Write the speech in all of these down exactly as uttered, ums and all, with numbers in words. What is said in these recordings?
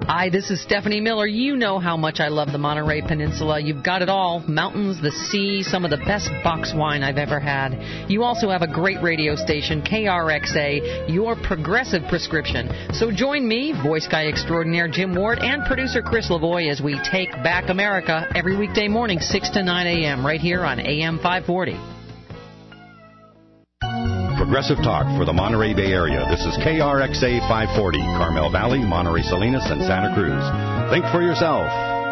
Hi, this is Stephanie Miller. You know how much I love the Monterey Peninsula. You've got it all. Mountains, the sea, some of the best box wine I've ever had. You also have a great radio station, K R X A, your progressive prescription. So join me, voice guy extraordinaire Jim Ward, and producer Chris Lavoie as we take back America every weekday morning, six to nine a.m., right here on A M five forty. Progressive Talk for the Monterey Bay Area. This is K R X A five forty, Carmel Valley, Monterey Salinas, and Santa Cruz. Think for yourself.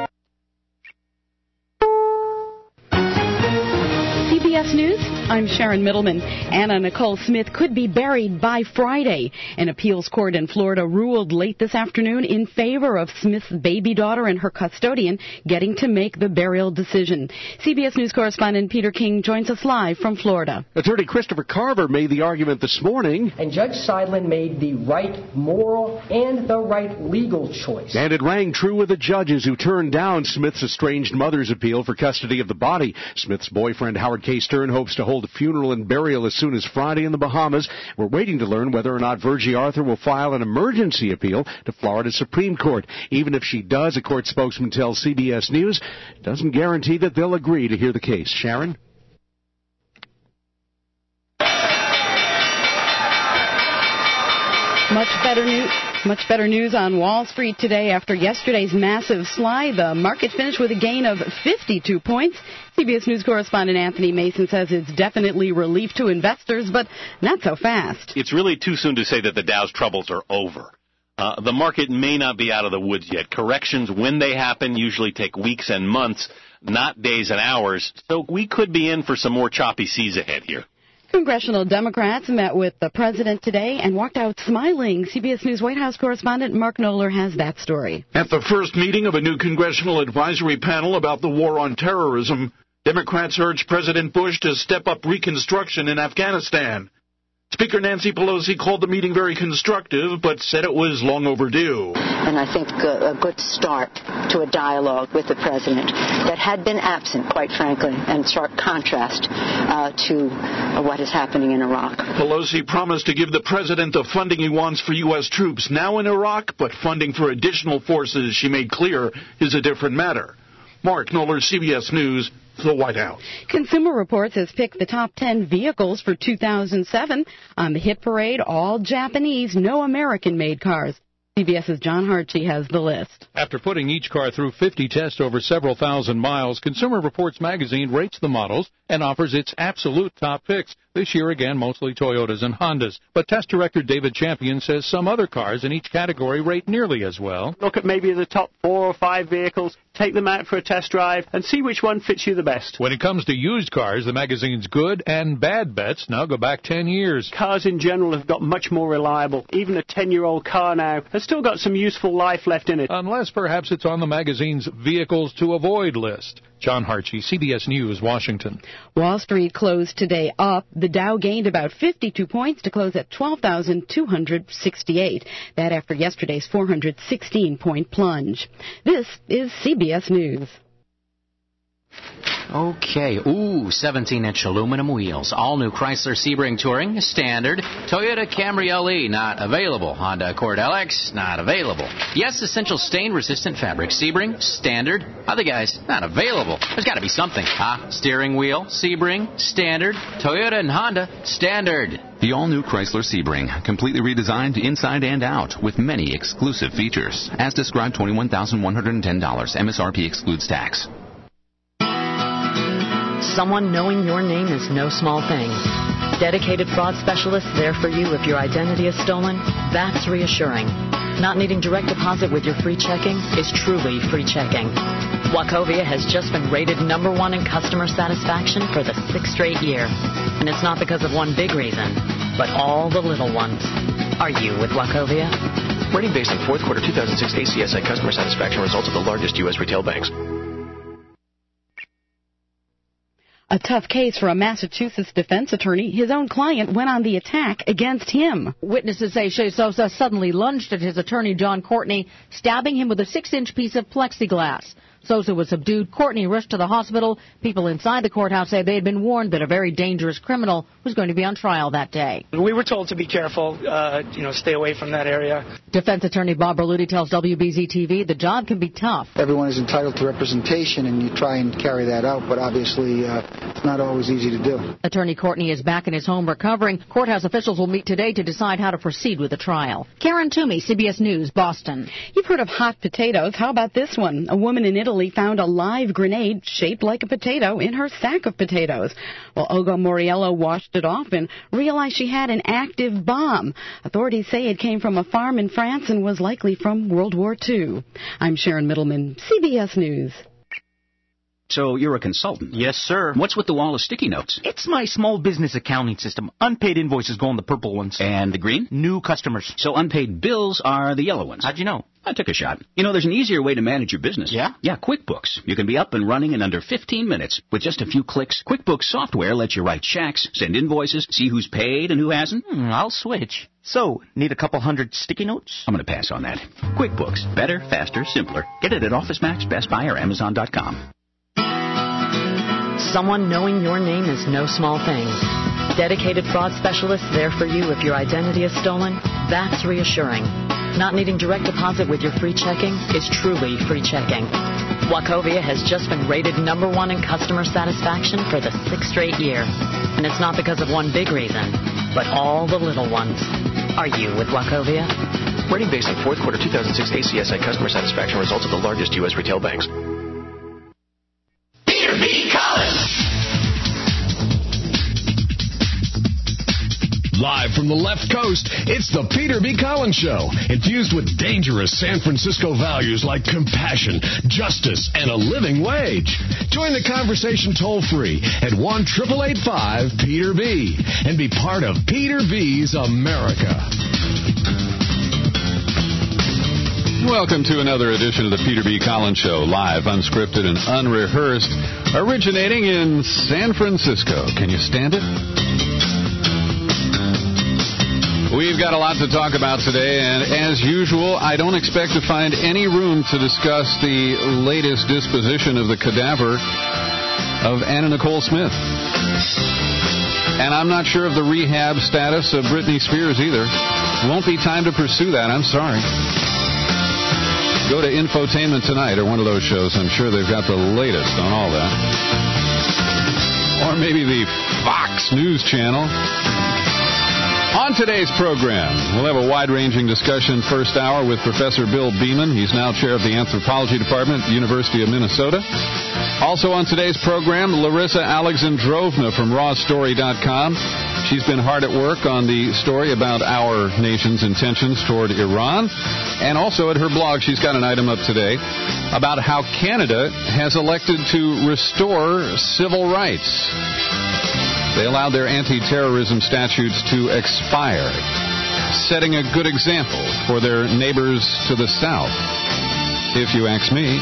C B S News, I'm Sharon Middleman. Anna Nicole Smith could be buried by Friday. An appeals court in Florida ruled late this afternoon in favor of Smith's baby daughter and her custodian getting to make the burial decision. C B S News correspondent Peter King joins us live from Florida. Attorney Christopher Carver made the argument this morning. And Judge Seidlin made the right moral and the right legal choice. And it rang true with the judges who turned down Smith's estranged mother's appeal for custody of the body. Smith's boyfriend, Howard K. Stern, hopes to hold a funeral and burial as soon as Friday in the Bahamas. We're waiting to learn whether or not Virgie Arthur will file an emergency appeal to Florida Supreme Court. Even if she does, a court spokesman tells C B S News, doesn't guarantee that they'll agree to hear the case. Sharon? Much better news. Much better news on Wall Street today. After yesterday's massive slide, the market finished with a gain of fifty-two points. C B S News correspondent Anthony Mason says it's definitely relief to investors, but not so fast. It's really too soon to say that the Dow's troubles are over. Uh, the market may not be out of the woods yet. Corrections, when they happen, usually take weeks and months, not days and hours. So we could be in for some more choppy seas ahead here. Congressional Democrats met with the president today and walked out smiling. C B S News White House correspondent Mark Knoller has that story. At the first meeting of a new congressional advisory panel about the war on terrorism, Democrats urged President Bush to step up reconstruction in Afghanistan. Speaker Nancy Pelosi called the meeting very constructive, but said it was long overdue. And I think a, a good start to a dialogue with the president that had been absent, quite frankly, in stark contrast uh, to uh, what is happening in Iraq. Pelosi promised to give the president the funding he wants for U S troops now in Iraq, but funding for additional forces, she made clear, is a different matter. Mark Knoller, C B S News, the White House. Consumer Reports has picked the top ten vehicles for two thousand seven. On the hit parade, all Japanese, no American-made cars. CBS's John Hartshey has the list. After putting each car through fifty tests over several thousand miles, Consumer Reports magazine rates the models and offers its absolute top picks. This year, again, mostly Toyotas and Hondas. But test director David Champion says some other cars in each category rate nearly as well. Look at maybe the top four or five vehicles, take them out for a test drive, and see which one fits you the best. When it comes to used cars, the magazine's good and bad bets now go back ten years. Cars in general have got much more reliable. Even a ten-year-old car now has still got some useful life left in it. Unless perhaps it's on the magazine's Vehicles to Avoid list. John Hartshey, C B S News, Washington. Wall Street closed today up. The Dow gained about fifty-two points to close at twelve thousand two hundred sixty-eight. That after yesterday's four hundred sixteen point plunge. This is C B S News. Okay, ooh, seventeen-inch aluminum wheels. All-new Chrysler Sebring Touring, standard. Toyota Camry L E, not available. Honda Accord L X, not available. Yes, essential stain-resistant fabric. Sebring, standard. Other guys, not available. There's got to be something. Ah, steering wheel, Sebring, standard. Toyota and Honda, standard. The all-new Chrysler Sebring, completely redesigned inside and out, with many exclusive features. As described, twenty-one thousand one hundred ten dollars. M S R P excludes tax. Someone knowing your name is no small thing. Dedicated fraud specialists there for you if your identity is stolen. That's reassuring. Not needing direct deposit with your free checking is truly free checking. Wachovia has just been rated number one in customer satisfaction for the sixth straight year. And it's not because of one big reason, but all the little ones. Are you with Wachovia? Rating based on fourth quarter two thousand six A C S I customer satisfaction results of the largest U S retail banks. A tough case for a Massachusetts defense attorney. His own client went on the attack against him. Witnesses say Shea Sosa suddenly lunged at his attorney, John Courtney, stabbing him with a six-inch piece of plexiglass. Sosa was subdued. Courtney rushed to the hospital. People inside the courthouse say they had been warned that a very dangerous criminal was going to be on trial that day. We were told to be careful, uh, you know, stay away from that area. Defense attorney Bob Berluti tells W B Z T V the job can be tough. Everyone is entitled to representation, and you try and carry that out, but obviously uh, it's not always easy to do. Attorney Courtney is back in his home recovering. Courthouse officials will meet today to decide how to proceed with the trial. Karen Toomey, C B S News, Boston. You've heard of hot potatoes. How about this one? A woman in Italy found a live grenade shaped like a potato in her sack of potatoes. Well, Olga Moriello washed it off and realized she had an active bomb. Authorities say it came from a farm in France and was likely from World War Two. I'm Sharon Middleman, C B S News. So you're a consultant? Yes, sir. What's with the wall of sticky notes? It's my small business accounting system. Unpaid invoices go on the purple ones. And the green? New customers. So unpaid bills are the yellow ones. How'd you know? I took a shot. You know, there's an easier way to manage your business. Yeah? Yeah, QuickBooks. You can be up and running in under fifteen minutes. With just a few clicks, QuickBooks software lets you write checks, send invoices, see who's paid and who hasn't. Hmm, I'll switch. So, need a couple hundred sticky notes? I'm going to pass on that. QuickBooks. Better, faster, simpler. Get it at OfficeMax, Best Buy, or Amazon dot com. Someone knowing your name is no small thing. Dedicated fraud specialists there for you if your identity is stolen, that's reassuring. Not needing direct deposit with your free checking is truly free checking. Wachovia has just been rated number one in customer satisfaction for the sixth straight year. And it's not because of one big reason, but all the little ones. Are you with Wachovia? Rating based on fourth quarter two thousand six A C S I customer satisfaction results of the largest U S retail banks. Peter B. Collins. Live from the left coast, it's the Peter B. Collins Show, infused with dangerous San Francisco values like compassion, justice, and a living wage. Join the conversation toll-free at one eight eight eight five Peter B. and be part of Peter B's America. Welcome to another edition of the Peter B. Collins Show, live, unscripted, and unrehearsed, originating in San Francisco. Can you stand it? We've got a lot to talk about today, and as usual, I don't expect to find any room to discuss the latest disposition of the cadaver of Anna Nicole Smith. And I'm not sure of the rehab status of Britney Spears either. Won't be time to pursue that, I'm sorry. Go to Infotainment Tonight or one of those shows. I'm sure they've got the latest on all that. Or maybe the Fox News Channel. On today's program, we'll have a wide-ranging discussion first hour with Professor Bill Beeman. He's now chair of the Anthropology Department at the University of Minnesota. Also on today's program, Larissa Alexandrovna from raw story dot com. She's been hard at work on the story about our nation's intentions toward Iran. And also at her blog, she's got an item up today about how Canada has elected to restore civil rights. They allowed their anti-terrorism statutes to expire, setting a good example for their neighbors to the south, if you ask me.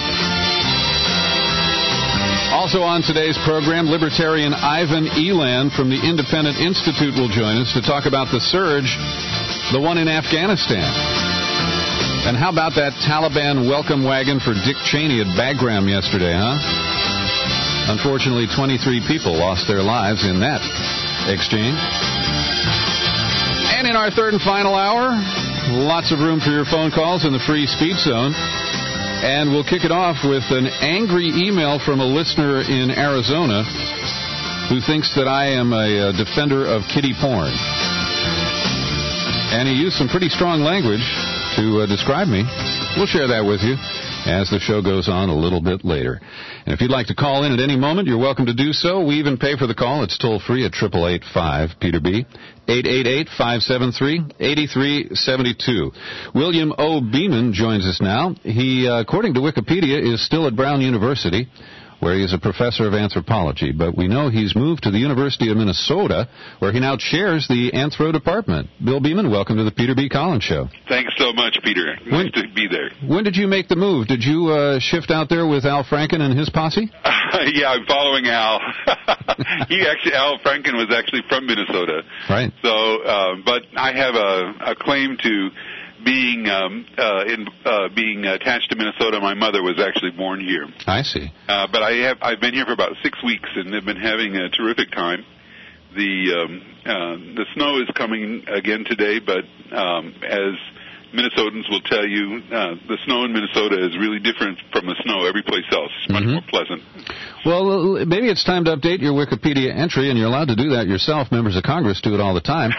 Also on today's program, libertarian Ivan Elan from the Independent Institute will join us to talk about the surge, the one in Afghanistan. And how about that Taliban welcome wagon for Dick Cheney at Bagram yesterday, huh? Unfortunately, twenty-three people lost their lives in that exchange. And in our third and final hour, lots of room for your phone calls in the free speech zone. And we'll kick it off with an angry email from a listener in Arizona who thinks that I am a, a defender of kiddie porn. And he used some pretty strong language to uh, describe me. We'll share that with you as the show goes on a little bit later. And if you'd like to call in at any moment, you're welcome to do so. We even pay for the call. It's toll-free at eight eight eight five Peter B. eight eight eight, five seven three, eight three seven two. William O. Beeman joins us now. He, uh, according to Wikipedia, is still at Brown University, where he is a professor of anthropology. But we know he's moved to the University of Minnesota, where he now chairs the Anthro Department. Bill Beeman, welcome to the Peter B. Collins Show. Thanks so much, Peter. Nice when, to be there. When did you make the move? Did you uh, shift out there with Al Franken and his posse? Uh, yeah, I'm following Al. he actually, Al Franken was actually from Minnesota. Right. So, uh, but I have a, a claim to being um, uh, in, uh, being attached to Minnesota, my mother was actually born here. I see. Uh, but I have I've been here for about six weeks and have been having a terrific time. The um, uh, the snow is coming again today, but um, as Minnesotans will tell you, uh, the snow in Minnesota is really different from the snow every place else. It's much mm-hmm. more pleasant. Well, maybe it's time to update your Wikipedia entry, and you're allowed to do that yourself. Members of Congress do it all the time.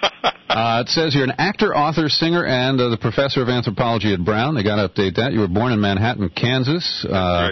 uh, it says you're an actor, author, singer, and uh, the professor of anthropology at Brown. They got to update that. You were born in Manhattan, Kansas. Uh, right.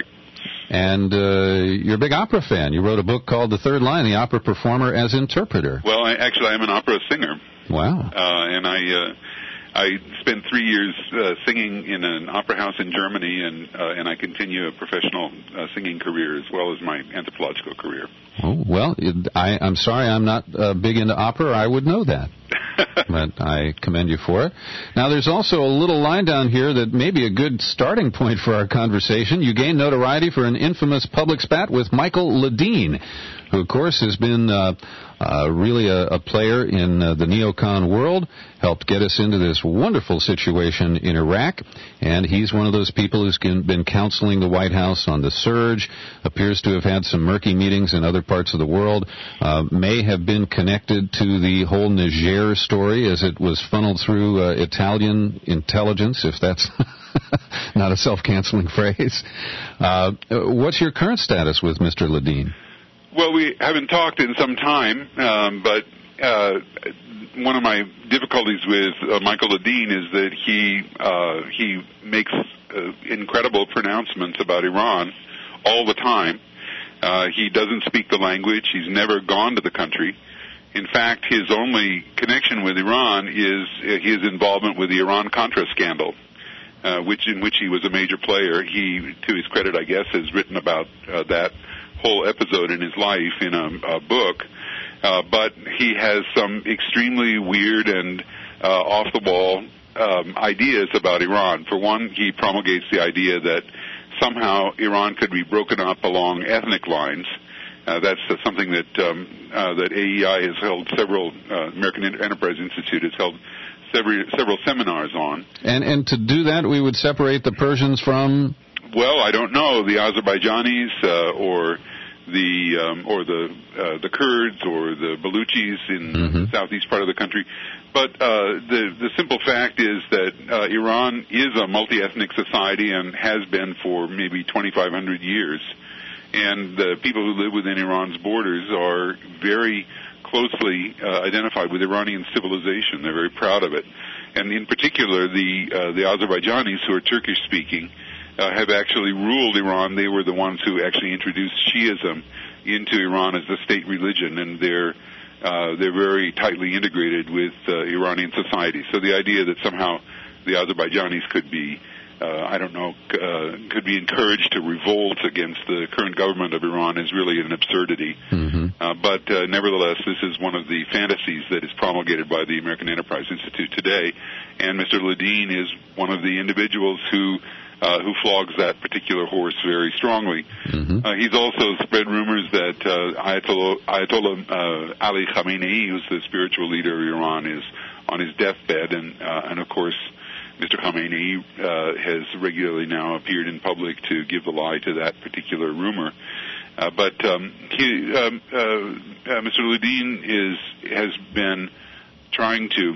And uh, you're a big opera fan. You wrote a book called The Third Line, The Opera Performer as Interpreter. Well, I, actually, I'm an opera singer. Wow. Uh, and I... Uh, I spent three years uh, singing in an opera house in Germany, and uh, and I continue a professional uh, singing career as well as my anthropological career. Oh, well, I, I'm sorry I'm not uh, big into opera. I would know that. But I commend you for it. Now, there's also a little line down here that may be a good starting point for our conversation. You gained notoriety for an infamous public spat with Michael Ledeen, who, of course, has been uh, uh, really a, a player in uh, the neocon world, helped get us into this wonderful situation in Iraq, and he's one of those people who's been counseling the White House on the surge, appears to have had some murky meetings in other parts of the world, uh, may have been connected to the whole Niger story as it was funneled through uh, Italian intelligence, if that's not a self-canceling phrase. Uh, what's your current status with Mister Ledeen? Well, we haven't talked in some time, um, but uh, one of my difficulties with uh, Michael Ledeen is that he uh, he makes uh, incredible pronouncements about Iran all the time. Uh, he doesn't speak the language. He's never gone to the country. In fact, his only connection with Iran is his involvement with the Iran-Contra scandal, uh, which in which he was a major player. He, to his credit, I guess, has written about uh, that whole episode in his life in a, a book, uh, but he has some extremely weird and uh, off-the-wall um, ideas about Iran. For one, he promulgates the idea that somehow Iran could be broken up along ethnic lines. Uh, that's uh, something that um, uh, that A E I has held several, uh, American Enterprise Institute has held several, several seminars on. And and to do that, we would separate the Persians from... Well, I don't know, the Azerbaijanis uh, or the um, or the uh, the Kurds or the Baluchis in mm-hmm. the southeast part of the country. But uh, the the simple fact is that uh, Iran is a multi-ethnic society and has been for maybe twenty-five hundred years. And the people who live within Iran's borders are very closely uh, identified with Iranian civilization. They're very proud of it. And in particular, the uh, the Azerbaijanis, who are Turkish-speaking, uh, have actually ruled Iran. They were the ones who actually introduced Shiism into Iran as the state religion, and they're uh, they're very tightly integrated with uh, Iranian society. So the idea that somehow the Azerbaijanis could be Uh, I don't know, uh, could be encouraged to revolt against the current government of Iran is really an absurdity. Mm-hmm. Uh, but uh, nevertheless, this is one of the fantasies that is promulgated by the American Enterprise Institute today. And Mister Ledeen is one of the individuals who uh, who flogs that particular horse very strongly. Mm-hmm. Uh, he's also spread rumors that uh, Ayatollah, Ayatollah uh, Ali Khamenei, who's the spiritual leader of Iran, is on his deathbed, and uh, and of course, Mister Khamenei uh, has regularly now appeared in public to give the lie to that particular rumor. Uh, but um, he, um, uh, uh, Mister Ledeen is has been trying to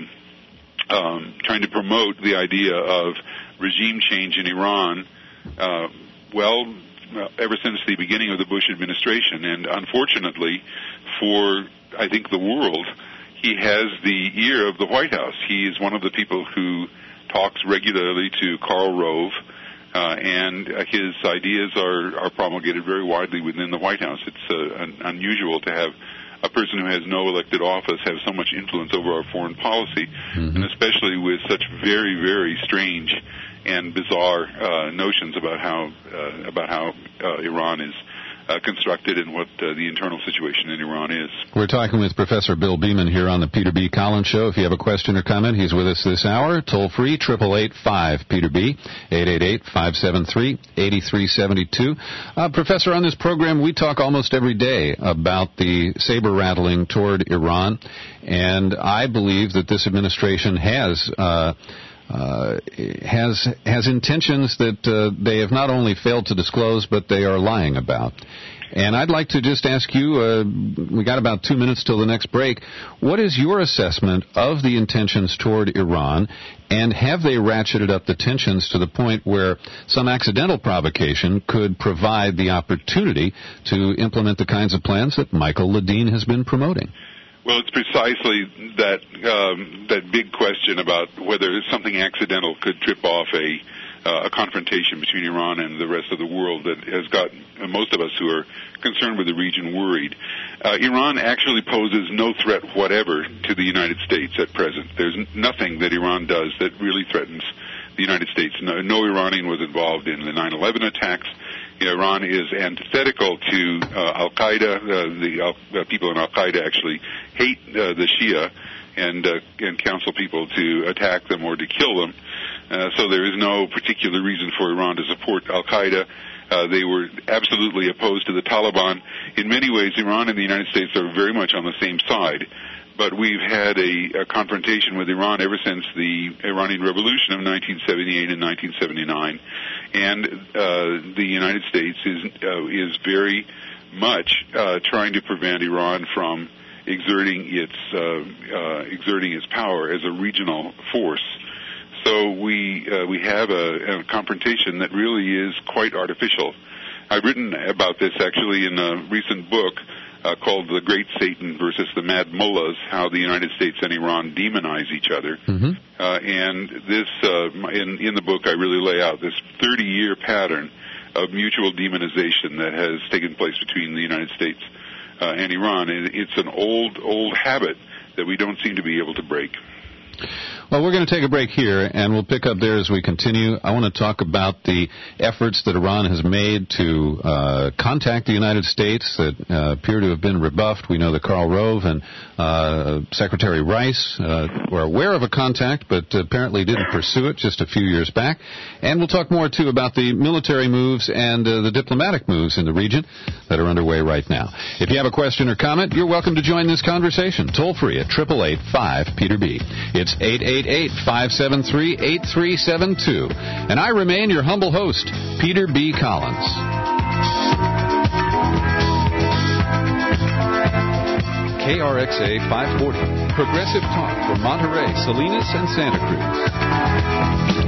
um, trying to promote the idea of regime change in Iran. Uh, well, ever since the beginning of the Bush administration, and unfortunately for I think the world, he has the ear of the White House. He is one of the people who talks regularly to Karl Rove, uh, and uh, his ideas are, are promulgated very widely within the White House. It's uh, un- unusual to have a person who has no elected office have so much influence over our foreign policy, mm-hmm. and especially with such very, very strange and bizarre uh, notions about how uh, about how uh, Iran is Uh, constructed and what uh, the internal situation in Iran is. We're talking with Professor Bill Beeman here on the Peter B. Collins Show. If you have a question or comment, he's with us this hour. Toll free, eight eight eight, five, Peter B, eight eight eight, five seven three, eight three seven two. Uh, Professor, on this program, we talk almost every day about the saber rattling toward Iran, and I believe that this administration has uh, uh, has has intentions that uh, they have not only failed to disclose, but they are lying about. And I'd like to just ask you, uh, we got about two minutes till the next break, what is your assessment of the intentions toward Iran, and have they ratcheted up the tensions to the point where some accidental provocation could provide the opportunity to implement the kinds of plans that Michael Ledeen has been promoting? Well, it's precisely that um, that big question about whether something accidental could trip off a Uh, a confrontation between Iran and the rest of the world that has got uh, most of us who are concerned with the region worried. Uh, Iran actually poses no threat whatever to the United States at present. There's n- nothing that Iran does that really threatens the United States. No, no Iranian was involved in the nine eleven attacks. Iran is antithetical to uh, Al-Qaeda. Uh, the uh, people in Al-Qaeda actually hate uh, the Shia and, uh, and counsel people to attack them or to kill them. Uh, so there is no particular reason for Iran to support Al-Qaeda. Uh, they were absolutely opposed to the Taliban. In many ways, Iran and the United States are very much on the same side. But we've had a, a confrontation with Iran ever since the Iranian Revolution of nineteen seventy-eight and nineteen seventy-nine. And uh, the United States is, uh, is very much uh, trying to prevent Iran from exerting its, uh, uh, exerting its power as a regional force. So we uh, we have a, a confrontation that really is quite artificial. I've written about this actually in a recent book uh, called The Great Satan versus the Mad Mullahs, how the United States and Iran demonize each other. Mm-hmm. Uh, and this, uh, in, in the book, I really lay out this thirty-year pattern of mutual demonization that has taken place between the United States uh, and Iran. And it's an old, old habit that we don't seem to be able to break. Well, we're going to take a break here, and we'll pick up there as we continue. I want to talk about the efforts that Iran has made to uh, contact the United States that uh, appear to have been rebuffed. We know that Karl Rove and uh, Secretary Rice uh, were aware of a contact, but apparently didn't pursue it just a few years back. And we'll talk more, too, about the military moves and uh, the diplomatic moves in the region that are underway right now. If you have a question or comment, you're welcome to join this conversation. Toll free at eight eight eight, five, Peter B. It's eight eight eight, five seven three, eight three seven two. And I remain your humble host, Peter B. Collins. K R X A five forty, Progressive Talk for Monterey, Salinas, and Santa Cruz.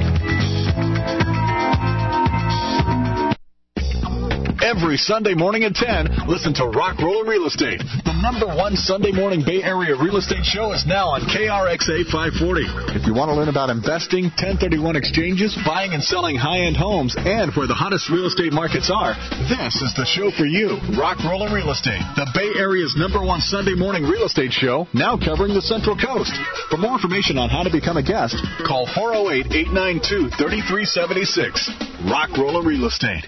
Every Sunday morning at ten, listen to Rock Roller Real Estate. The number one Sunday morning Bay Area real estate show is now on K R X A five forty. If you want to learn about investing, ten thirty-one exchanges, buying and selling high-end homes, and where the hottest real estate markets are, this is the show for you. Rock Roller Real Estate, the Bay Area's number one Sunday morning real estate show, now covering the Central Coast. For more information on how to become a guest, call four oh eight, eight nine two, three three seven six. Rock Roller Real Estate.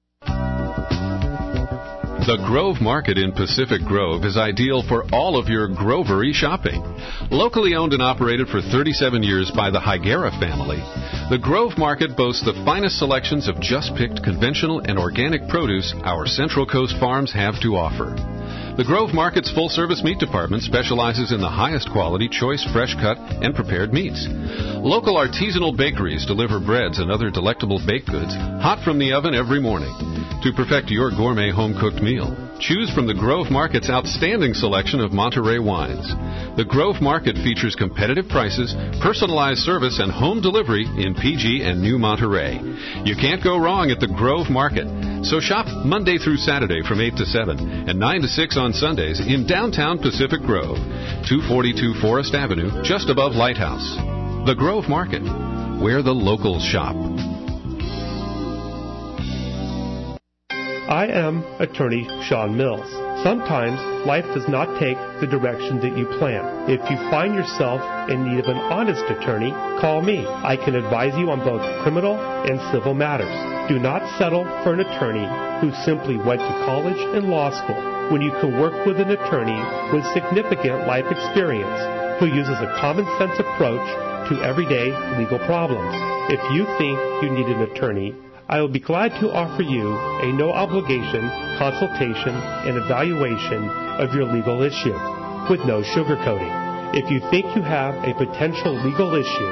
The Grove Market in Pacific Grove is ideal for all of your grovery shopping. Locally owned and operated for thirty-seven years by the Higuera family, the Grove Market boasts the finest selections of just-picked conventional and organic produce our Central Coast farms have to offer. The Grove Market's full-service meat department specializes in the highest quality, choice, fresh-cut, and prepared meats. Local artisanal bakeries deliver breads and other delectable baked goods hot from the oven every morning. To perfect your gourmet home-cooked meal, choose from the Grove Market's outstanding selection of Monterey wines. The Grove Market features competitive prices, personalized service, and home delivery in P G and New Monterey. You can't go wrong at the Grove Market. So shop Monday through Saturday from eight to seven and nine to six on Sundays in downtown Pacific Grove, two forty-two Forest Avenue, just above Lighthouse. The Grove Market, where the locals shop. I am attorney Sean Mills. Sometimes life does not take the direction that you plan. If you find yourself in need of an honest attorney, call me. I can advise you on both criminal and civil matters. Do not settle for an attorney who simply went to college and law school when you can work with an attorney with significant life experience who uses a common sense approach to everyday legal problems. If you think you need an attorney, I will be glad to offer you a no-obligation consultation and evaluation of your legal issue with no sugarcoating. If you think you have a potential legal issue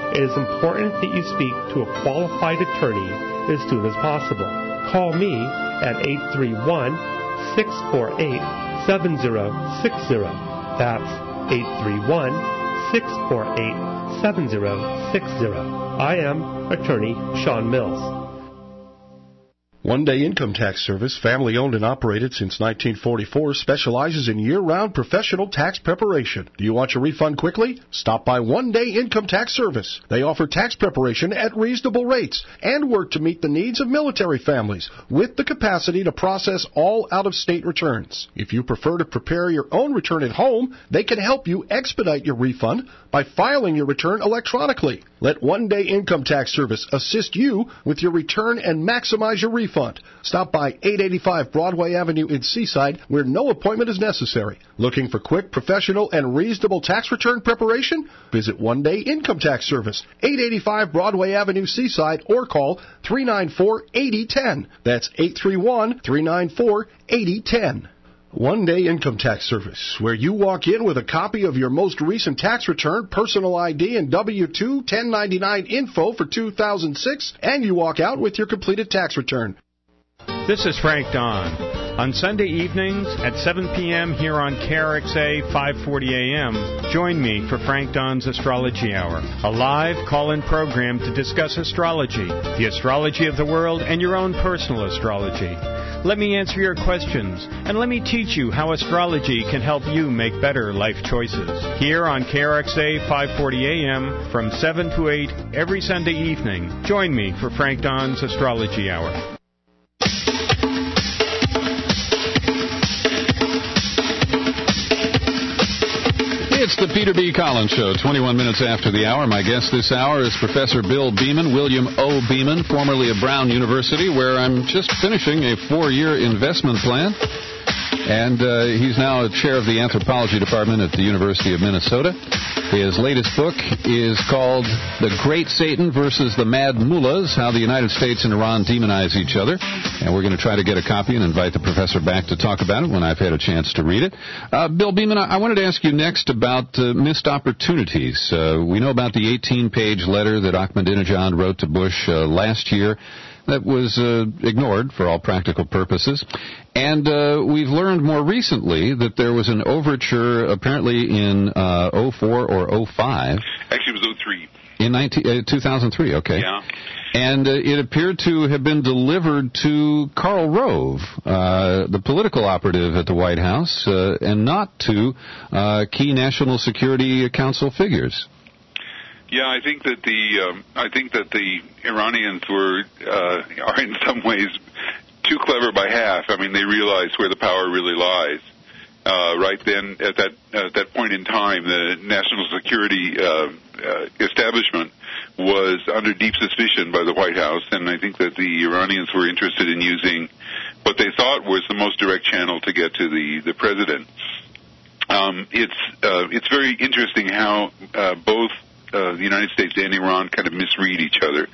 It is important that you speak to a qualified attorney as soon as possible. Call me at eight three one, six four eight, seven zero six zero. That's eight three one, six four eight, seven zero six zero. I am Attorney Sean Mills. One Day Income Tax Service, family-owned and operated since nineteen forty-four, specializes in year-round professional tax preparation. Do you want your refund quickly? Stop by One Day Income Tax Service. They offer tax preparation at reasonable rates and work to meet the needs of military families with the capacity to process all out-of-state returns. If you prefer to prepare your own return at home, they can help you expedite your refund by filing your return electronically. Let One Day Income Tax Service assist you with your return and maximize your refund. Stop by eight eighty-five Broadway Avenue in Seaside, where no appointment is necessary. Looking for quick, professional, and reasonable tax return preparation? Visit One Day Income Tax Service, eight eighty-five Broadway Avenue, Seaside, or call three nine four, eight zero one zero. That's eight three one, three nine four, eight zero one zero. One Day Income Tax Service, where you walk in with a copy of your most recent tax return, personal I D, and W two ten ninety-nine info for two thousand six, and you walk out with your completed tax return. This is Frank Don. On Sunday evenings at seven p.m. here on K R X A five forty A M, join me for Frank Don's Astrology Hour, a live call-in program to discuss astrology, the astrology of the world, and your own personal astrology. Let me answer your questions, and let me teach you how astrology can help you make better life choices. Here on K R X A five forty A M from seven to eight every Sunday evening, join me for Frank Don's Astrology Hour. It's the Peter B. Collins Show, twenty-one minutes after the hour. My guest this hour is Professor Bill Beeman, William O. Beeman, formerly of Brown University, where I'm just finishing a four-year investment plan. And uh, he's now chair of the anthropology department at the University of Minnesota. His latest book is called The Great Satan versus the Mad Mullahs, How the United States and Iran Demonize Each Other. And we're going to try to get a copy and invite the professor back to talk about it when I've had a chance to read it. Uh, Bill Beeman, I wanted to ask you next about uh, missed opportunities. Uh, we know about the eighteen-page letter that Ahmadinejad wrote to Bush uh, last year that was uh, ignored for all practical purposes. And uh, we've learned more recently that there was an overture apparently in uh, oh four or oh five. Actually, it was oh three. In nineteen, uh, two thousand three, okay. Yeah. And uh, it appeared to have been delivered to Karl Rove, uh, the political operative at the White House, uh, and not to uh, key National Security Council figures. Yeah, I think that the um, I think that the Iranians were uh, are in some ways too clever by half. I mean, they realize where the power really lies. Uh, right then, at that at that point in time, the national security uh, uh, establishment was under deep suspicion by the White House, and I think that the Iranians were interested in using what they thought was the most direct channel to get to the the president. Um, it's uh, it's very interesting how uh, both uh, the United States and Iran kind of misread each other.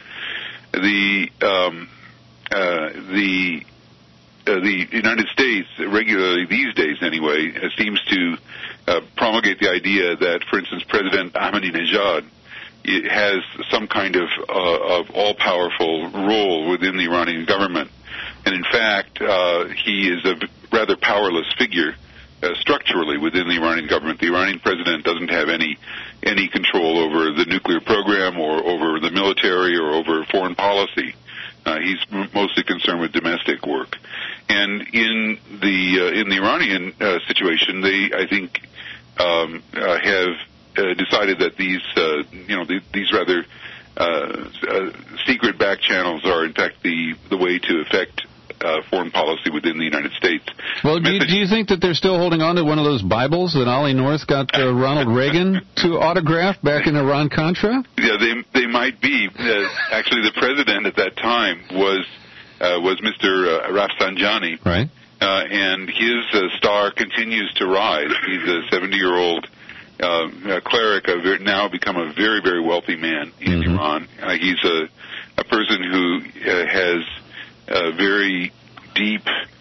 The um, uh, the Uh, the United States regularly these days anyway uh, seems to uh, promulgate the idea that, for instance, President Ahmadinejad has some kind of, uh, of all-powerful role within the Iranian government. And in fact, uh, he is a rather powerless figure uh, structurally within the Iranian government. The Iranian president doesn't have any any control over the nuclear program or over the military or over foreign policy. Uh, he's m- mostly concerned with domestic work. And in the uh, in the Iranian uh, situation, they, I think, um, uh, have uh, decided that these, uh, you know, these, these rather uh, uh, secret back channels are, in fact, the the way to affect uh, foreign policy within the United States. Well, do you, do you think that they're still holding on to one of those Bibles that Ollie North got uh, Ronald Reagan to autograph back in Iran-Contra? Yeah, they they might be. Uh, actually, the president at that time was. Uh, was Mister Uh, Rafsanjani, right? Uh, and his uh, star continues to rise. He's a seventy-year-old uh, uh, cleric, a very, now become a very, very wealthy man in mm-hmm. Iran. Uh, he's a, a person who uh, has a very deep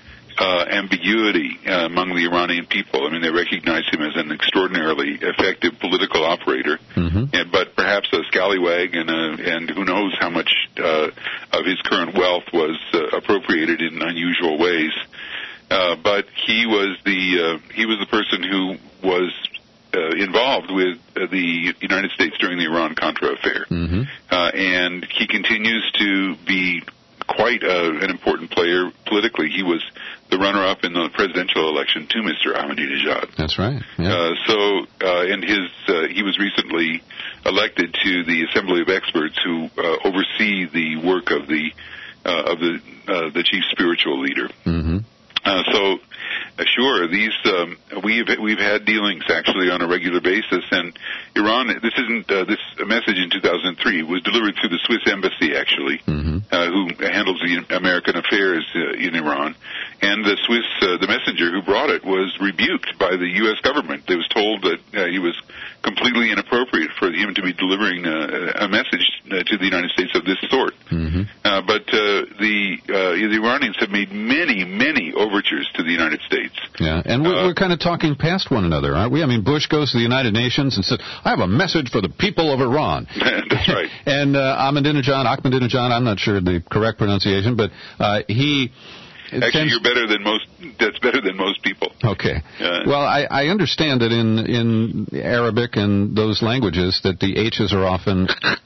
uh, ambiguity uh, among the Iranian people. I mean, they recognize him as an extraordinarily effective political operator, mm-hmm. and, but perhaps a scallywag, and, uh, and who knows how much uh, of his current wealth was uh, appropriated in unusual ways. Uh, but he was the uh, he was the person who was uh, involved with uh, the United States during the Iran-Contra affair, mm-hmm. uh, and he continues to be quite uh, an important player politically. He was the runner-up in the presidential election to Mister Ahmadinejad. That's right. Yeah. Uh, so, uh, and his uh, he was recently elected to the Assembly of Experts who uh, oversee the work of the uh, of the uh, the chief spiritual leader. Mm-hmm. Uh, so, uh, sure, these um, we've we've had dealings actually on a regular basis, and Iran. This isn't uh, this message in two thousand three was delivered through the Swiss embassy, actually, mm-hmm. uh, who handles the American affairs uh, in Iran, and the Swiss uh, the messenger who brought it was rebuked by the U S government. They was told that uh, he was completely inappropriate for him to be delivering uh, a message uh, to the United States of this sort. Mm-hmm. Uh, but uh, the uh, the Iranians have made many, many overtures to the United States. Yeah, and we're, uh, we're kind of talking past one another, aren't we? I mean, Bush goes to the United Nations and said, I have a message for the people of Iran. That's right. and uh, Ahmadinejad, Ahmadinejad, I'm not sure the correct pronunciation, but uh, he... Actually, tends... you're better than most. That's better than most people. Okay. Uh, well, I, I understand that in in Arabic and those languages that the H's are often.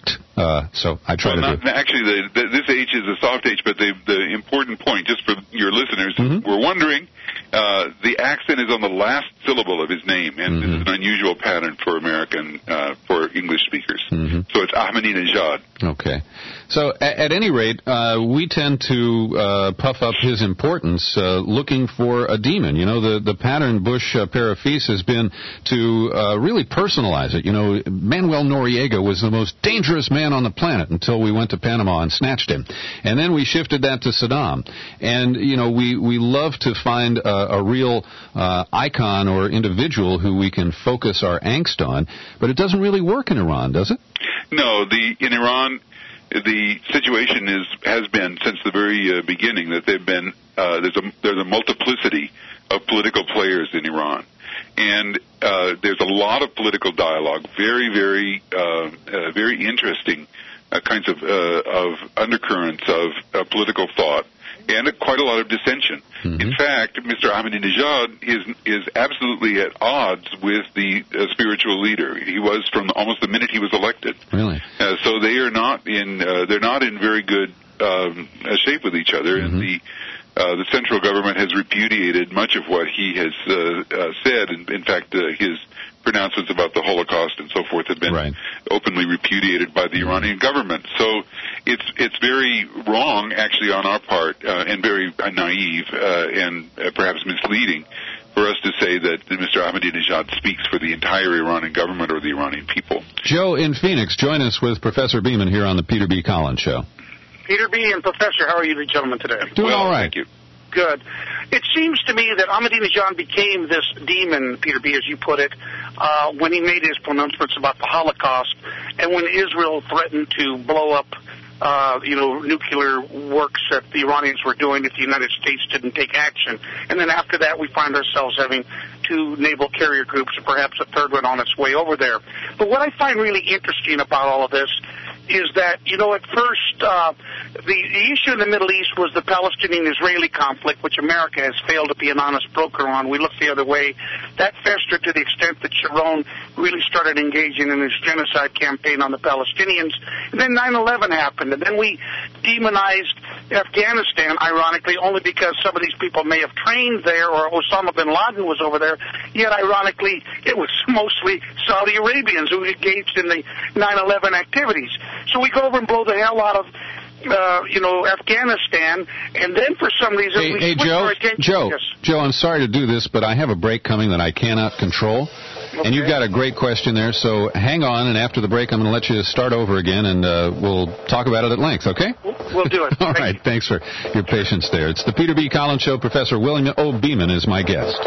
Uh, so I try well, to. Not, do... Actually, the, the, this H is a soft H, but the the important point, just for your listeners, mm-hmm. we're wondering. Uh, the accent is on the last syllable of his name, and mm-hmm. this is an unusual pattern for American, uh, for English speakers. Mm-hmm. So it's Ahmadinejad. Okay. So at, at any rate, uh, we tend to uh, puff up his importance uh, looking for a demon. You know, the, the pattern Bush uh, Parafis has been to uh, really personalize it. You know, Manuel Noriega was the most dangerous man on the planet until we went to Panama and snatched him. And then we shifted that to Saddam. And, you know, we, we love to find a, a real uh, icon or individual who we can focus our angst on, but it doesn't really work in Iran, does it? No, the in Iran, the situation is has been since the very uh, beginning that they've been uh, there's a there's a multiplicity of political players in Iran, and uh, there's a lot of political dialogue, very very uh, uh, very interesting uh, kinds of uh, of undercurrents of uh, political thought, and quite a lot of dissension. Mm-hmm. In fact, Mister Ahmadinejad is is absolutely at odds with the uh, spiritual leader. He was from almost the minute he was elected. Really? Uh, so they are not in uh, they're not in very good um, uh, shape with each other. Mm-hmm. And the uh, the central government has repudiated much of what he has uh, uh, said. And in fact, uh, his pronouncements about the Holocaust and so forth have been right. openly repudiated by the Iranian government. So it's it's very wrong, actually, on our part, uh, and very uh, naive uh, and uh, perhaps misleading for us to say that Mister Ahmadinejad speaks for the entire Iranian government or the Iranian people. Joe in Phoenix, join us with Professor Beeman here on the Peter B. Collins Show. Peter B. and Professor, how are you gentlemen today? Doing well, all right. Thank you. Good. It seems to me that Ahmadinejad became this demon, Peter B., as you put it, uh, when he made his pronouncements about the Holocaust and when Israel threatened to blow up, uh, you know, nuclear works that the Iranians were doing if the United States didn't take action. And then after that, we find ourselves having two naval carrier groups and perhaps a third one on its way over there. But what I find really interesting about all of this is that, you know, at first, uh, the, the issue in the Middle East was the Palestinian-Israeli conflict, which America has failed to be an honest broker on. We look the other way. That festered to the extent that Sharon really started engaging in his genocide campaign on the Palestinians. And then nine eleven happened, and then we demonized Afghanistan, ironically, only because some of these people may have trained there or Osama bin Laden was over there, yet ironically, it was mostly Saudi Arabians who engaged in the nine eleven activities. So we go over and blow the hell out of, uh, you know, Afghanistan, and then for some reason hey, we hey, switch Joe, our attention. Joe, Yes. Joe, I'm sorry to do this, but I have a break coming that I cannot control. Okay. And you've got a great question there, so hang on, and after the break, I'm going to let you start over again, and uh, we'll talk about it at length, okay? We'll do it. All Thank right, you. thanks for your patience there. It's the Peter B. Collins Show. Professor William O. Beeman is my guest.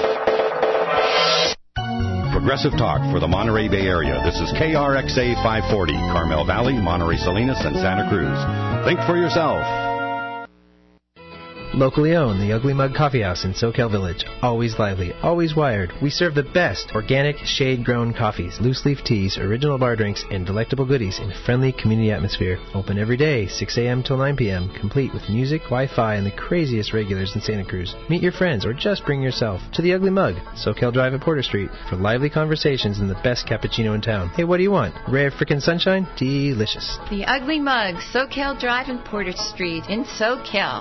Progressive Talk for the Monterey Bay Area. This is K R X A five forty, Carmel Valley, Monterey Salinas, and Santa Cruz. Think for yourself. Locally owned, the Ugly Mug Coffee House in SoCal Village. Always lively, always wired. We serve the best organic, shade-grown coffees, loose-leaf teas, original bar drinks, and delectable goodies in a friendly community atmosphere. Open every day, six a.m. till nine p.m., complete with music, Wi-Fi, and the craziest regulars in Santa Cruz. Meet your friends or just bring yourself to the Ugly Mug, SoCal Drive at Porter Street, for lively conversations and the best cappuccino in town. Hey, what do you want? Ray of frickin' sunshine? Delicious. The Ugly Mug, SoCal Drive and Porter Street in SoCal.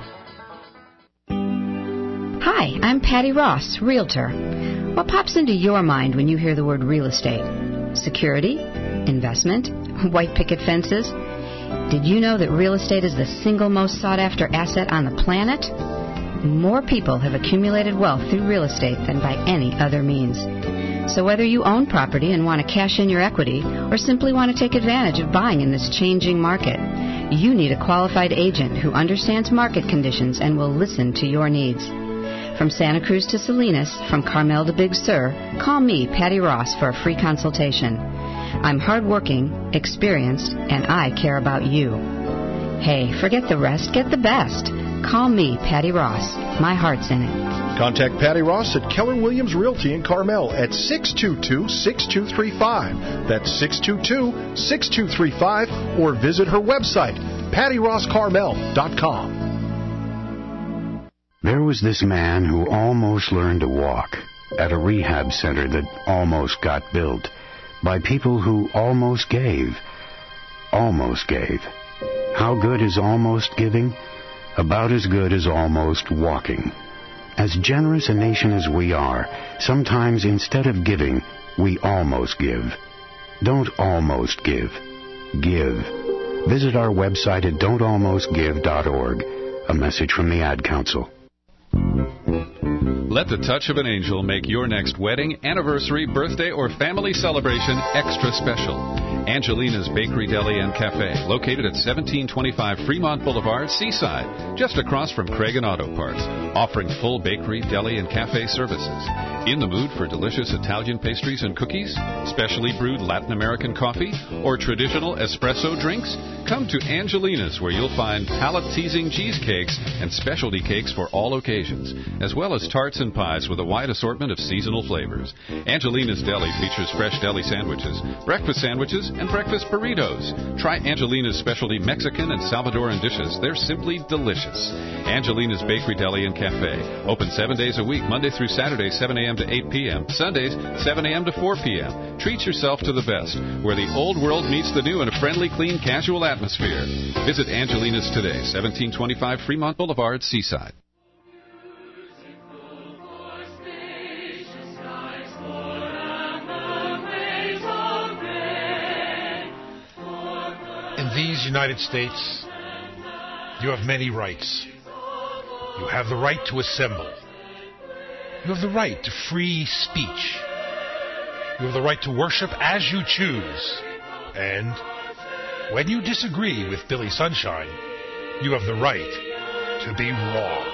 Hi, I'm Patty Ross, Realtor. What pops into your mind when you hear the word real estate? Security? Investment? White picket fences? Did you know that real estate is the single most sought-after asset on the planet? More people have accumulated wealth through real estate than by any other means. So whether you own property and want to cash in your equity or simply want to take advantage of buying in this changing market, you need a qualified agent who understands market conditions and will listen to your needs. From Santa Cruz to Salinas, from Carmel to Big Sur, call me, Patty Ross, for a free consultation. I'm hardworking, experienced, and I care about you. Hey, forget the rest, get the best. Call me, Patty Ross. My heart's in it. Contact Patty Ross at Keller Williams Realty in Carmel at six two two, six two three five. That's six two two, six two three five, or visit her website, patty ross carmel dot com. There was this man who almost learned to walk at a rehab center that almost got built by people who almost gave. Almost gave. How good is almost giving? About as good as almost walking. As generous a nation as we are, sometimes instead of giving, we almost give. Don't almost give. Give. Visit our website at don't almost give dot org. A message from the Ad Council. Let the touch of an angel make your next wedding, anniversary, birthday, or family celebration extra special. Angelina's Bakery, Deli, and Cafe, located at seventeen twenty-five Fremont Boulevard, Seaside, just across from Craig and Auto Parts, offering full bakery, deli, and cafe services. In the mood for delicious Italian pastries and cookies, specially brewed Latin American coffee, or traditional espresso drinks? Come to Angelina's, where you'll find palate-teasing cheesecakes and specialty cakes for all occasions, as well as tarts and pies with a wide assortment of seasonal flavors. Angelina's Deli features fresh deli sandwiches, breakfast sandwiches, and breakfast burritos. Try Angelina's specialty Mexican and Salvadoran dishes. They're simply delicious. Angelina's Bakery, Deli, and Cafe. Open seven days a week, Monday through Saturday, seven a.m. to eight p.m., Sundays, seven a.m. to four p.m. Treat yourself to the best, where the old world meets the new in a friendly, clean, casual atmosphere. Visit Angelina's today, seventeen twenty-five Fremont Boulevard, Seaside. In these United States, you have many rights. You have the right to assemble. You have the right to free speech. You have the right to worship as you choose. And when you disagree with Billy Sunshine, you have the right to be wrong.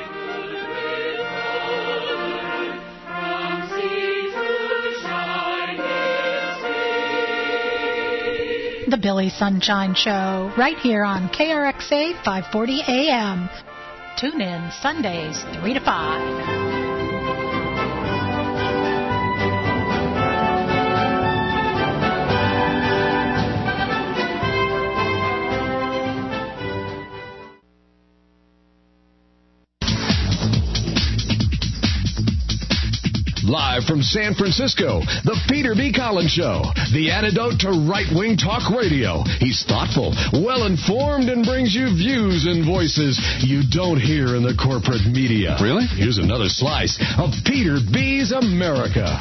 The Billy Sunshine Show, right here on K R X A five forty A M. Tune in Sundays, three to five. Live from San Francisco, the Peter B. Collins Show, the antidote to right-wing talk radio. He's thoughtful, well-informed, and brings you views and voices you don't hear in the corporate media. Really? Here's another slice of Peter B.'s America.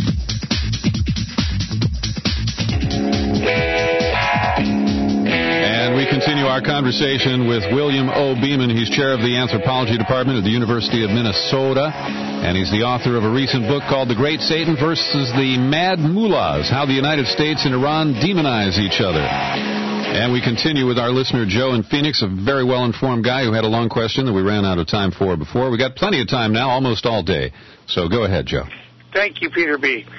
And we continue our conversation with William O. Beeman. He's chair of the anthropology department at the University of Minnesota, and he's the author of a recent book called The Great Satan versus the Mad Mullahs, How the United States and Iran Demonize Each Other. And we continue with our listener, Joe in Phoenix, a very well-informed guy who had a long question that we ran out of time for before. We got plenty of time now, almost all day. So go ahead, Joe. Thank you, Peter B.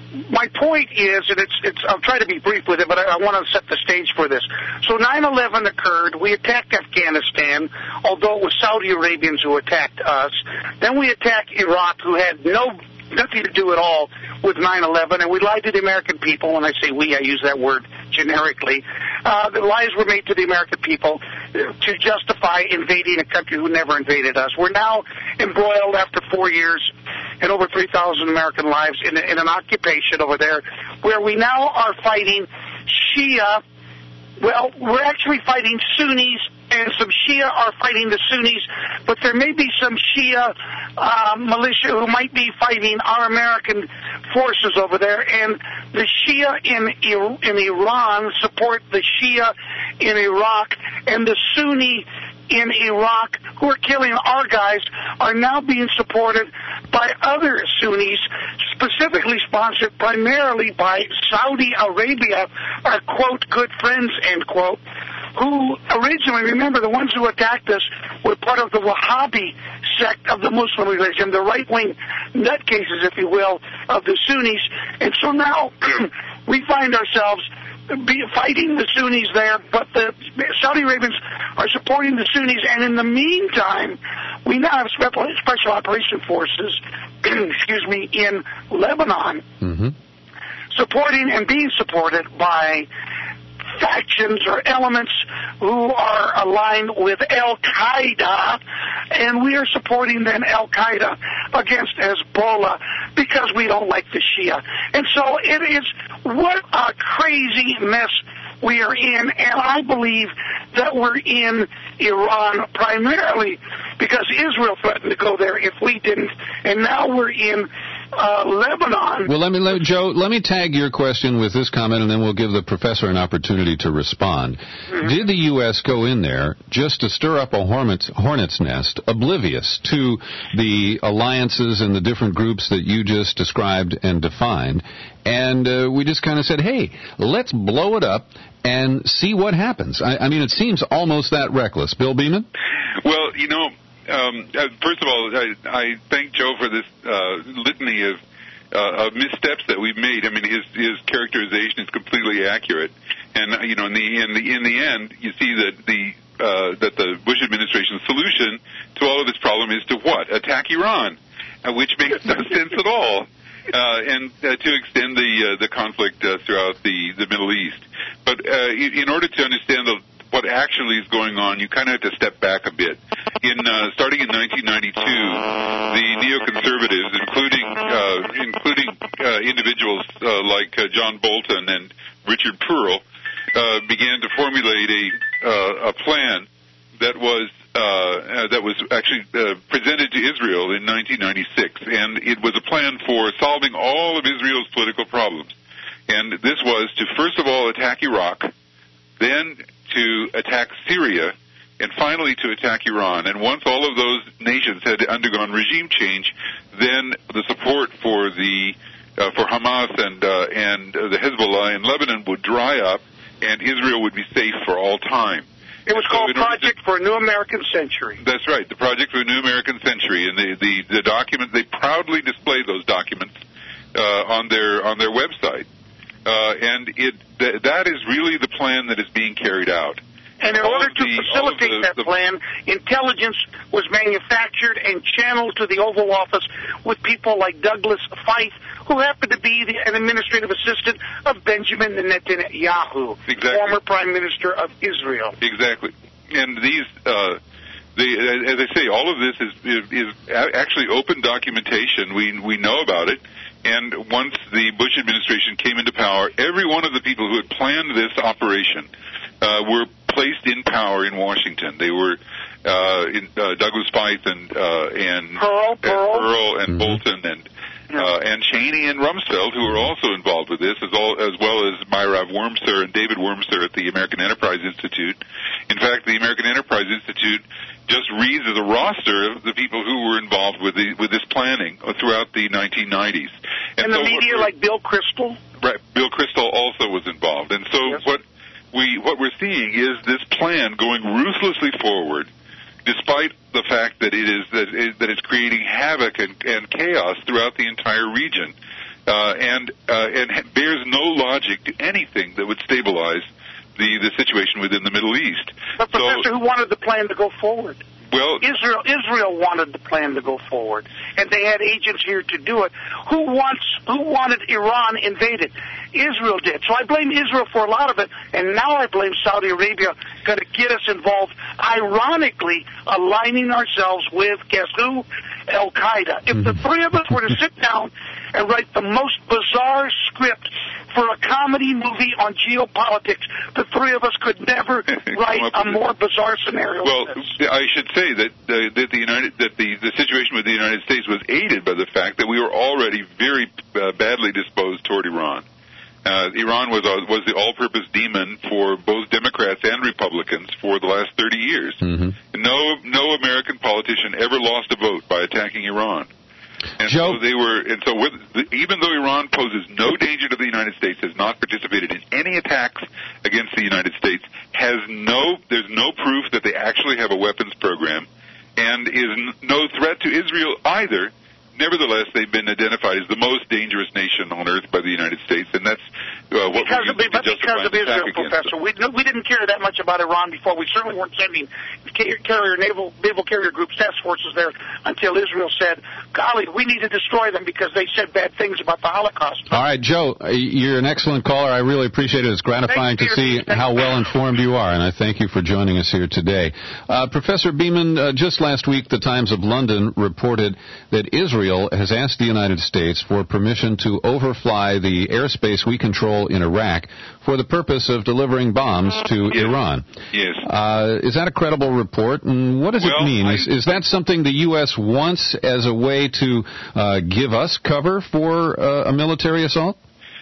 my point is, and it's, it's, I'll try to be brief with it, but I, I want to set the stage for this. So nine eleven occurred. We attacked Afghanistan, although it was Saudi Arabians who attacked us. Then we attacked Iraq, who had no nothing to do at all with nine eleven, and we lied to the American people. When I say we, I use that word generically. Uh, the lies were made to the American people to justify invading a country who never invaded us. We're now embroiled after four years and over three thousand American lives in, in an occupation over there where we now are fighting Shia. Well, we're actually fighting Sunnis, and some Shia are fighting the Sunnis, but there may be some Shia uh, militia who might be fighting our American forces over there, and the Shia in, in Iran support the Shia in Iraq, and the Sunni in Iraq who are killing our guys are now being supported by other Sunnis, specifically sponsored primarily by Saudi Arabia, our, quote, good friends, end quote, who originally, remember, the ones who attacked us were part of the Wahhabi sect of the Muslim religion, the right-wing nutcases, if you will, of the Sunnis. And so now we find ourselves be fighting the Sunnis there, but the Saudi Arabians are supporting the Sunnis, and in the meantime, we now have special operation forces, excuse me, in Lebanon, mm-hmm. supporting and being supported by factions or elements who are aligned with Al-Qaeda, and we are supporting then Al-Qaeda against Hezbollah because we don't like the Shia. And so it is, what a crazy mess we are in, and I believe that we're in Iran primarily because Israel threatened to go there if we didn't, and now we're in Uh, Lebanon. Well, let me, let, Joe, let me tag your question with this comment, and then we'll give the professor an opportunity to respond. Mm-hmm. Did the U S go in there just to stir up a hornet's, hornet's nest, oblivious to the alliances and the different groups that you just described and defined, and uh, we just kind of said, hey, let's blow it up and see what happens? I, I mean, it seems almost that reckless. Bill Beeman? Well, you know, Um, uh, first of all, I, I thank Joe for this uh, litany of, uh, of missteps that we've made. I mean, his his characterization is completely accurate, and uh, you know, in the in the in the end, you see that the uh, that the Bush administration's solution to all of this problem is to what? Attack Iran, uh, which makes no sense at all, uh, and uh, to extend the uh, the conflict uh, throughout the the Middle East. But uh, in, in order to understand the what actually is going on, you kind of have to step back a bit. In uh, starting in nineteen ninety-two, the neoconservatives, including uh, including uh, individuals uh, like uh, John Bolton and Richard Pearl, uh, began to formulate a uh, a plan that was uh, uh, that was actually uh, presented to Israel in nineteen ninety-six, and it was a plan for solving all of Israel's political problems. And this was to first of all attack Iraq, then to attack Syria, and finally to attack Iran. And once all of those nations had undergone regime change, then the support for the uh, for Hamas and uh, and uh, the Hezbollah in Lebanon would dry up, and Israel would be safe for all time. It was so called Project to, for a New American Century. That's right, the Project for a New American Century, and the the, the document, they proudly display those documents uh, on their on their website. Uh, and it th- that is really the plan that is being carried out. And in all order to the, facilitate the, that the, plan, intelligence was manufactured and channeled to the Oval Office with people like Douglas Feith, who happened to be the, an administrative assistant of Benjamin Netanyahu, exactly. former Prime Minister of Israel. Exactly. And these, uh, the, as I say, all of this is, is, is actually open documentation. We we know about it. And once the Bush administration came into power, every one of the people who had planned this operation uh, were placed in power in Washington. They were uh, in, uh, Douglas Feith and uh, and Pearl, and, Pearl. Pearl and Mm-hmm. Bolton and uh, and Cheney and Rumsfeld, who were also involved with this, as, all, as well as Myrav Wormser and David Wormser at the American Enterprise Institute. In fact, the American Enterprise Institute just reads as a roster of the people who were involved with the with this planning throughout the nineteen nineties. And, and the so media, like Bill Kristol? Right, Bill Kristol also was involved. And so yes. what we what we're seeing is this plan going ruthlessly forward, despite the fact that it is that, it, that it's creating havoc and, and chaos throughout the entire region. uh, and uh, and bears no logic to anything that would stabilize the, the situation within the Middle East. But, Professor, so, who wanted the plan to go forward? Well, Israel Israel wanted the plan to go forward, and they had agents here to do it. Who wants who wanted Iran invaded? Israel did. So I blame Israel for a lot of it, and now I blame Saudi Arabia going to get us involved, ironically aligning ourselves with, guess who? Al-Qaeda. If the three of us were to sit down and write the most bizarre script for a comedy movie on geopolitics, the three of us could never write a more bizarre scenario. Well, than this. I should say that uh, that the United that the, the situation with the United States was aided by the fact that we were already very uh, badly disposed toward Iran. Uh, Iran was a, was the all-purpose demon for both Democrats and Republicans for the last thirty years. Mm-hmm. No no American politician ever lost a vote by attacking Iran. And Joe, so they were, and so with, even though Iran poses no danger to the United States, has not participated in any attacks against the United States, has no, there's no proof that they actually have a weapons program, and is n- no threat to Israel either. Nevertheless, they've been identified as the most dangerous nation on earth by the United States, and that's uh, what because we're using of, to justify because of an Israel, attack against Professor. We, we didn't care that much about Iran before. We certainly weren't sending carrier naval naval carrier group task forces there until Israel said, golly, we need to destroy them because they said bad things about the Holocaust. All right, Joe, you're an excellent caller. I really appreciate it. It's gratifying to see how well informed you are, and I thank you for joining us here today. Uh, Professor Beeman, uh, just last week, the Times of London reported that Israel has asked the United States for permission to overfly the airspace we control in Iraq for the purpose of delivering bombs to yes. Iran. Yes. Uh, is that a credible report, and what does well, it mean? I, is, is that something the U S wants as a way to uh, give us cover for uh, a military assault?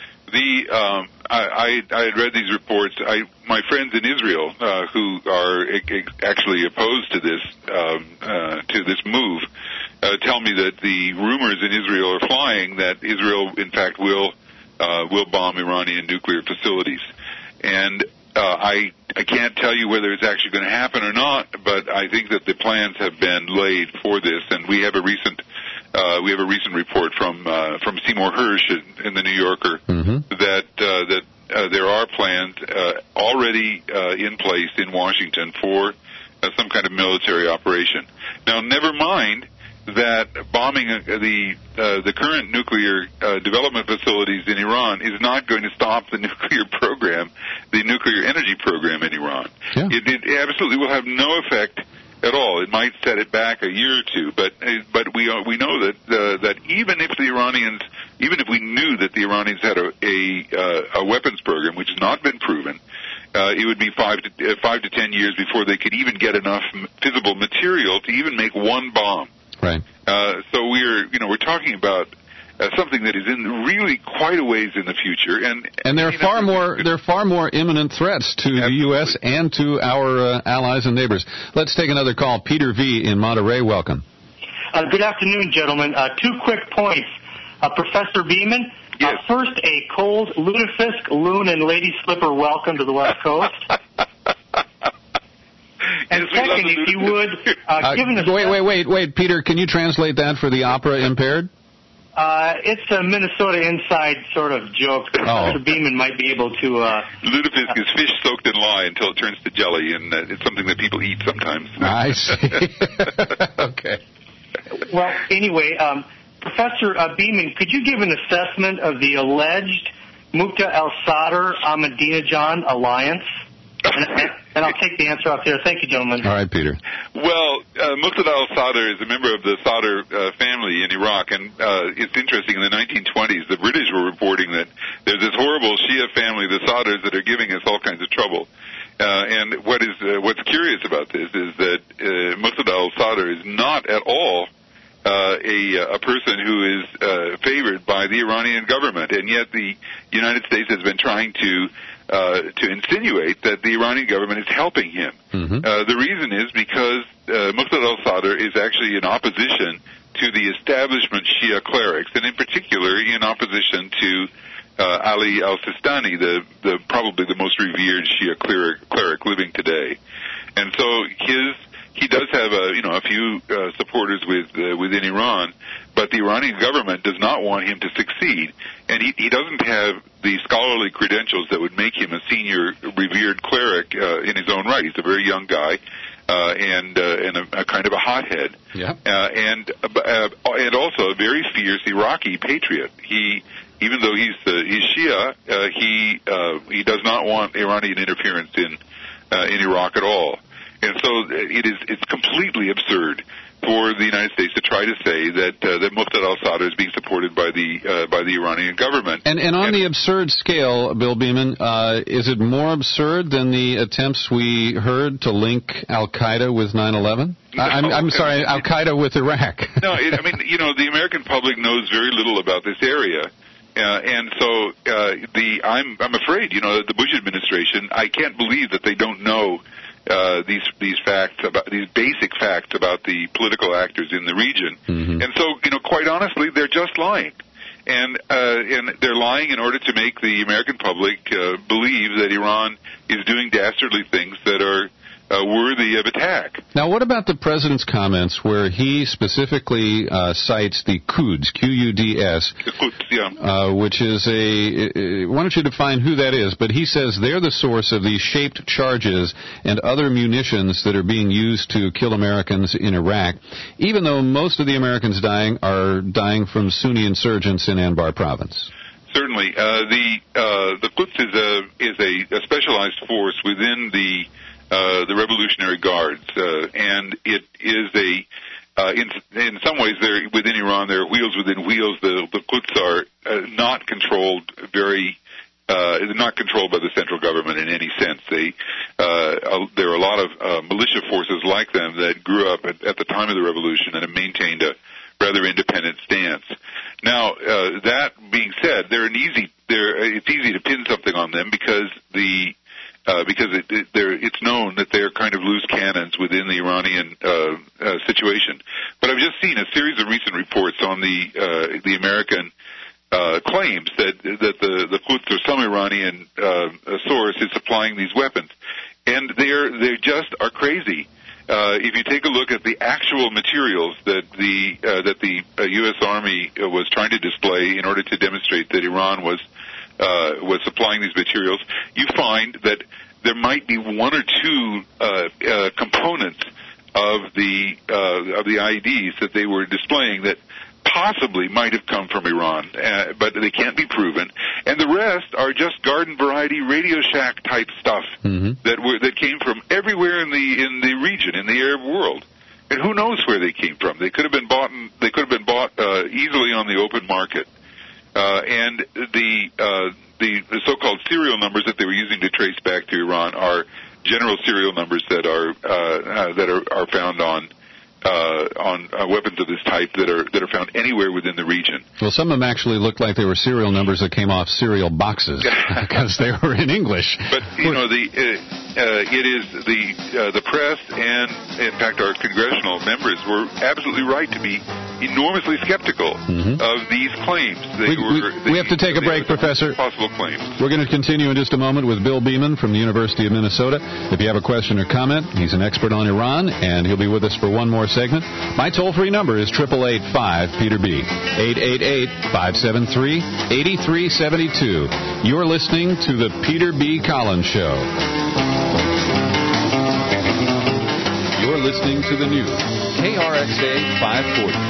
The um, I, I I had read these reports. I my friends in Israel uh, who are ex- actually opposed to this um, uh, to this move uh, tell me that the rumors in Israel are flying that Israel, in fact, will uh, will bomb Iranian nuclear facilities, and uh, I I can't tell you whether it's actually going to happen or not, but I think that the plans have been laid for this, and we have a recent. Uh, we have a recent report from uh, from Seymour Hersh in, in the New Yorker mm-hmm. that uh, that uh, there are plans uh, already uh, in place in Washington for uh, some kind of military operation. Now, never mind that bombing uh, the uh, the current nuclear uh, development facilities in Iran is not going to stop the nuclear program, the nuclear energy program in Iran. Yeah. It, it absolutely will have no effect at all. It might set it back a year or two, but but we uh, we know that uh, that even if the Iranians, even if we knew that the Iranians had a a, uh, a weapons program, which has not been proven, uh, it would be five to uh, five to ten years before they could even get enough visible material to even make one bomb. Right. Uh, so we're you know we're talking about. Uh, something that is in really quite a ways in the future, and and there are far more there are far more imminent threats to Absolutely. the U S and to our uh, allies and neighbors. Let's take another call. Peter V. in Monterey, welcome. Uh, good afternoon, gentlemen. Uh, two quick points. Uh, Professor Beeman, yes. uh, first, a cold lutefisk, loon, and lady slipper welcome to the West Coast. And yes, second, if you would, uh, uh, given wait, wait, wait, wait, Peter, can you translate that for the opera impaired? Uh, it's a Minnesota inside sort of joke. Oh. Professor Beeman might be able to... Uh, Lutefisk is fish soaked in lye until it turns to jelly, and uh, it's something that people eat sometimes. I see. Okay. Well, anyway, um, Professor uh, Beeman, could you give an assessment of the alleged Muqtada al-Sadr-Ahmadinejad alliance? And, and I'll take the answer out there. Thank you, gentlemen. All right, Peter. Well, uh, Muqtada al-Sadr is a member of the Sadr uh, family in Iraq, and uh, it's interesting, in the nineteen twenties, the British were reporting that there's this horrible Shia family, the Sadrs, that are giving us all kinds of trouble. Uh, and what is uh, what's curious about this is that uh, Muqtada al-Sadr is not at all uh, a, a person who is uh, favored by the Iranian government, and yet the United States has been trying to Uh, to insinuate that the Iranian government is helping him. Mm-hmm. Uh, the reason is because uh, Muqtada al-Sadr is actually in opposition to the establishment Shia clerics, and in particular in opposition to uh, Ali al-Sistani, the, the probably the most revered Shia cleric, cleric living today. And so his he does have a you know a few uh, supporters with uh, within Iran, but the Iranian government does not want him to succeed, and he, he doesn't have the scholarly credentials that would make him a senior revered cleric uh, in his own right. He's a very young guy. Uh, and uh, and a, a kind of a hothead, yeah. uh, and uh, and also a very fierce Iraqi patriot. He, even though he's uh, he's Shia, uh, he uh, he does not want Iranian interference in uh, in Iraq at all. And so it is it's completely absurd for the United States to try to say that uh, that Muqtada al-Sadr is being supported by the uh, by the Iranian government. And and on and, the absurd scale, Bill Beeman, uh, is it more absurd than the attempts we heard to link Al-Qaeda with nine eleven? No, I'm, I'm sorry, Al-Qaeda with Iraq. No, it, I mean, you know, the American public knows very little about this area. Uh, and so uh, the I'm I'm afraid, you know, the Bush administration, I can't believe that they don't know Uh, these these facts about these basic facts about the political actors in the region, mm-hmm. and so you know, quite honestly, they're just lying, and uh, and they're lying in order to make the American public uh, believe that Iran is doing dastardly things that are uh, worthy of attack. Now, what about the president's comments where he specifically uh, cites the Quds, Q U D S, the Quds, yeah. uh, which is a, uh, why don't you define who that is? But he says they're the source of these shaped charges and other munitions that are being used to kill Americans in Iraq, even though most of the Americans dying are dying from Sunni insurgents in Anbar province. Certainly. Uh, the uh, the Quds is a, is a, a specialized force within the Uh, the Revolutionary Guards, uh, and it is a, uh, in in some ways, they're within Iran, there are wheels within wheels. The the Quds are uh, not controlled very, uh, not controlled by the central government in any sense. They, uh, uh, there are a lot of uh, militia forces like them that grew up at, at the time of the revolution and have maintained a rather independent stance. Now, uh, that being said, they're an easy, they're it's easy to pin something on them because the Uh, because it, it, it's known that they're kind of loose cannons within the Iranian uh, uh, situation. But I've just seen a series of recent reports on the uh, the American uh, claims that that the the Quds or some Iranian uh, source is supplying these weapons, and they're they just are crazy. Uh, if you take a look at the actual materials that the uh, that the uh, U S Army was trying to display in order to demonstrate that Iran was Uh, was supplying these materials, you find that there might be one or two uh, uh, components of the uh, of the I E Ds that they were displaying that possibly might have come from Iran, uh, but they can't be proven. And the rest are just garden variety Radio Shack type stuff mm-hmm. that were that came from everywhere in the in the region, in the Arab world. And who knows where they came from? They could have been bought. In, they could have been bought uh, easily on the open market. Uh, and the, uh, the the so-called serial numbers that they were using to trace back to Iran are general serial numbers that are uh, uh, that are, are found on uh, on uh, weapons of this type that are that are found anywhere within the region. Well, some of them actually looked like they were serial numbers that came off cereal boxes because they were in English. But you know, the uh, uh, it is the uh, the press and in fact our congressional members were absolutely right to be enormously skeptical mm-hmm. of these claims. They we, were, we, they, we have to take a break, Professor. Possible claims. We're going to continue in just a moment with Bill Beeman from the University of Minnesota. If you have a question or comment, he's an expert on Iran, and he'll be with us for one more segment. My toll-free number is eight eight eight, five, Peter B. eight eight eight, five seven three, eight three seven two. You're listening to the Peter B. Collins Show. You're listening to the new K R X A five forty.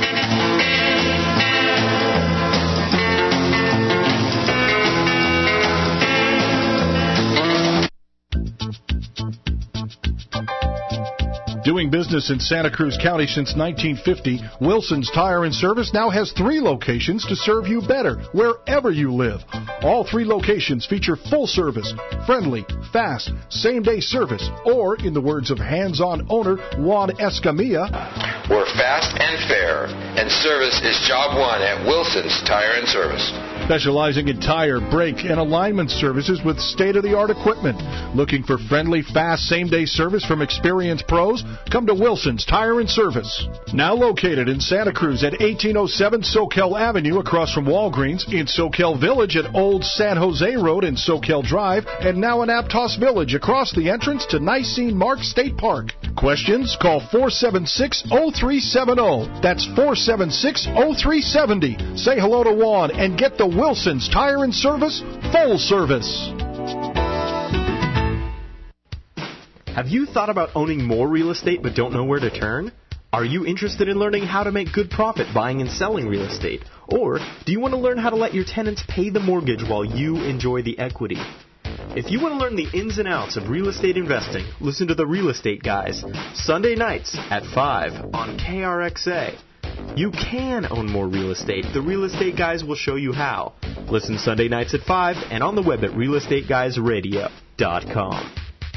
Doing business in Santa Cruz County since nineteen fifty, Wilson's Tire and Service now has three locations to serve you better wherever you live. All three locations feature full service, friendly, fast, same-day service, or, in the words of hands-on owner Juan Escamilla, we're fast and fair, and service is job one at Wilson's Tire and Service. Specializing in tire, brake, and alignment services with state-of-the-art equipment. Looking for friendly, fast, same-day service from experienced pros? Come to Wilson's Tire and Service. Now located in Santa Cruz at eighteen oh seven Soquel Avenue across from Walgreens, in Soquel Village at Old San Jose Road and Soquel Drive, and now in Aptos Village across the entrance to Nicene Mark State Park. Questions? Call four seven six, oh three seven oh. That's four seven six, oh three seven oh. Say hello to Juan and get the Wilson's Tire and Service full service. Have you thought about owning more real estate but don't know where to turn? Are you interested in learning how to make good profit buying and selling real estate? Or do you want to learn how to let your tenants pay the mortgage while you enjoy the equity? If you want to learn the ins and outs of real estate investing, listen to the Real Estate Guys, Sunday nights at five on K R X A. You can own more real estate. The Real Estate Guys will show you how. Listen Sunday nights at five and on the web at real estate guys radio dot com.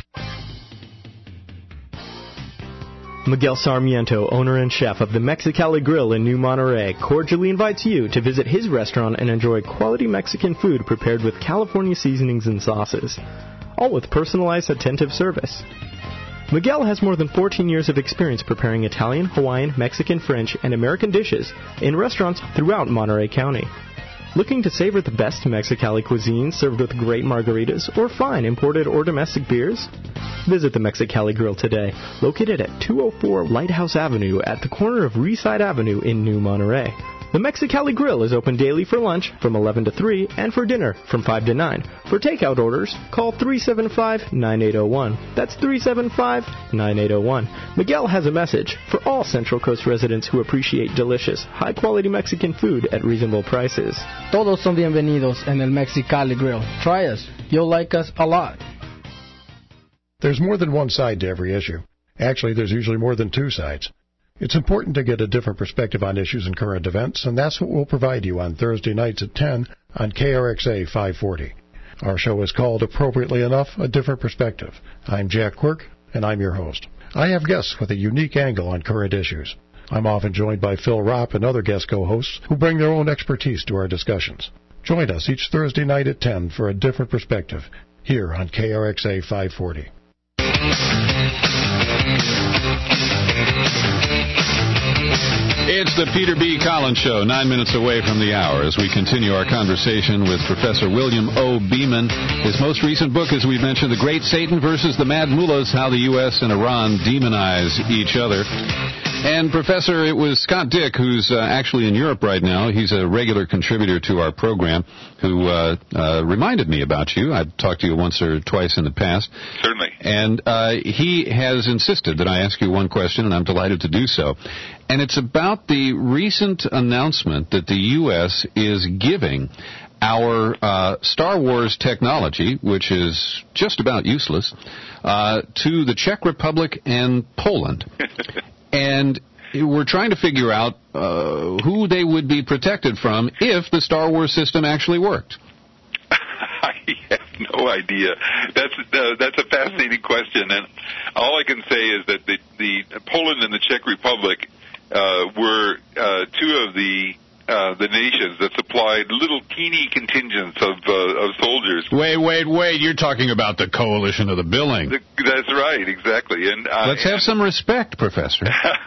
Miguel Sarmiento, owner and chef of the Mexicali Grill in New Monterey, cordially invites you to visit his restaurant and enjoy quality Mexican food prepared with California seasonings and sauces, all with personalized, attentive service. Miguel has more than fourteen years of experience preparing Italian, Hawaiian, Mexican, French, and American dishes in restaurants throughout Monterey County. Looking to savor the best Mexicali cuisine served with great margaritas or fine imported or domestic beers? Visit the Mexicali Grill today, located at two oh four Lighthouse Avenue at the corner of Reeside Avenue in New Monterey. The Mexicali Grill is open daily for lunch from eleven to three and for dinner from five to nine. For takeout orders, call three seven five, nine eight zero one. That's three seven five, nine eight zero one. Miguel has a message for all Central Coast residents who appreciate delicious, high-quality Mexican food at reasonable prices. Todos son bienvenidos en el Mexicali Grill. Try us. You'll like us a lot. There's more than one side to every issue. Actually, there's usually more than two sides. It's important to get a different perspective on issues and current events, and that's what we'll provide you on Thursday nights at ten on K R X A five forty. Our show is called, appropriately enough, A Different Perspective. I'm Jack Quirk, and I'm your host. I have guests with a unique angle on current issues. I'm often joined by Phil Ropp and other guest co-hosts who bring their own expertise to our discussions. Join us each Thursday night at ten for A Different Perspective, here on K R X A five forty. It's the Peter B. Collins Show, nine minutes away from the hour, as we continue our conversation with Professor William O. Beeman. His most recent book, as we mentioned, The Great Satan versus the Mad Mullahs, How the U S and Iran Demonize Each Other. And, Professor, it was Scott Dick, who's uh, actually in Europe right now. He's a regular contributor to our program, who uh, uh, reminded me about you. I've talked to you once or twice in the past. Certainly. And uh, he has insisted that I ask you one question, and I'm delighted to do so. And it's about the recent announcement that the U S is giving our uh, Star Wars technology, which is just about useless, uh, to the Czech Republic and Poland. And we're trying to figure out uh, who they would be protected from if the Star Wars system actually worked. I have no idea. That's uh, that's a fascinating question, and all I can say is that the, the Poland and the Czech Republic uh, were uh, two of the uh, the nations that supplied little teeny contingents of uh, of soldiers. Wait, wait, wait! You're talking about the coalition of the billing. The, that's right, exactly. And uh, let's have some respect, Professor.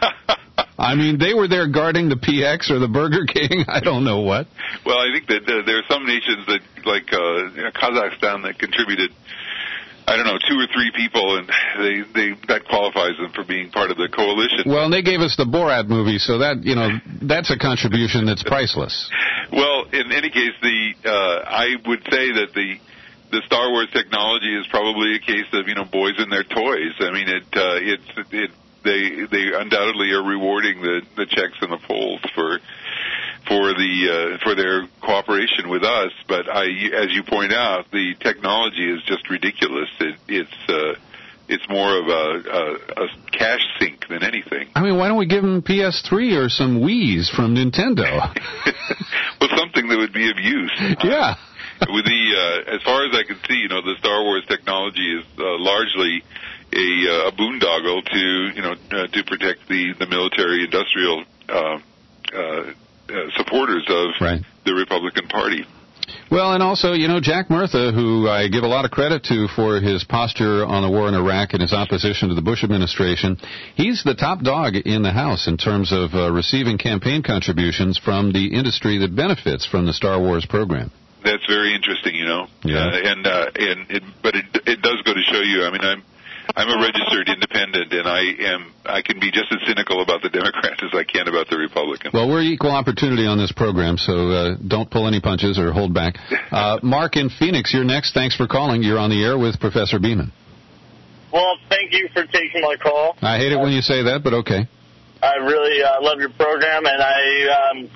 I mean, they were there guarding the P X or the Burger King. I don't know what. Well, I think that uh, there are some nations that, like uh, you know, Kazakhstan, that contributed, I don't know, two or three people, and they, they that qualifies them for being part of the coalition. Well, and they gave us the Borat movie, so that, you know, that's a contribution that's priceless. Well, in any case, the uh, I would say that the the Star Wars technology is probably a case of, you know, boys and their toys. I mean, it uh, it's it. They they undoubtedly are rewarding the, the Czechs and the Poles for for the uh, for their cooperation with us. But I, as you point out, the technology is just ridiculous. It, it's uh, it's more of a, a, a cash sink than anything. I mean, why don't we give them P S three or some Wii's from Nintendo? Well, something that would be of use. Yeah. Uh, with the uh, as far as I can see, you know, the Star Wars technology is uh, largely a, uh, a boondoggle to, you know, uh, to protect the, the military industrial uh, uh, uh, supporters of right. the Republican Party. Well, and also, you know, Jack Murtha, who I give a lot of credit to for his posture on the war in Iraq and his opposition to the Bush administration, he's the top dog in the House in terms of uh, receiving campaign contributions from the industry that benefits from the Star Wars program. That's very interesting, you know. Yeah. Uh, and uh, and it, but it it does go to show you. I mean, I'm I'm a registered independent, and I am I can be just as cynical about the Democrats as I can about the Republicans. Well, we're equal opportunity on this program, so uh, don't pull any punches or hold back. Uh, Mark in Phoenix, you're next. Thanks for calling. You're on the air with Professor Beeman. Well, thank you for taking my call. I hate it when you say that, but okay. I really uh, love your program, and I um,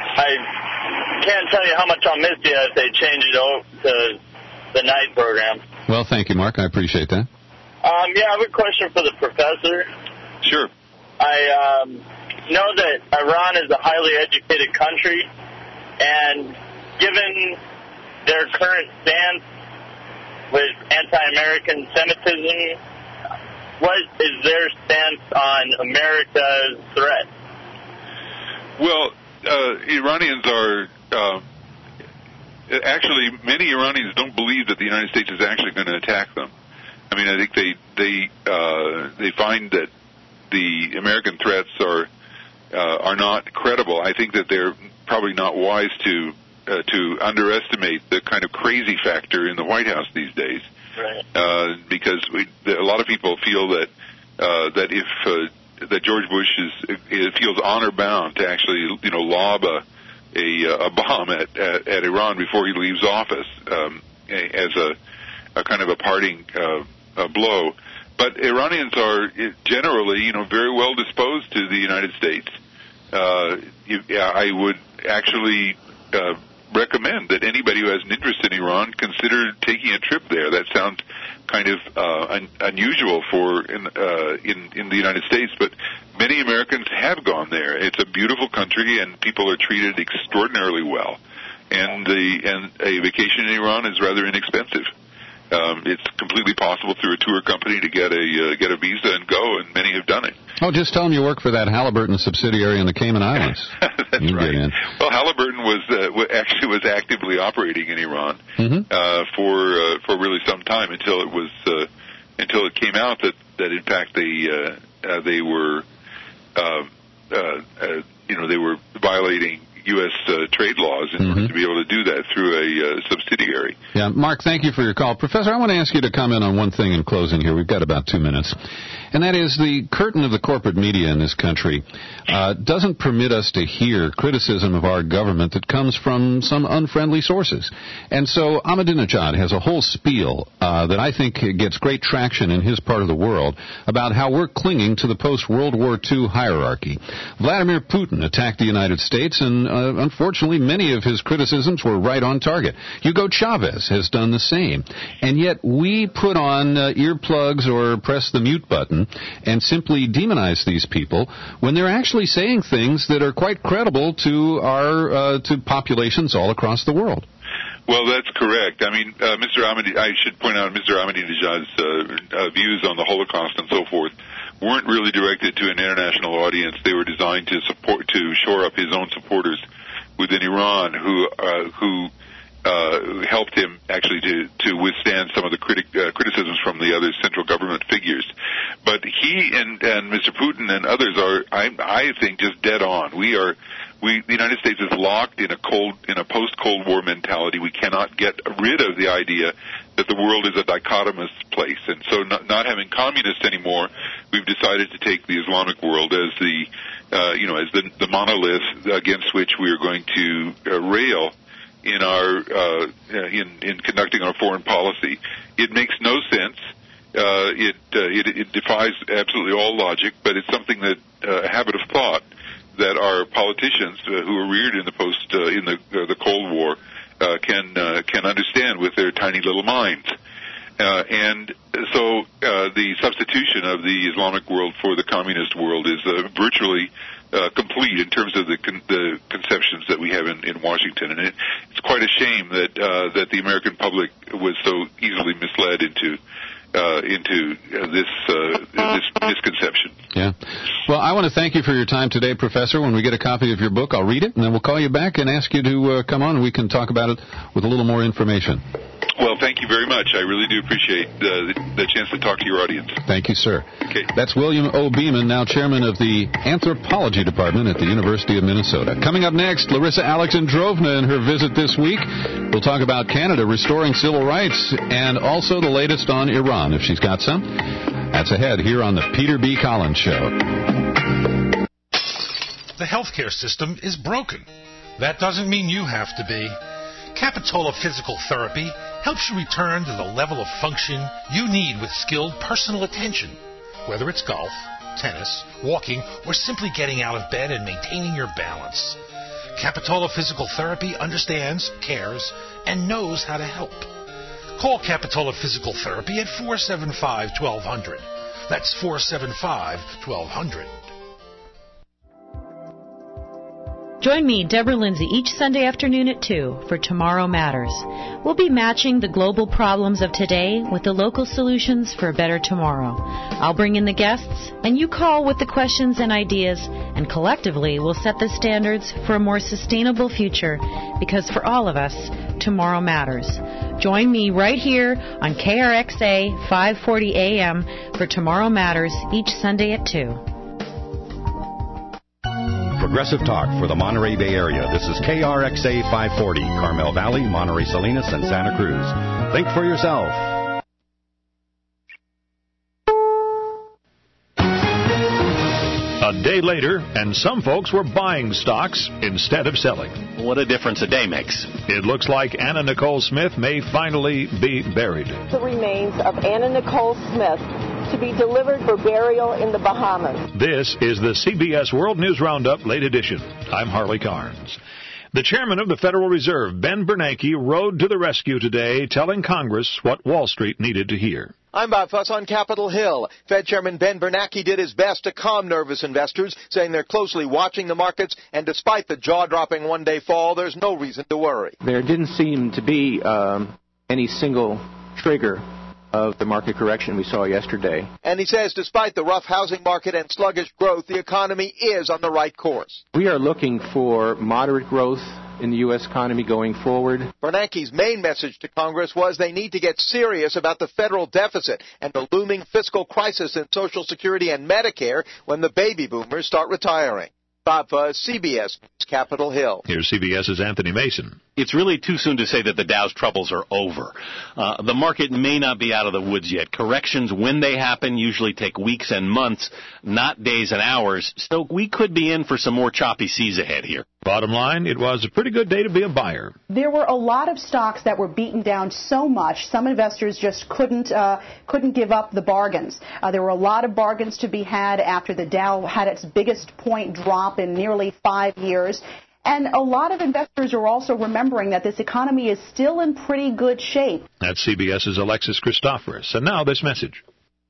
I can't tell you how much I'll miss you if they change it over to the night program. Well, thank you, Mark. I appreciate that. Um, yeah, I have a question for the professor. Sure. I um, know that Iran is a highly educated country, and given their current stance with anti-American Semitism, what is their stance on America's threat? Well, uh, Iranians are... Uh, actually, many Iranians don't believe that the United States is actually going to attack them. I mean, I think they they uh, they find that the American threats are uh, are not credible. I think that they're probably not wise to uh, to underestimate the kind of crazy factor in the White House these days. Right. Uh, because we, a lot of people feel that uh, that if uh, that George Bush is, is feels honor bound to actually you know lob a a, a bomb at, at at Iran before he leaves office um, as a, a kind of a parting uh, a blow. But Iranians are generally you know very well disposed to the United States. Uh, you, I would actually uh, recommend that anybody who has an interest in Iran consider taking a trip there. That sounds kind of uh, un- unusual for in, uh, in in the United States, but many Americans have gone there. It's a beautiful country, and people are treated extraordinarily well. And the and a vacation in Iran is rather inexpensive. Um, it's completely possible through a tour company to get a uh, get a visa and go, and many have done it. Oh, just tell them you work for that Halliburton subsidiary in the Cayman Islands. That's you right. Get in. Well, Halliburton was uh, actually was actively operating in Iran mm-hmm. uh, for uh, for really some time until it was uh, until it came out that, that in fact they uh, uh, they were uh, uh, uh, you know they were violating U S uh, trade laws in mm-hmm. order to be able to do that through a uh, subsidiary. Yeah, Mark, thank you for your call. Professor, I want to ask you to comment on one thing in closing here. We've got about two minutes. And that is the curtain of the corporate media in this country uh, doesn't permit us to hear criticism of our government that comes from some unfriendly sources. And so Ahmadinejad has a whole spiel uh, that I think gets great traction in his part of the world about how we're clinging to the post-World War Two hierarchy. Vladimir Putin attacked the United States, and uh, unfortunately many of his criticisms were right on target. Hugo Chavez has done the same. And yet we put on uh, earplugs or press the mute button and simply demonize these people when they're actually saying things that are quite credible to our uh, to populations all across the world. Well, that's correct. I mean, uh, Mister Ahmadi, I should point out Mister Ahmadinejad's uh, uh, views on the Holocaust and so forth weren't really directed to an international audience. They were designed to support to shore up his own supporters within Iran, who uh, who. Uh, helped him actually to, to withstand some of the critic, uh, criticisms from the other central government figures. But he and, and Mister Putin and others are, I, I think, just dead on. We are, we, the United States is locked in a cold, in a post-Cold War mentality. We cannot get rid of the idea that the world is a dichotomous place. And so not, not having communists anymore, we've decided to take the Islamic world as the, uh, you know, as the, the monolith against which we are going to uh, rail in our uh, in in conducting our foreign policy. It makes no sense. Uh, it, uh, it it defies absolutely all logic, but it's something that uh, a habit of thought that our politicians uh, who were reared in the post uh, in the uh, the Cold War uh, can uh, can understand with their tiny little minds. Uh, and so uh, the substitution of the Islamic world for the communist world is uh, virtually uh, complete in terms of the, con- the conceptions that we have in, in Washington. And it, it's quite a shame that uh, that the American public was so easily misled into uh, into uh, this uh, this misconception. Yeah. Well, I want to thank you for your time today, Professor. When we get a copy of your book, I'll read it, and then we'll call you back and ask you to uh, come on, and we can talk about it with a little more information. Well, thank you very much. I really do appreciate uh, the, the chance to talk to your audience. Thank you, sir. Okay. That's William O. Beeman, now chairman of the Anthropology Department at the University of Minnesota. Coming up next, Larissa Alexandrovna and her visit this week. We'll talk about Canada restoring civil rights and also the latest on Iran, if she's got some. That's ahead here on the Peter B. Collins Show. The healthcare system is broken. That doesn't mean you have to be. Capitola Physical Therapy helps you return to the level of function you need with skilled personal attention. Whether it's golf, tennis, walking, or simply getting out of bed and maintaining your balance. Capitola Physical Therapy understands, cares, and knows how to help. Call Capitola Physical Therapy at four seven five, one two zero zero. That's four seven five, one two zero zero. Join me, Deborah Lindsay, each Sunday afternoon at two for Tomorrow Matters. We'll be matching the global problems of today with the local solutions for a better tomorrow. I'll bring in the guests, and you call with the questions and ideas, and collectively we'll set the standards for a more sustainable future, because for all of us, tomorrow matters. Join me right here on K R X A five forty A M for Tomorrow Matters each Sunday at two. Progressive Talk for the Monterey Bay Area. This is K R X A five forty, Carmel Valley, Monterey Salinas, and Santa Cruz. Think for yourself. A day later, and some folks were buying stocks instead of selling. What a difference a day makes. It looks like Anna Nicole Smith may finally be buried. The remains of Anna Nicole Smith to be delivered for burial in the Bahamas. This is the C B S World News Roundup, late edition. I'm Harley Carnes. The chairman of the Federal Reserve, Ben Bernanke, rode to the rescue today, telling Congress what Wall Street needed to hear. I'm Bob Fuss on Capitol Hill. Fed Chairman Ben Bernanke did his best to calm nervous investors, saying they're closely watching the markets, and despite the jaw-dropping one-day fall, there's no reason to worry. There didn't seem to be um, any single trigger of the market correction we saw yesterday. And he says despite the rough housing market and sluggish growth, the economy is on the right course. We are looking for moderate growth in the U S economy going forward. Bernanke's main message to Congress was they need to get serious about the federal deficit and the looming fiscal crisis in Social Security and Medicare when the baby boomers start retiring. Bob Fuss, C B S News, Capitol Hill. Here's CBS's Anthony Mason. It's really too soon to say that the Dow's troubles are over. Uh, the market may not be out of the woods yet. Corrections, when they happen, usually take weeks and months, not days and hours. So we could be in for some more choppy seas ahead here. Bottom line, it was a pretty good day to be a buyer. There were a lot of stocks that were beaten down so much, some investors just couldn't uh, couldn't give up the bargains. Uh, there were a lot of bargains to be had after the Dow had its biggest point drop in nearly five years. And a lot of investors are also remembering that this economy is still in pretty good shape. That's CBS's Alexis Christoforous. And now this message.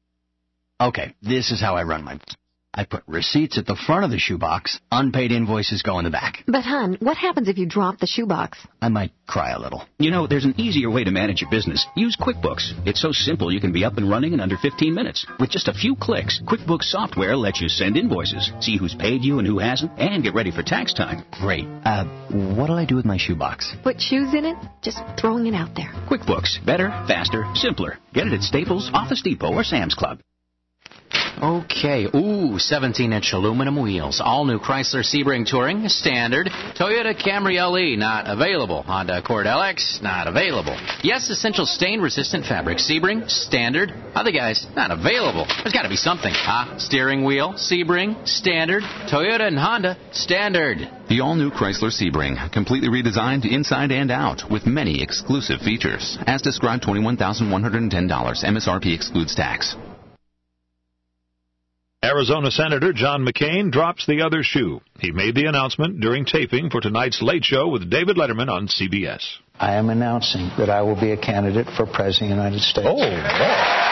Okay, this is how I run my business. I put receipts at the front of the shoebox, unpaid invoices go in the back. But, hon, what happens if you drop the shoebox? I might cry a little. You know, there's an easier way to manage your business. Use QuickBooks. It's so simple you can be up and running in under fifteen minutes. With just a few clicks, QuickBooks software lets you send invoices, see who's paid you and who hasn't, and get ready for tax time. Great. Uh, what'll I do with my shoebox? Put shoes in it? Just throwing it out there. QuickBooks. Better, faster, simpler. Get it at Staples, Office Depot, or Sam's Club. Okay, ooh, seventeen-inch aluminum wheels. All-new Chrysler Sebring Touring, standard. Toyota Camry L E, not available. Honda Accord L X, not available. Yes, essential stain-resistant fabric. Sebring, standard. Other guys, not available. There's got to be something. Ah, steering wheel, Sebring, standard. Toyota and Honda, standard. The all-new Chrysler Sebring, completely redesigned inside and out, with many exclusive features. As described, twenty-one thousand one hundred ten dollars. M S R P excludes tax. Arizona Senator John McCain drops the other shoe. He made the announcement during taping for tonight's Late Show with David Letterman on C B S. I am announcing that I will be a candidate for President of the United States. Oh, wow.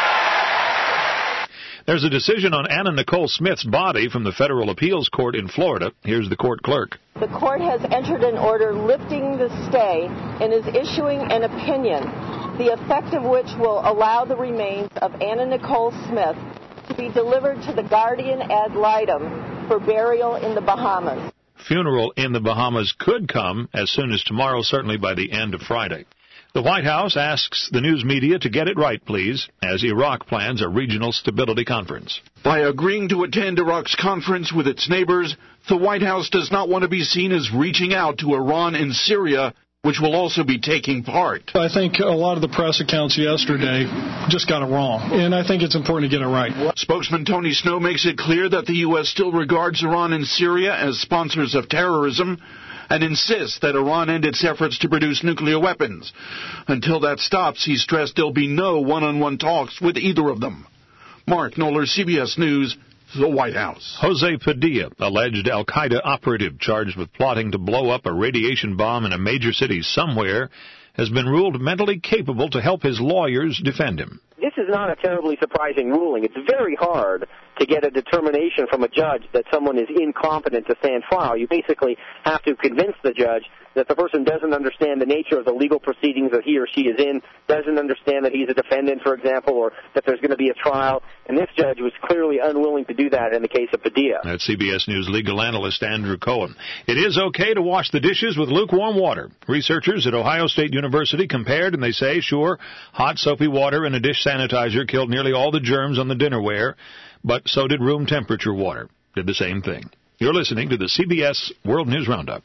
There's a decision on Anna Nicole Smith's body from the Federal Appeals Court in Florida. Here's the court clerk. The court has entered an order lifting the stay and is issuing an opinion, the effect of which will allow the remains of Anna Nicole Smith to be delivered to the guardian ad litem for burial in the Bahamas. Funeral in the Bahamas could come as soon as tomorrow, certainly by the end of Friday. The White House asks the news media to get it right, please, as Iraq plans a regional stability conference. By agreeing to attend Iraq's conference with its neighbors, the White House does not want to be seen as reaching out to Iran and Syria which will also be taking part. I think a lot of the press accounts yesterday just got it wrong, and I think it's important to get it right. Spokesman Tony Snow makes it clear that the U S still regards Iran and Syria as sponsors of terrorism and insists that Iran end its efforts to produce nuclear weapons. Until that stops, he stressed there'll be no one-on-one talks with either of them. Mark Knoller, C B S News, the White House. Jose Padilla, alleged al-Qaeda operative charged with plotting to blow up a radiation bomb in a major city somewhere, has been ruled mentally capable to help his lawyers defend him. This is not a terribly surprising ruling. It's very hard to get a determination from a judge that someone is incompetent to stand trial. You basically have to convince the judge that the person doesn't understand the nature of the legal proceedings that he or she is in, doesn't understand that he's a defendant, for example, or that there's going to be a trial. And this judge was clearly unwilling to do that in the case of Padilla. That's C B S News legal analyst Andrew Cohen. It is okay to wash the dishes with lukewarm water. Researchers at Ohio State University compared, and they say, sure, hot soapy water and a dish sanitizer killed nearly all the germs on the dinnerware, but so did room temperature water. Did the same thing. You're listening to the C B S World News Roundup.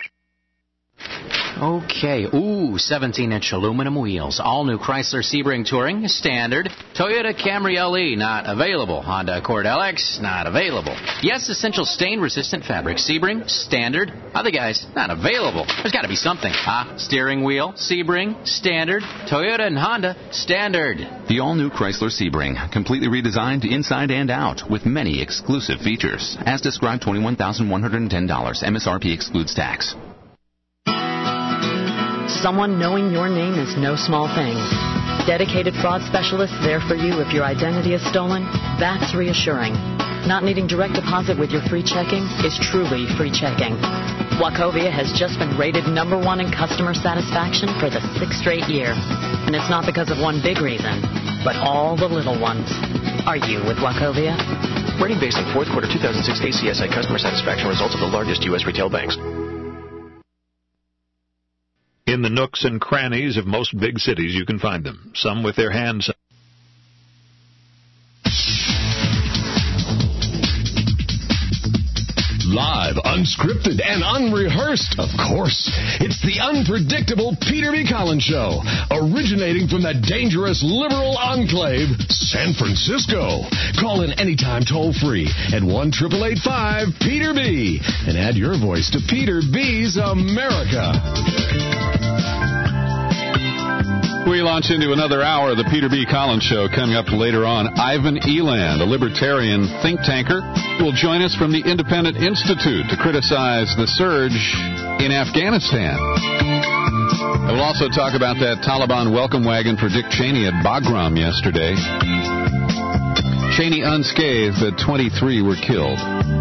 Okay, ooh, seventeen-inch aluminum wheels. All-new Chrysler Sebring Touring, standard. Toyota Camry L E, not available. Honda Accord L X, not available. Yes, essential stain-resistant fabric. Sebring, standard. Other guys, not available. There's got to be something. Ah, steering wheel, Sebring, standard. Toyota and Honda, standard. The all-new Chrysler Sebring, completely redesigned inside and out, with many exclusive features. As described, twenty-one thousand one hundred ten dollars. M S R P excludes tax. Someone knowing your name is no small thing. Dedicated fraud specialists there for you if your identity is stolen. That's reassuring. Not needing direct deposit with your free checking is truly free checking. Wachovia has just been rated number one in customer satisfaction for the sixth straight year. And it's not because of one big reason, but all the little ones. Are you with Wachovia? Rating based on fourth quarter two thousand six A C S I customer satisfaction results of the largest U S retail banks. In the nooks and crannies of most big cities, you can find them, some with their hands. Live, unscripted, and unrehearsed, of course. It's the unpredictable Peter B. Collins Show, originating from the dangerous liberal enclave, San Francisco. Call in anytime toll-free at one eight eight five Peter B. and add your voice to Peter B's America. We launch into another hour of the Peter B. Collins Show. Coming up later on, Ivan Eland, a libertarian think tanker, will join us from the Independent Institute to criticize the surge in Afghanistan. And we'll also talk about that Taliban welcome wagon for Dick Cheney at Bagram yesterday. Cheney unscathed, but twenty-three were killed.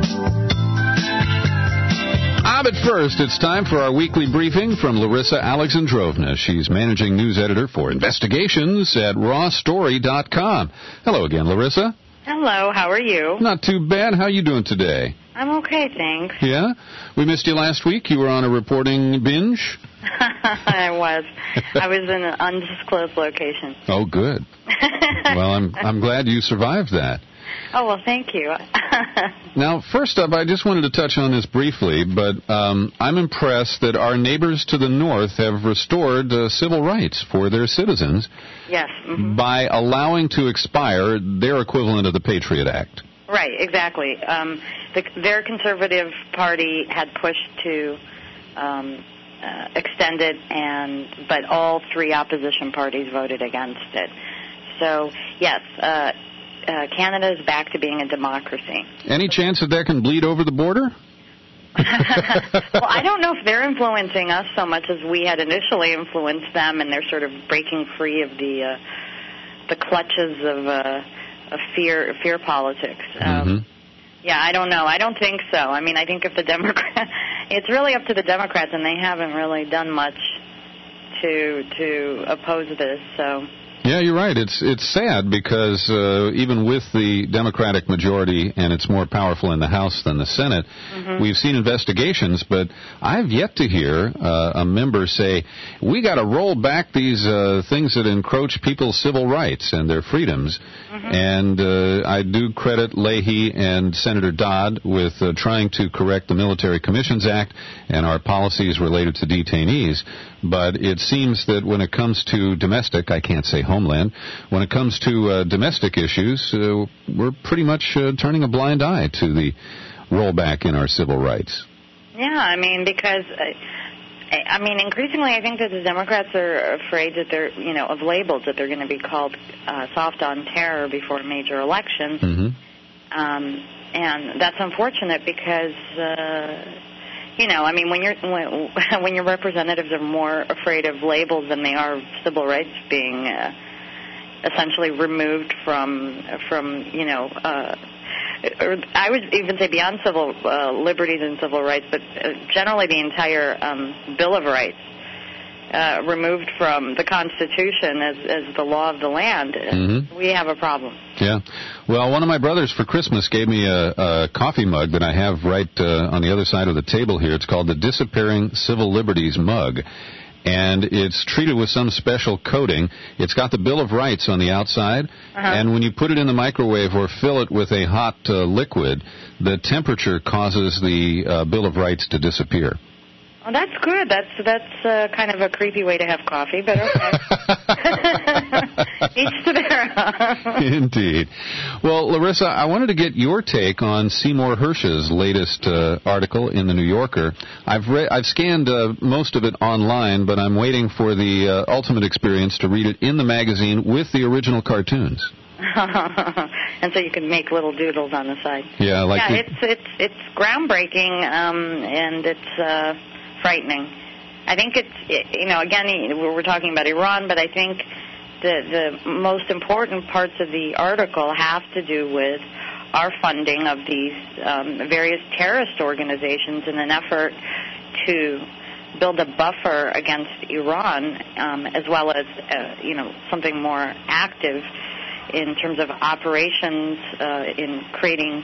Ah, but first, it's time for our weekly briefing from Larissa Alexandrovna. She's managing news editor for investigations at raw story dot com. Hello again, Larissa. Hello, how are you? Not too bad. How are you doing today? I'm okay, thanks. Yeah? We missed you last week. You were on a reporting binge? I was. I was in an undisclosed location. Oh, good. Well, I'm I'm glad you survived that. Oh, well, thank you. Now, first up, I just wanted to touch on this briefly, but um, I'm impressed that our neighbors to the north have restored uh, civil rights for their citizens. Yes. Mm-hmm. By allowing to expire their equivalent of the Patriot Act. Right, exactly. Um, the, their conservative party had pushed to um, uh, extend it, and but all three opposition parties voted against it. So, yes, uh, Uh, Canada is back to being a democracy. Any chance that that can bleed over the border? Well, I don't know if they're influencing us so much as we had initially influenced them, and they're sort of breaking free of the uh, the clutches of, uh, of fear fear politics. Um, mm-hmm. Yeah, I don't know. I don't think so. I mean, I think if the Democrats, it's really up to the Democrats, and they haven't really done much to to oppose this. So. Yeah, you're right. It's it's sad because uh, even with the Democratic majority, and it's more powerful in the House than the Senate, mm-hmm. we've seen investigations, but I've yet to hear uh, a member say, we got to roll back these uh, things that encroach people's civil rights and their freedoms. Mm-hmm. And uh, I do credit Leahy and Senator Dodd with uh, trying to correct the Military Commissions Act and our policies related to detainees. But it seems that when it comes to domestic, I can't say homeland, when it comes to uh, domestic issues, uh, we're pretty much uh, turning a blind eye to the rollback in our civil rights. Yeah, I mean, because, uh, I mean, increasingly I think that the Democrats are afraid that they're, you know, of labels, that they're going to be called uh, soft on terror before major elections. Mm-hmm. Um, and that's unfortunate because... Uh, You know, I mean, when you're when, when your representatives are more afraid of labels than they are of civil rights being uh, essentially removed from from you know, uh, or I would even say beyond civil uh, liberties and civil rights, but uh, generally the entire um, Bill of Rights uh, removed from the Constitution as as the law of the land, mm-hmm. we have a problem. Yeah. Well, one of my brothers for Christmas gave me a, a coffee mug that I have right uh, on the other side of the table here. It's called the Disappearing Civil Liberties Mug. And it's treated with some special coating. It's got the Bill of Rights on the outside. Uh-huh. And when you put it in the microwave or fill it with a hot uh, liquid, the temperature causes the uh, Bill of Rights to disappear. Well, that's good. That's that's uh, kind of a creepy way to have coffee, but okay. Each to their own. Indeed. Well, Larissa, I wanted to get your take on Seymour Hersh's latest uh, article in the New Yorker. I've re- I've scanned uh, most of it online, but I'm waiting for the uh, ultimate experience to read it in the magazine with the original cartoons. And so you can make little doodles on the side. Yeah, like yeah, the- it's it's it's groundbreaking, um, and it's. Uh, frightening. I think it's, you know, again, we're talking about Iran, but I think the the most important parts of the article have to do with our funding of these um, various terrorist organizations in an effort to build a buffer against Iran, um, as well as, uh, you know, something more active in terms of operations uh, in creating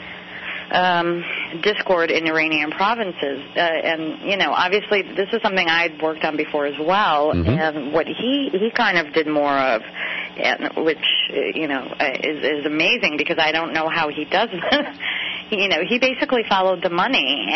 Um, discord in Iranian provinces. Uh, and, you know, obviously this is something I'd worked on before as well. Mm-hmm. And what he, he kind of did more of, and, which, you know, is, is amazing because I don't know how he does it. You know, he basically followed the money.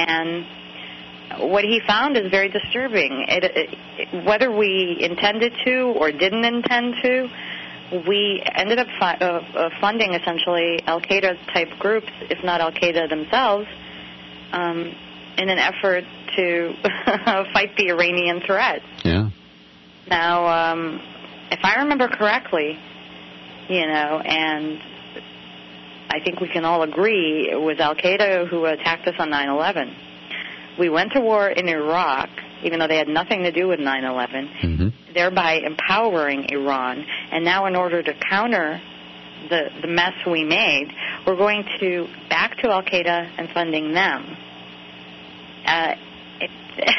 And what he found is very disturbing. It, it, whether we intended to or didn't intend to, we ended up fi- uh, uh, funding essentially Al-Qaeda-type groups, if not Al-Qaeda themselves, um, in an effort to fight the Iranian threat. Yeah. Now, um, if I remember correctly, you know, and I think we can all agree it was Al-Qaeda who attacked us on nine eleven. We went to war in Iraq, even though they had nothing to do with nine eleven, mm-hmm. thereby empowering Iran. And now in order to counter the, the mess we made, we're going to back to Al-Qaeda and funding them. Uh, it,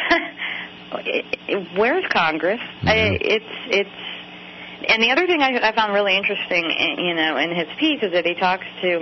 it, it, where's Congress? Mm-hmm. I, it's it's, and the other thing I, I found really interesting, you know, in his piece is that he talks to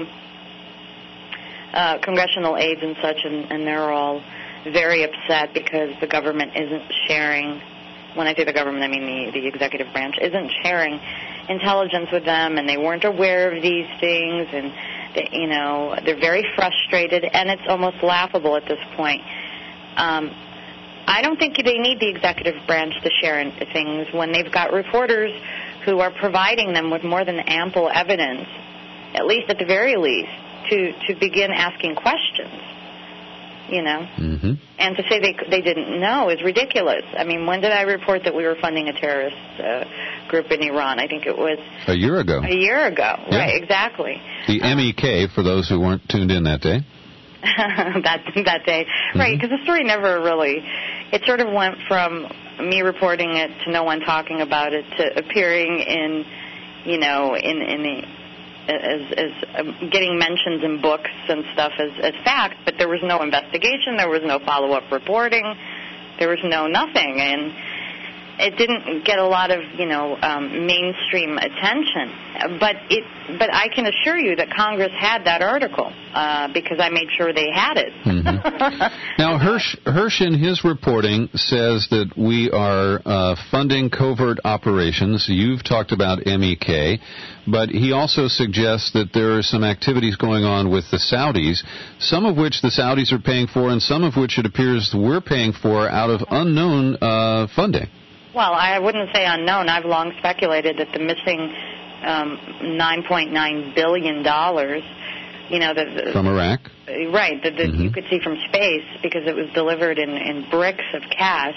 uh, congressional aides and such, and, and they're all very upset because the government isn't sharing, when I say the government, I mean the, the executive branch, isn't sharing intelligence with them, and they weren't aware of these things, and, they, you know, they're very frustrated, and it's almost laughable at this point. Um, I don't think they need the executive branch to share things when they've got reporters who are providing them with more than ample evidence, at least at the very least, to, to begin asking questions. You know, mm-hmm. and to say they they didn't know is ridiculous. I mean, when did I report that we were funding a terrorist uh, group in Iran? I think it was a year ago. A year ago, yeah. Right? Exactly. The M E K, for those who weren't tuned in that day. that that day, mm-hmm. Right? Because the story never really. It sort of went from me reporting it to no one talking about it to appearing in, you know, in in the. as, as um, getting mentions in books and stuff as, as fact, but there was no investigation, there was no follow-up reporting, there was no nothing. And, it didn't get a lot of, you know, um, mainstream attention. But it, but I can assure you that Congress had that article uh, because I made sure they had it. Mm-hmm. Now, Hirsch, Hirsch in his reporting says that we are uh, funding covert operations. You've talked about M E K, but he also suggests that there are some activities going on with the Saudis, some of which the Saudis are paying for and some of which it appears we're paying for out of unknown uh, funding. Well, I wouldn't say unknown. I've long speculated that the missing um, nine point nine billion dollars, you know, the, the, from Iraq, right, that mm-hmm. you could see from space because it was delivered in, in bricks of cash.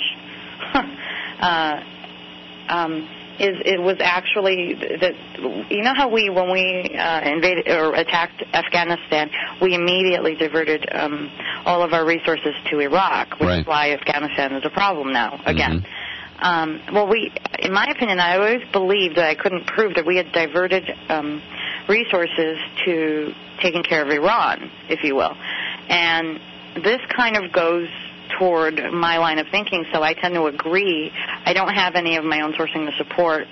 uh, um, is it was actually that you know how we when we uh, invaded or attacked Afghanistan, we immediately diverted um, all of our resources to Iraq, which right. is why Afghanistan is a problem now again. Mm-hmm. Um, well, we, in my opinion, I always believed that I couldn't prove that we had diverted um, resources to taking care of Iran, if you will. And this kind of goes toward my line of thinking, so I tend to agree. I don't have any of my own sourcing to support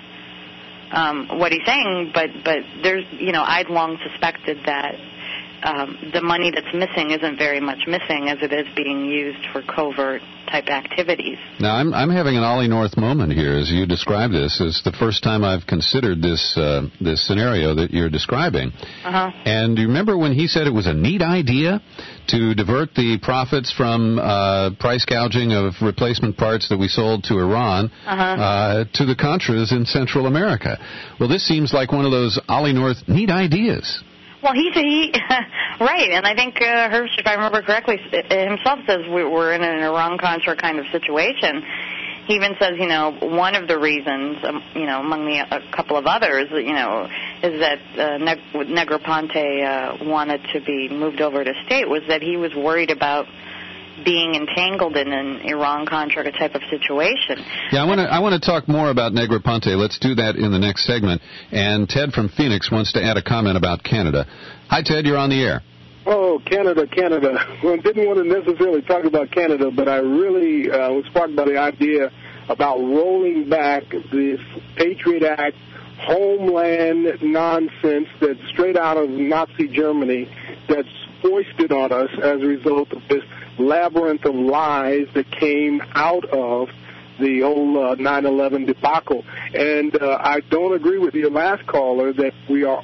um, what he's saying, but, but there's, you know, I'd long suspected that um, the money that's missing isn't very much missing as it is being used for covert type activities. Now, I'm I'm having an Ollie North moment here as you describe this. It's the first time I've considered this uh, this scenario that you're describing. Uh-huh. And do you remember when he said it was a neat idea to divert the profits from uh, price gouging of replacement parts that we sold to Iran uh-huh. uh, to the Contras in Central America? Well, this seems like one of those Ollie North neat ideas. Well, he, he right, and I think uh, Hirsch, if I remember correctly, himself says we, we're in an Iran-Contra kind of situation. He even says, you know, one of the reasons, um, you know, among the a couple of others, you know, is that uh, Neg- Negroponte uh, wanted to be moved over to state was that he was worried about being entangled in an Iran-Contra type of situation. Yeah, I want to I want to talk more about Negroponte. Let's do that in the next segment. And Ted from Phoenix wants to add a comment about Canada. Hi, Ted. You're on the air. Oh, Canada, Canada. Well, I didn't want to necessarily talk about Canada, but I really uh, was sparked by the idea about rolling back this Patriot Act homeland nonsense that's straight out of Nazi Germany that's foisted on us as a result of this labyrinth of lies that came out of the whole uh, nine eleven debacle. And uh, I don't agree with your last caller that we are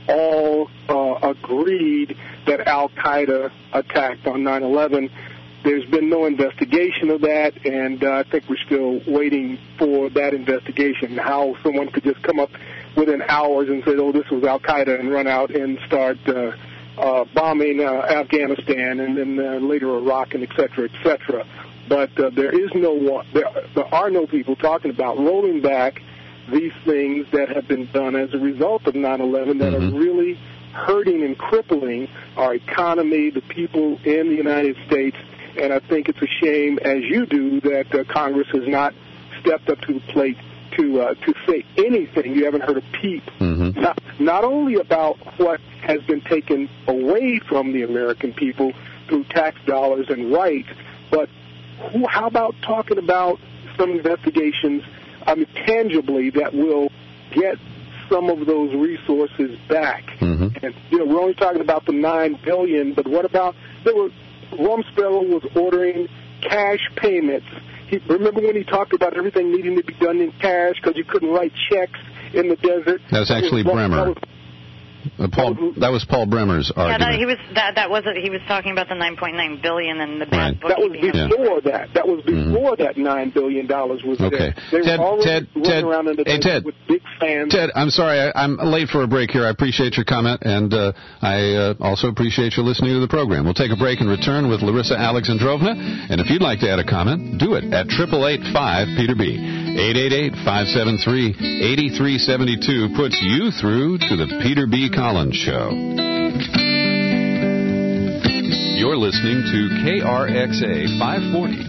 all uh, agreed that Al-Qaeda attacked on nine eleven. There's been no investigation of that, and uh, I think we're still waiting for that investigation, how someone could just come up within hours and say, oh, this was Al-Qaeda, and run out and start uh, uh, bombing uh, Afghanistan and then uh, later Iraq and et cetera, et cetera. But uh, there is no one, there, there are no people talking about rolling back these things that have been done as a result of nine eleven that mm-hmm. are really hurting and crippling our economy, the people in the United States. And I think it's a shame, as you do, that uh, Congress has not stepped up to the plate to uh, to say anything. You haven't heard a peep, mm-hmm. not, not only about what has been taken away from the American people through tax dollars and rights, but who, how about talking about some investigations, I mean, tangibly, that will get some of those resources back. Mm-hmm. And, you know, we're only talking about the nine billion dollars, but what about, there were, Rumsfeld was ordering cash payments. He, remember when he talked about everything needing to be done in cash because you couldn't write checks in the desert? That was actually that was, Bremer. That was, Uh, Paul, that was Paul Bremer's yeah, argument. Yeah, he was that that wasn't. He was talking about the nine point nine billion dollars and the bad right. That was before yeah. that. That was before mm-hmm. that nine billion dollars was okay. there. They Ted, were already Ted, running Ted, around in the hey, Ted, with big fans. Ted, I'm sorry, I, I'm late for a break here. I appreciate your comment, and uh, I uh, also appreciate you listening to the program. We'll take a break and return with Larissa Alexandrovna. And if you'd like to add a comment, do it at eight eight eight five Peter B. eight eight eight, five seven three, eight three seven two puts you through to the Peter B. Collins Show. You're listening to K R X A five forty.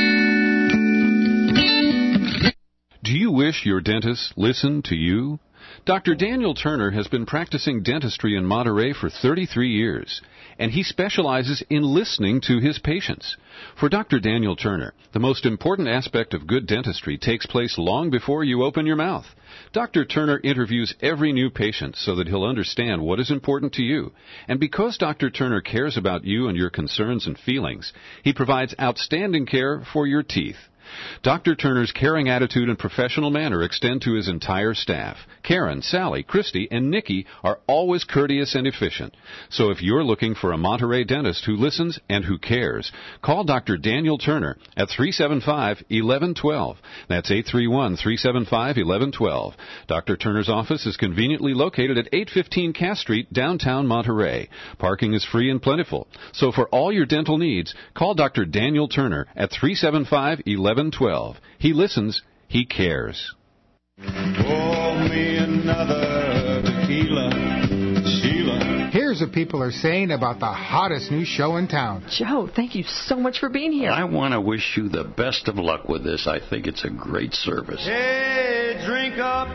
Do you wish your dentist listened to you? Doctor Daniel Turner has been practicing dentistry in Monterey for thirty-three years, and he specializes in listening to his patients. For Doctor Daniel Turner, the most important aspect of good dentistry takes place long before you open your mouth. Doctor Turner interviews every new patient so that he'll understand what is important to you. And because Doctor Turner cares about you and your concerns and feelings, he provides outstanding care for your teeth. Doctor Turner's caring attitude and professional manner extend to his entire staff. Karen, Sally, Christy, and Nikki are always courteous and efficient. So if you're looking for a Monterey dentist who listens and who cares, call Doctor Daniel Turner at three seven five, one one one two. That's eight three one, three seven five, one one one two. Doctor Turner's office is conveniently located at eight fifteen Cass Street, downtown Monterey. Parking is free and plentiful. So for all your dental needs, call Doctor Daniel Turner at three seven five, one one one two. He listens, he cares. Pour me another tequila, Sheila. Here's what people are saying about the hottest new show in town. Joe, thank you so much for being here. I want to wish you the best of luck with this. I think it's a great service. Hey, drink up,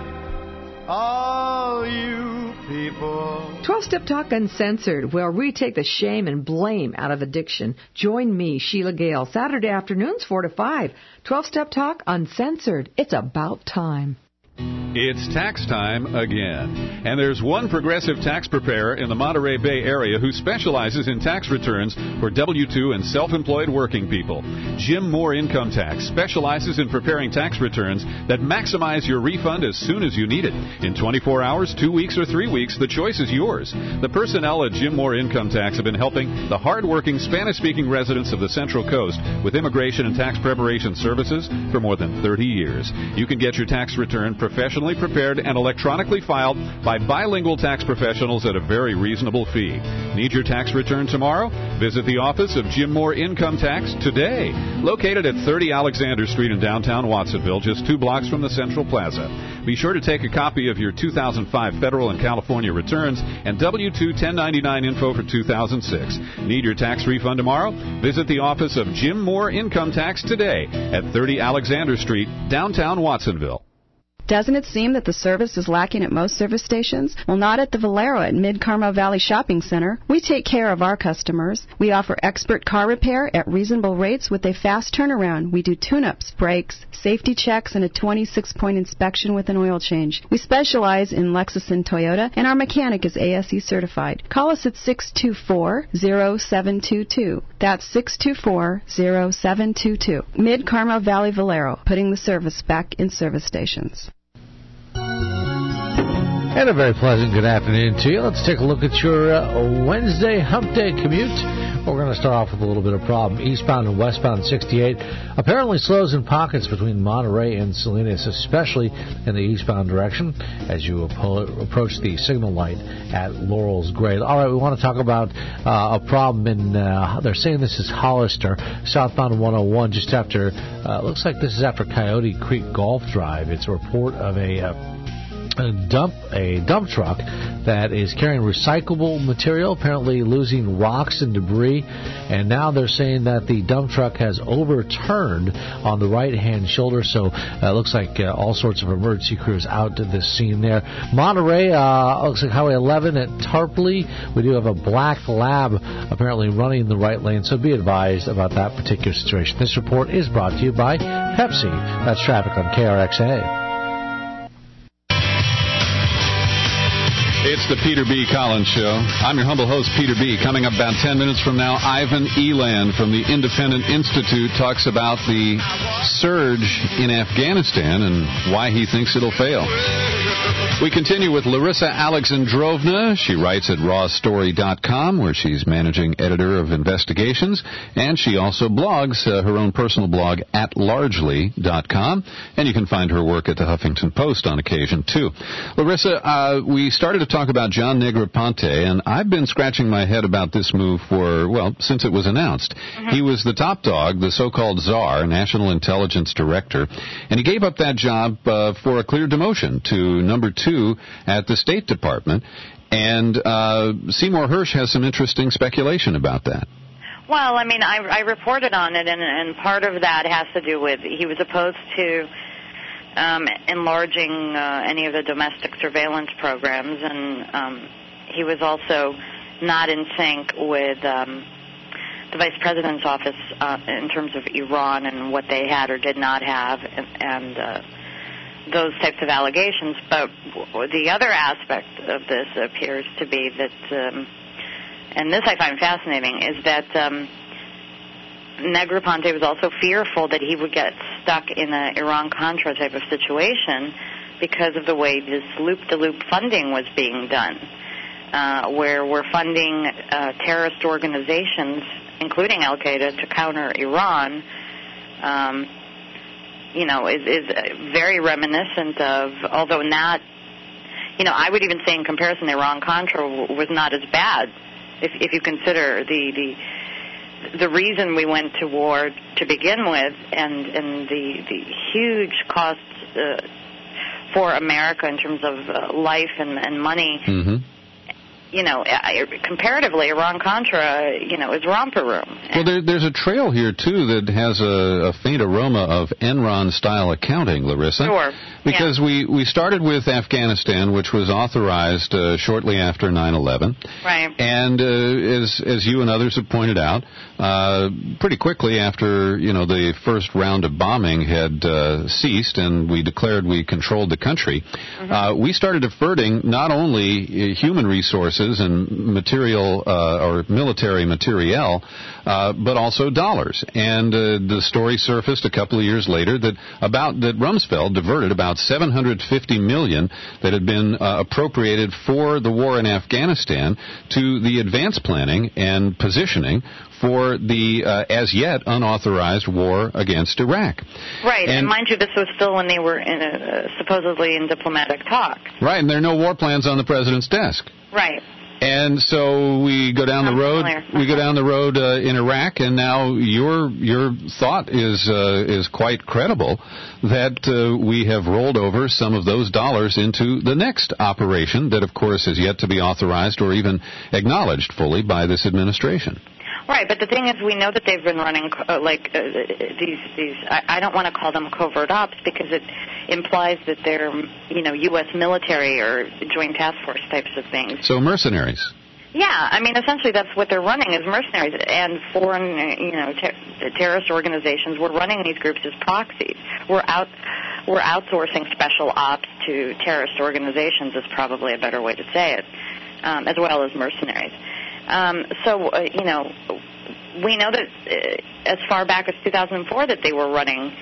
all you people. twelve-Step Talk Uncensored, where we take the shame and blame out of addiction. Join me, Sheila Gale, Saturday afternoons, four to five. twelve-Step Talk Uncensored. It's about time. It's tax time again. And there's one progressive tax preparer in the Monterey Bay area who specializes in tax returns for W two and self-employed working people. Jim Moore Income Tax specializes in preparing tax returns that maximize your refund as soon as you need it. In twenty-four hours, two weeks, or three weeks, the choice is yours. The personnel at Jim Moore Income Tax have been helping the hard-working Spanish-speaking residents of the Central Coast with immigration and tax preparation services for more than thirty years. You can get your tax return professionally prepared and electronically filed by bilingual tax professionals at a very reasonable fee. Need your tax return tomorrow? Visit the office of Jim Moore Income Tax today. Located at thirty Alexander Street in downtown Watsonville, just two blocks from the Central Plaza. Be sure to take a copy of your two thousand five federal and California returns and W two ten ninety-nine info for two thousand six. Need your tax refund tomorrow? Visit the office of Jim Moore Income Tax today at thirty Alexander Street, downtown Watsonville. Doesn't it seem that the service is lacking at most service stations? Well, not at the Valero at Mid-Carmel Valley Shopping Center. We take care of our customers. We offer expert car repair at reasonable rates with a fast turnaround. We do tune-ups, brakes, safety checks, and a twenty-six point inspection with an oil change. We specialize in Lexus and Toyota, and our mechanic is A S E certified. Call us at six two four, zero seven two two. That's six two four, zero seven two two. Mid-Carmel Valley Valero, putting the service back in service stations. And a very pleasant good afternoon to you. Let's take a look at your uh, Wednesday hump day commute. We're going to start off with a little bit of problem. Eastbound and westbound sixty-eight apparently slows in pockets between Monterey and Salinas, especially in the eastbound direction as you approach the signal light at Laurel's Grade. All right, we want to talk about uh, a problem in, uh, they're saying this is Hollister, southbound one oh one, just after, uh, looks like this is after Coyote Creek Golf Drive. It's a report of a... Uh, A dump a dump truck that is carrying recyclable material, apparently losing rocks and debris, and now they're saying that the dump truck has overturned on the right-hand shoulder, so uh, it looks like uh, all sorts of emergency crews out to this scene there. Monterey, uh, looks like Highway eleven at Tarpley. We do have a black lab apparently running in the right lane, so be advised about that particular situation. This report is brought to you by Pepsi. That's traffic on K R X A. It's the Peter B. Collins Show. I'm your humble host, Peter B. Coming up about ten minutes from now, Ivan Eland from the Independent Institute talks about the surge in Afghanistan and why he thinks it'll fail. We continue with Larissa Alexandrovna. She writes at raw story dot com, where she's managing editor of investigations, and she also blogs uh, her own personal blog at largely dot com, and you can find her work at the Huffington Post on occasion, too. Larissa, uh, we started to talk about John Negroponte, and I've been scratching my head about this move for, well, since it was announced. Mm-hmm. He was the top dog, the so-called czar, National Intelligence Director, and he gave up that job uh, for a clear demotion to number two at the State Department, and uh, Seymour Hersh has some interesting speculation about that. Well, I mean, I, I reported on it, and, and part of that has to do with he was opposed to um, enlarging uh, any of the domestic surveillance programs, and um, he was also not in sync with um, the Vice President's office uh, in terms of Iran and what they had or did not have, and, and uh, those types of allegations. But the other aspect of this appears to be that, um, and this I find fascinating, is that um, Negroponte was also fearful that he would get stuck in an Iran-Contra type of situation because of the way this loop-de-loop funding was being done, uh, where we're funding uh, terrorist organizations, including Al-Qaeda, to counter Iran. Um, you know, is, is very reminiscent of, although not, you know, I would even say in comparison, Iran-Contra was not as bad if, if you consider the, the the reason we went to war to begin with, and, and the, the huge costs uh, for America in terms of uh, life and, and money. Mm-hmm. You know, comparatively, Iran-Contra, you know, is romper room. Well, there, there's a trail here, too, that has a, a faint aroma of Enron-style accounting, Larissa. Sure. Because yeah. we, we started with Afghanistan, which was authorized uh, shortly after nine eleven. Right. And uh, as, as you and others have pointed out, uh, pretty quickly after, you know, the first round of bombing had uh, ceased and we declared we controlled the country, mm-hmm. uh, we started diverting not only human resources and material uh, or military materiel, uh, but also dollars. And uh, the story surfaced a couple of years later that about that Rumsfeld diverted about seven hundred fifty million dollars that had been uh, appropriated for the war in Afghanistan to the advance planning and positioning for the uh, as yet unauthorized war against Iraq. Right, and, and mind you, this was still when they were in a, uh, supposedly in diplomatic talks. Right, and there are no war plans on the president's desk. Right. And so we go down I'm the road. familiar. We go down the road uh, in Iraq, and now your your thought is uh, is quite credible that uh, we have rolled over some of those dollars into the next operation that, of course, is yet to be authorized or even acknowledged fully by this administration. Right, but the thing is, we know that they've been running uh, like uh, these these. I, I don't want to call them covert ops because it implies that they're, you know, U S military or joint task force types of things. So mercenaries. Yeah, I mean, essentially that's what they're running is mercenaries and foreign, you know, ter- terrorist organizations. We're running these groups as proxies. We're out, we're outsourcing special ops to terrorist organizations is probably a better way to say it, um, as well as mercenaries. Um, so, uh, you know, we know that uh, as far back as two thousand four that they were running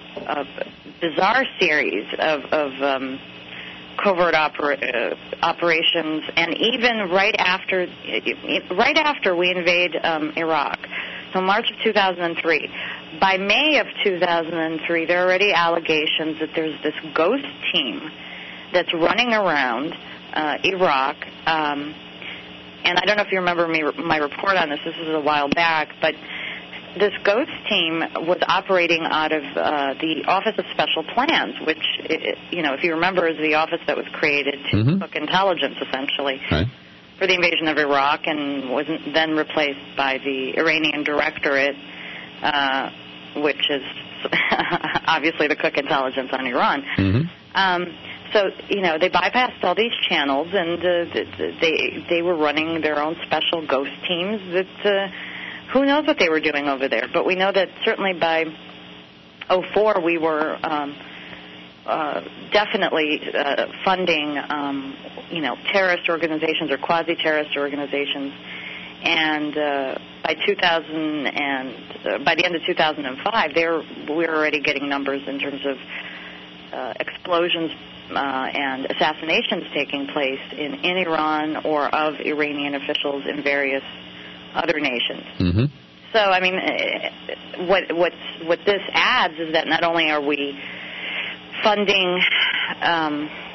a bizarre series of, of um, covert opera- uh, operations, and even right after, right after we invade um, Iraq, so March of two thousand three. By May of two thousand three, there are already allegations that there's this ghost team that's running around uh, Iraq. Um, And I don't know if you remember me, my report on this. This was a while back, but this ghost team was operating out of uh, the Office of Special Plans, which, you know, if you remember, is the office that was created to mm-hmm. cook intelligence, essentially, right. for the invasion of Iraq, and was then replaced by the Iranian Directorate, uh, which is obviously the cook intelligence on Iran. Mm-hmm. Um, So, you know, they bypassed all these channels, and uh, they they were running their own special ghost teams that uh, who knows what they were doing over there. But we know that certainly by oh four we were um, uh, definitely uh, funding, um, you know, terrorist organizations or quasi-terrorist organizations. And uh, by two thousand and uh, by the end of two thousand five, there we were already getting numbers in terms of uh, explosions Uh, and assassinations taking place in, in Iran or of Iranian officials in various other nations. Mm-hmm. So, I mean, what what what this adds is that not only are we funding um,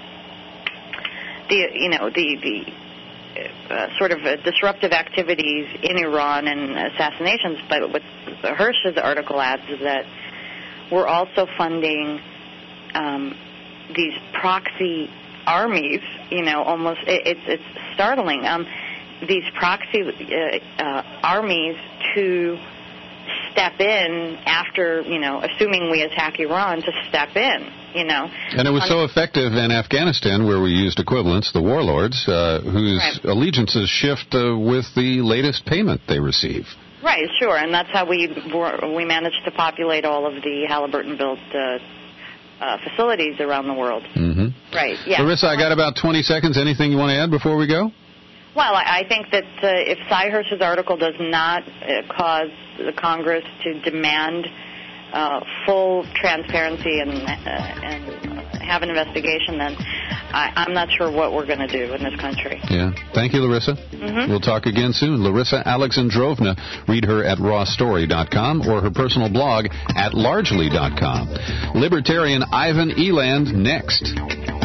the you know the the uh, sort of uh, disruptive activities in Iran and assassinations, but what Hirsch's article adds is that we're also funding Um, these proxy armies, you know, almost, it, it's, it's startling, um, these proxy uh, uh, armies to step in after, you know, assuming we attack Iran, to step in, you know. And it was so effective in Afghanistan, where we used equivalents, the warlords, uh, whose Right. allegiances shift uh, with the latest payment they receive. Right, sure, and that's how we were, we managed to populate all of the Halliburton-built uh, uh, facilities around the world. Mm-hmm. Right, yeah. Larissa, I got about twenty seconds. Anything you want to add before we go? Well, I I think that uh, if Sy Hersh's article does not uh, cause the Congress to demand uh, full transparency and uh, and have an investigation, then I, I'm not sure what we're going to do in this country. Yeah. Thank you, Larissa. Mm-hmm. We'll talk again soon. Larissa Alexandrovna. Read her at raw story dot com or her personal blog at largely dot com. Libertarian Ivan Eland next.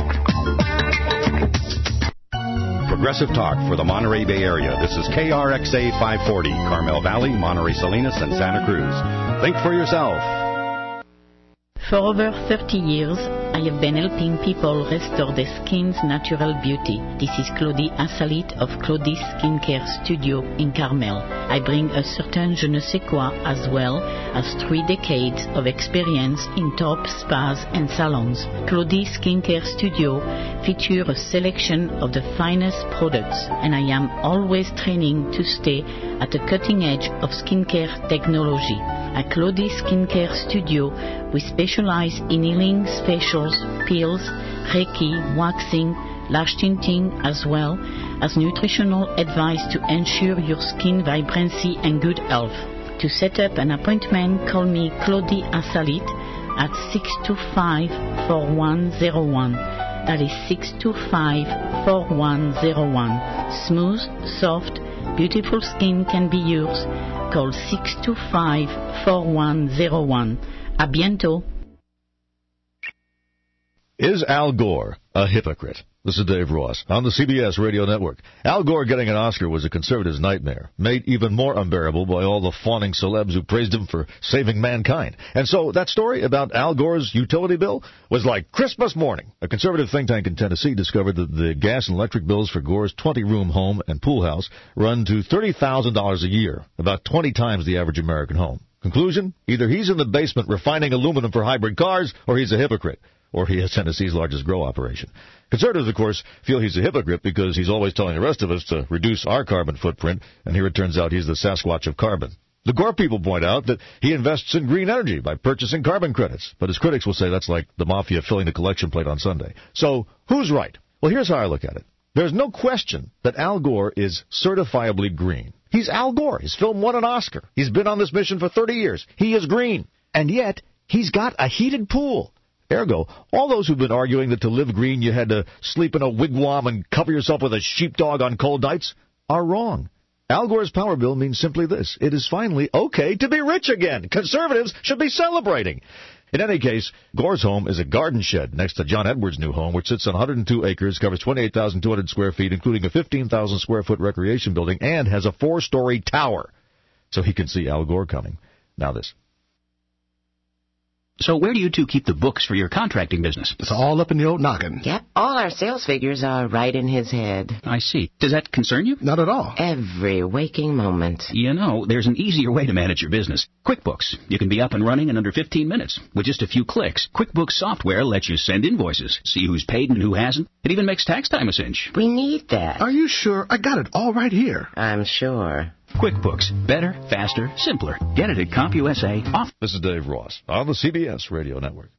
Progressive Talk for the Monterey Bay Area. This is K R X A five forty, Carmel Valley, Monterey Salinas, and Santa Cruz. Think for yourself. For over thirty years, I have been helping people restore their skin's natural beauty. This is Claudie Assalit of Claudie's Skincare Studio in Carmel. I bring a certain je ne sais quoi as well as three decades of experience in top spas and salons. Claudie's Skincare Studio features a selection of the finest products, and I am always training to stay at the cutting edge of skincare technology. At Claudie's Skincare Studio, we specialize in healing, facials, peels, Reiki, waxing, lash tinting, as well as nutritional advice to ensure your skin vibrancy and good health. To set up an appointment, call me Claudie Assalit at six two five, four one zero one. That is six two five, four one zero one. Smooth, soft, beautiful skin can be yours. Call six two five, four one zero one. A bientôt. Is Al Gore a hypocrite? This is Dave Ross on the C B S Radio Network. Al Gore getting an Oscar was a conservative's nightmare, made even more unbearable by all the fawning celebs who praised him for saving mankind. And so that story about Al Gore's utility bill was like Christmas morning. A conservative think tank in Tennessee discovered that the gas and electric bills for Gore's twenty-room home and pool house run to thirty thousand dollars a year, about twenty times the average American home. Conclusion? Either he's in the basement refining aluminum for hybrid cars, or he's a hypocrite. Or he has Tennessee's largest grow operation. Conservatives, of course, feel he's a hypocrite because he's always telling the rest of us to reduce our carbon footprint, and here it turns out he's the Sasquatch of carbon. The Gore people point out that he invests in green energy by purchasing carbon credits, but his critics will say that's like the mafia filling the collection plate on Sunday. So, who's right? Well, here's how I look at it. There's no question that Al Gore is certifiably green. He's Al Gore. His film won an Oscar. He's been on this mission for thirty years. He is green. And yet, he's got a heated pool. Ergo, all those who've been arguing that to live green you had to sleep in a wigwam and cover yourself with a sheepdog on cold nights are wrong. Al Gore's power bill means simply this. It is finally okay to be rich again. Conservatives should be celebrating. In any case, Gore's home is a garden shed next to John Edwards' new home, which sits on one hundred two acres, covers twenty-eight thousand two hundred square feet, including a fifteen thousand square foot recreation building, and has a four-story tower. So he can see Al Gore coming. Now this. So where do you two keep the books for your contracting business? It's all up in the old noggin. Yep, all our sales figures are right in his head. I see. Does that concern you? Not at all. Every waking moment. You know, there's an easier way to manage your business. QuickBooks. You can be up and running in under fifteen minutes. With just a few clicks, QuickBooks software lets you send invoices, see who's paid and who hasn't. It even makes tax time a cinch. We need that. Are you sure? I got it all right here. I'm sure. QuickBooks. Better, faster, simpler. Get it at CompUSA. Off. This is Dave Ross on the C B S Radio Network.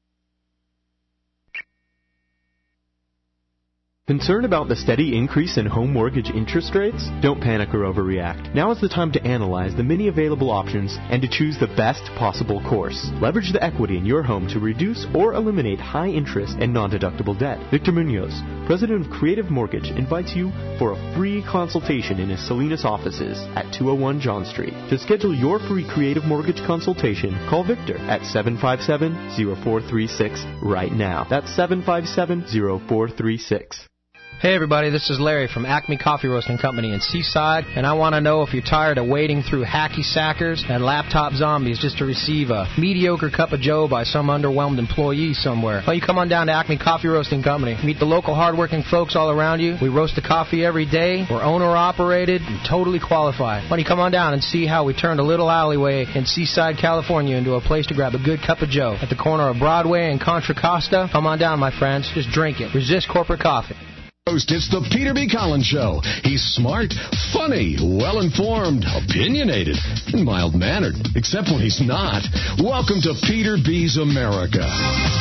Concerned about the steady increase in home mortgage interest rates? Don't panic or overreact. Now is the time to analyze the many available options and to choose the best possible course. Leverage the equity in your home to reduce or eliminate high interest and non-deductible debt. Victor Munoz, president of Creative Mortgage, invites you for a free consultation in his Salinas offices at two oh one John Street. To schedule your free Creative Mortgage consultation, call Victor at seven five seven, zero four three six right now. That's seven five seven, zero four three six. Hey everybody, this is Larry from Acme Coffee Roasting Company in Seaside, and I want to know if you're tired of wading through hacky sackers and laptop zombies just to receive a mediocre cup of joe by some underwhelmed employee somewhere. Well, you come on down to Acme Coffee Roasting Company. Meet the local hardworking folks all around you. We roast the coffee every day. We're owner-operated and totally qualified. Why don't you come on down and see how we turned a little alleyway in Seaside, California into a place to grab a good cup of joe. At the corner of Broadway and Contra Costa, come on down, my friends. Just drink it. Resist corporate coffee. It's the Peter B. Collins Show. He's smart, funny, well-informed, opinionated, and mild-mannered, except when he's not. Welcome to Peter B's America.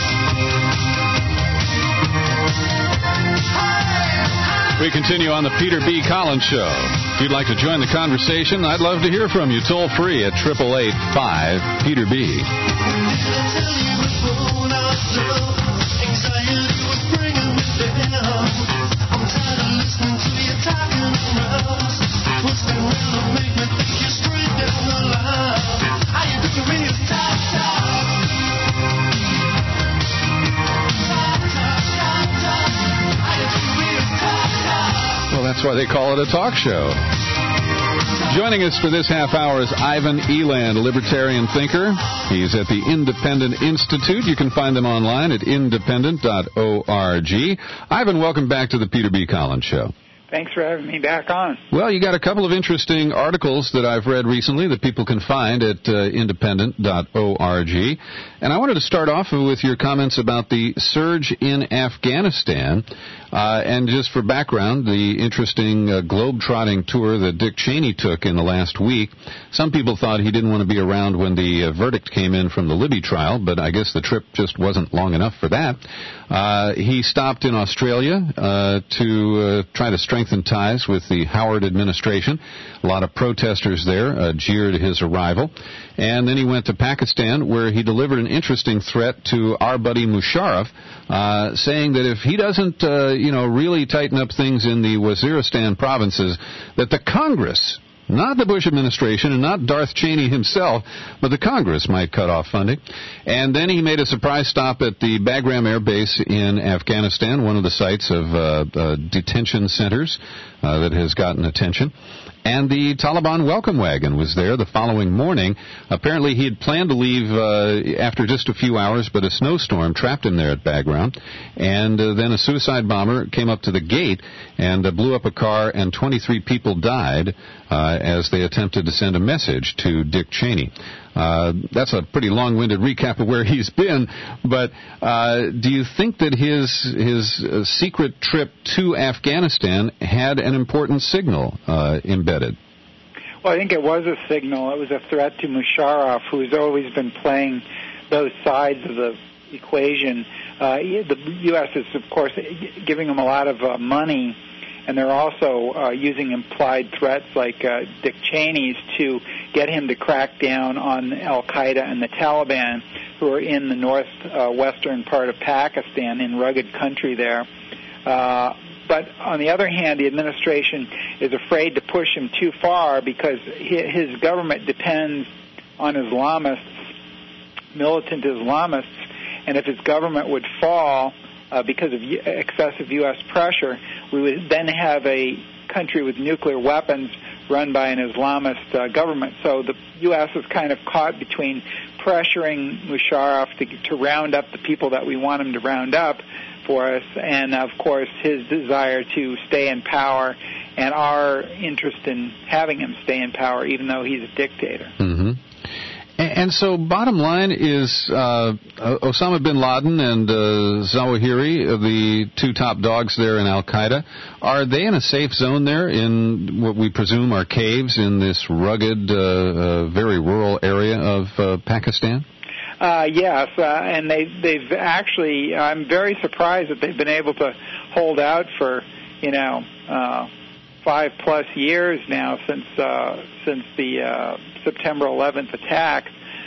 We continue on the Peter B. Collins Show. If you'd like to join the conversation, I'd love to hear from you. Toll free at eight eight eight, five, Peter B. Well, that's why they call it a talk show. Joining us for this half hour is Ivan Eland, a libertarian thinker. He's at the Independent Institute. You can find them online at independent dot org. Ivan, welcome back to the Peter B. Collins Show. Thanks for having me back on. Well, you got a couple of interesting articles that I've read recently that people can find at uh, independent dot org. And I wanted to start off with your comments about the surge in Afghanistan. Uh, and just for background, the interesting uh, globe-trotting tour that Dick Cheney took in the last week. Some people thought he didn't want to be around when the uh, verdict came in from the Libby trial, but I guess the trip just wasn't long enough for that. Uh, he stopped in Australia uh, to uh, try to strengthen ties with the Howard administration. A lot of protesters there uh, jeered his arrival. And then he went to Pakistan, where he delivered an interesting threat to our buddy Musharraf, uh, saying that if he doesn't, uh, you know, really tighten up things in the Waziristan provinces, that the Congress, not the Bush administration and not Darth Cheney himself, but the Congress might cut off funding. And then he made a surprise stop at the Bagram Air Base in Afghanistan, one of the sites of uh, uh, detention centers uh, that has gotten attention. And the Taliban welcome wagon was there the following morning. Apparently he had planned to leave uh, after just a few hours, but a snowstorm trapped him there at Bagram. And uh, then a suicide bomber came up to the gate and uh, blew up a car, and twenty-three people died uh, as they attempted to send a message to Dick Cheney. Uh, that's a pretty long-winded recap of where he's been, but uh, do you think that his his uh, secret trip to Afghanistan had an important signal uh, embedded? Well, I think it was a signal. It was a threat to Musharraf, who's always been playing both sides of the equation. Uh, the U S is, of course, giving him a lot of uh, money, and they're also uh, using implied threats like uh, Dick Cheney's to get him to crack down on al-Qaeda and the Taliban, who are in the northwestern uh, part of Pakistan, in rugged country there. Uh, but on the other hand, the administration is afraid to push him too far because his government depends on Islamists, militant Islamists, and if his government would fall uh, because of excessive U S pressure, we would then have a country with nuclear weapons run by an Islamist uh, government. So the U S is kind of caught between pressuring Musharraf to, to round up the people that we want him to round up for us, and, of course, his desire to stay in power and our interest in having him stay in power, even though he's a dictator. Mm-hmm. And so, bottom line is uh, Osama bin Laden and uh, Zawahiri, the two top dogs there in Al-Qaeda, are they in a safe zone there in what we presume are caves in this rugged, uh, uh, very rural area of uh, Pakistan? Uh, yes, uh, and they, they've actually, I'm very surprised that they've been able to hold out for, you know, uh, five plus years now since uh, since the uh, September eleventh attack,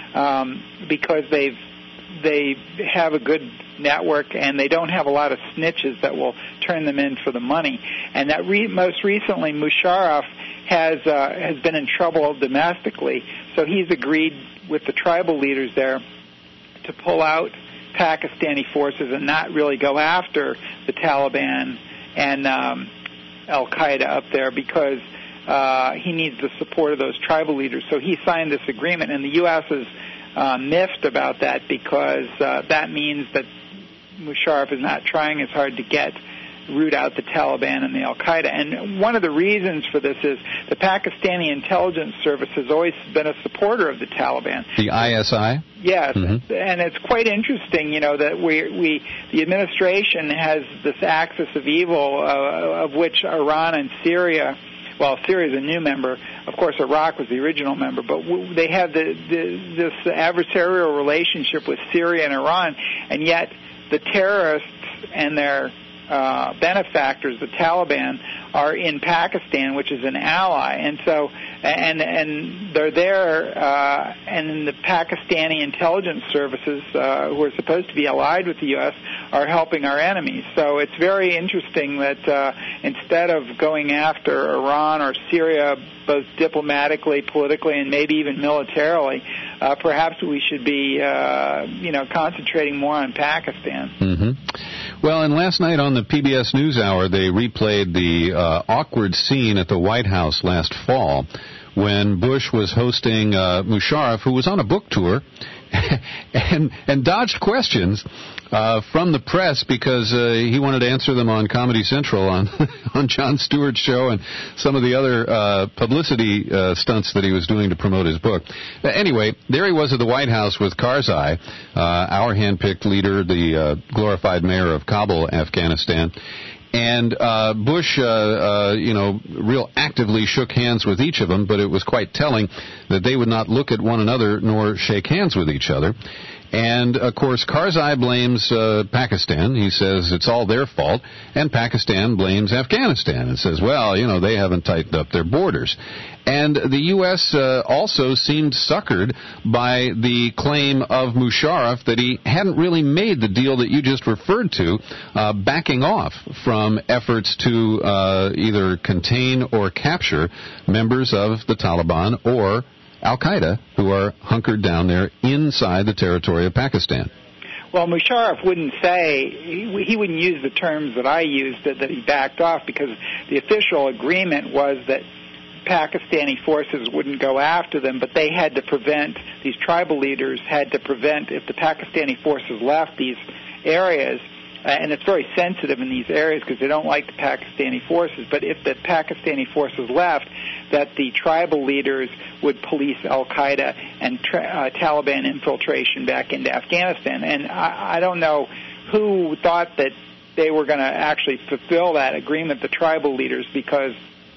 um, because they've they have a good network and they don't have a lot of snitches that will turn them in for the money. And that re- most recently, Musharraf has uh, has been in trouble domestically, so he's agreed with the tribal leaders there to pull out Pakistani forces and not really go after the Taliban and um, Al-Qaeda up there because uh, he needs the support of those tribal leaders. So he signed this agreement, and the U S is uh, miffed about that because uh, that means that Musharraf is not trying as hard to get root out the Taliban and the Al-Qaeda. And one of the reasons for this is the Pakistani intelligence service has always been a supporter of the Taliban. The I S I? Yes, Mm-hmm. and it's quite interesting, you know, that we, we the administration has this axis of evil uh, of which Iran and Syria, well, Syria is a new member. Of course, Iraq was the original member, but w- they have the, the, this adversarial relationship with Syria and Iran, and yet the terrorists and their uh, benefactors, the Taliban, are in Pakistan, which is an ally, and so and and they're there, uh, and the Pakistani intelligence services, uh, who are supposed to be allied with the U S, are helping our enemies. So it's very interesting that uh, instead of going after Iran or Syria, both diplomatically, politically, and maybe even militarily, uh, perhaps we should be, uh, you know, concentrating more on Pakistan. Mm-hmm. Well, and last night on the P B S NewsHour, they replayed the uh, awkward scene at the White House last fall when Bush was hosting uh, Musharraf, who was on a book tour, and and dodged questions uh, from the press because uh, he wanted to answer them on Comedy Central, on on Jon Stewart's show, and some of the other uh, publicity uh, stunts that he was doing to promote his book. Uh, anyway, there he was at the White House with Karzai, uh, our hand-picked leader, the uh, glorified mayor of Kabul, Afghanistan. And uh, Bush, uh, uh, you know, real actively shook hands with each of them, but it was quite telling that they would not look at one another nor shake hands with each other. And, of course, Karzai blames uh, Pakistan. He says it's all their fault. And Pakistan blames Afghanistan and says, well, you know, they haven't tightened up their borders. And the U S uh, also seemed suckered by the claim of Musharraf that he hadn't really made the deal that you just referred to, uh, backing off from efforts to uh, either contain or capture members of the Taliban or Al-Qaeda who are hunkered down there inside the territory of Pakistan. Well, Musharraf wouldn't say, he, he wouldn't use the terms that I used, that, that he backed off, because the official agreement was that Pakistani forces wouldn't go after them, but they had to prevent, these tribal leaders had to prevent, if the Pakistani forces left these areas, uh, and it's very sensitive in these areas because they don't like the Pakistani forces, but if the Pakistani forces left, that the tribal leaders would police Al-Qaeda and tra- uh, Taliban infiltration back into Afghanistan. And I, I don't know who thought that they were going to actually fulfill that agreement, the tribal leaders, because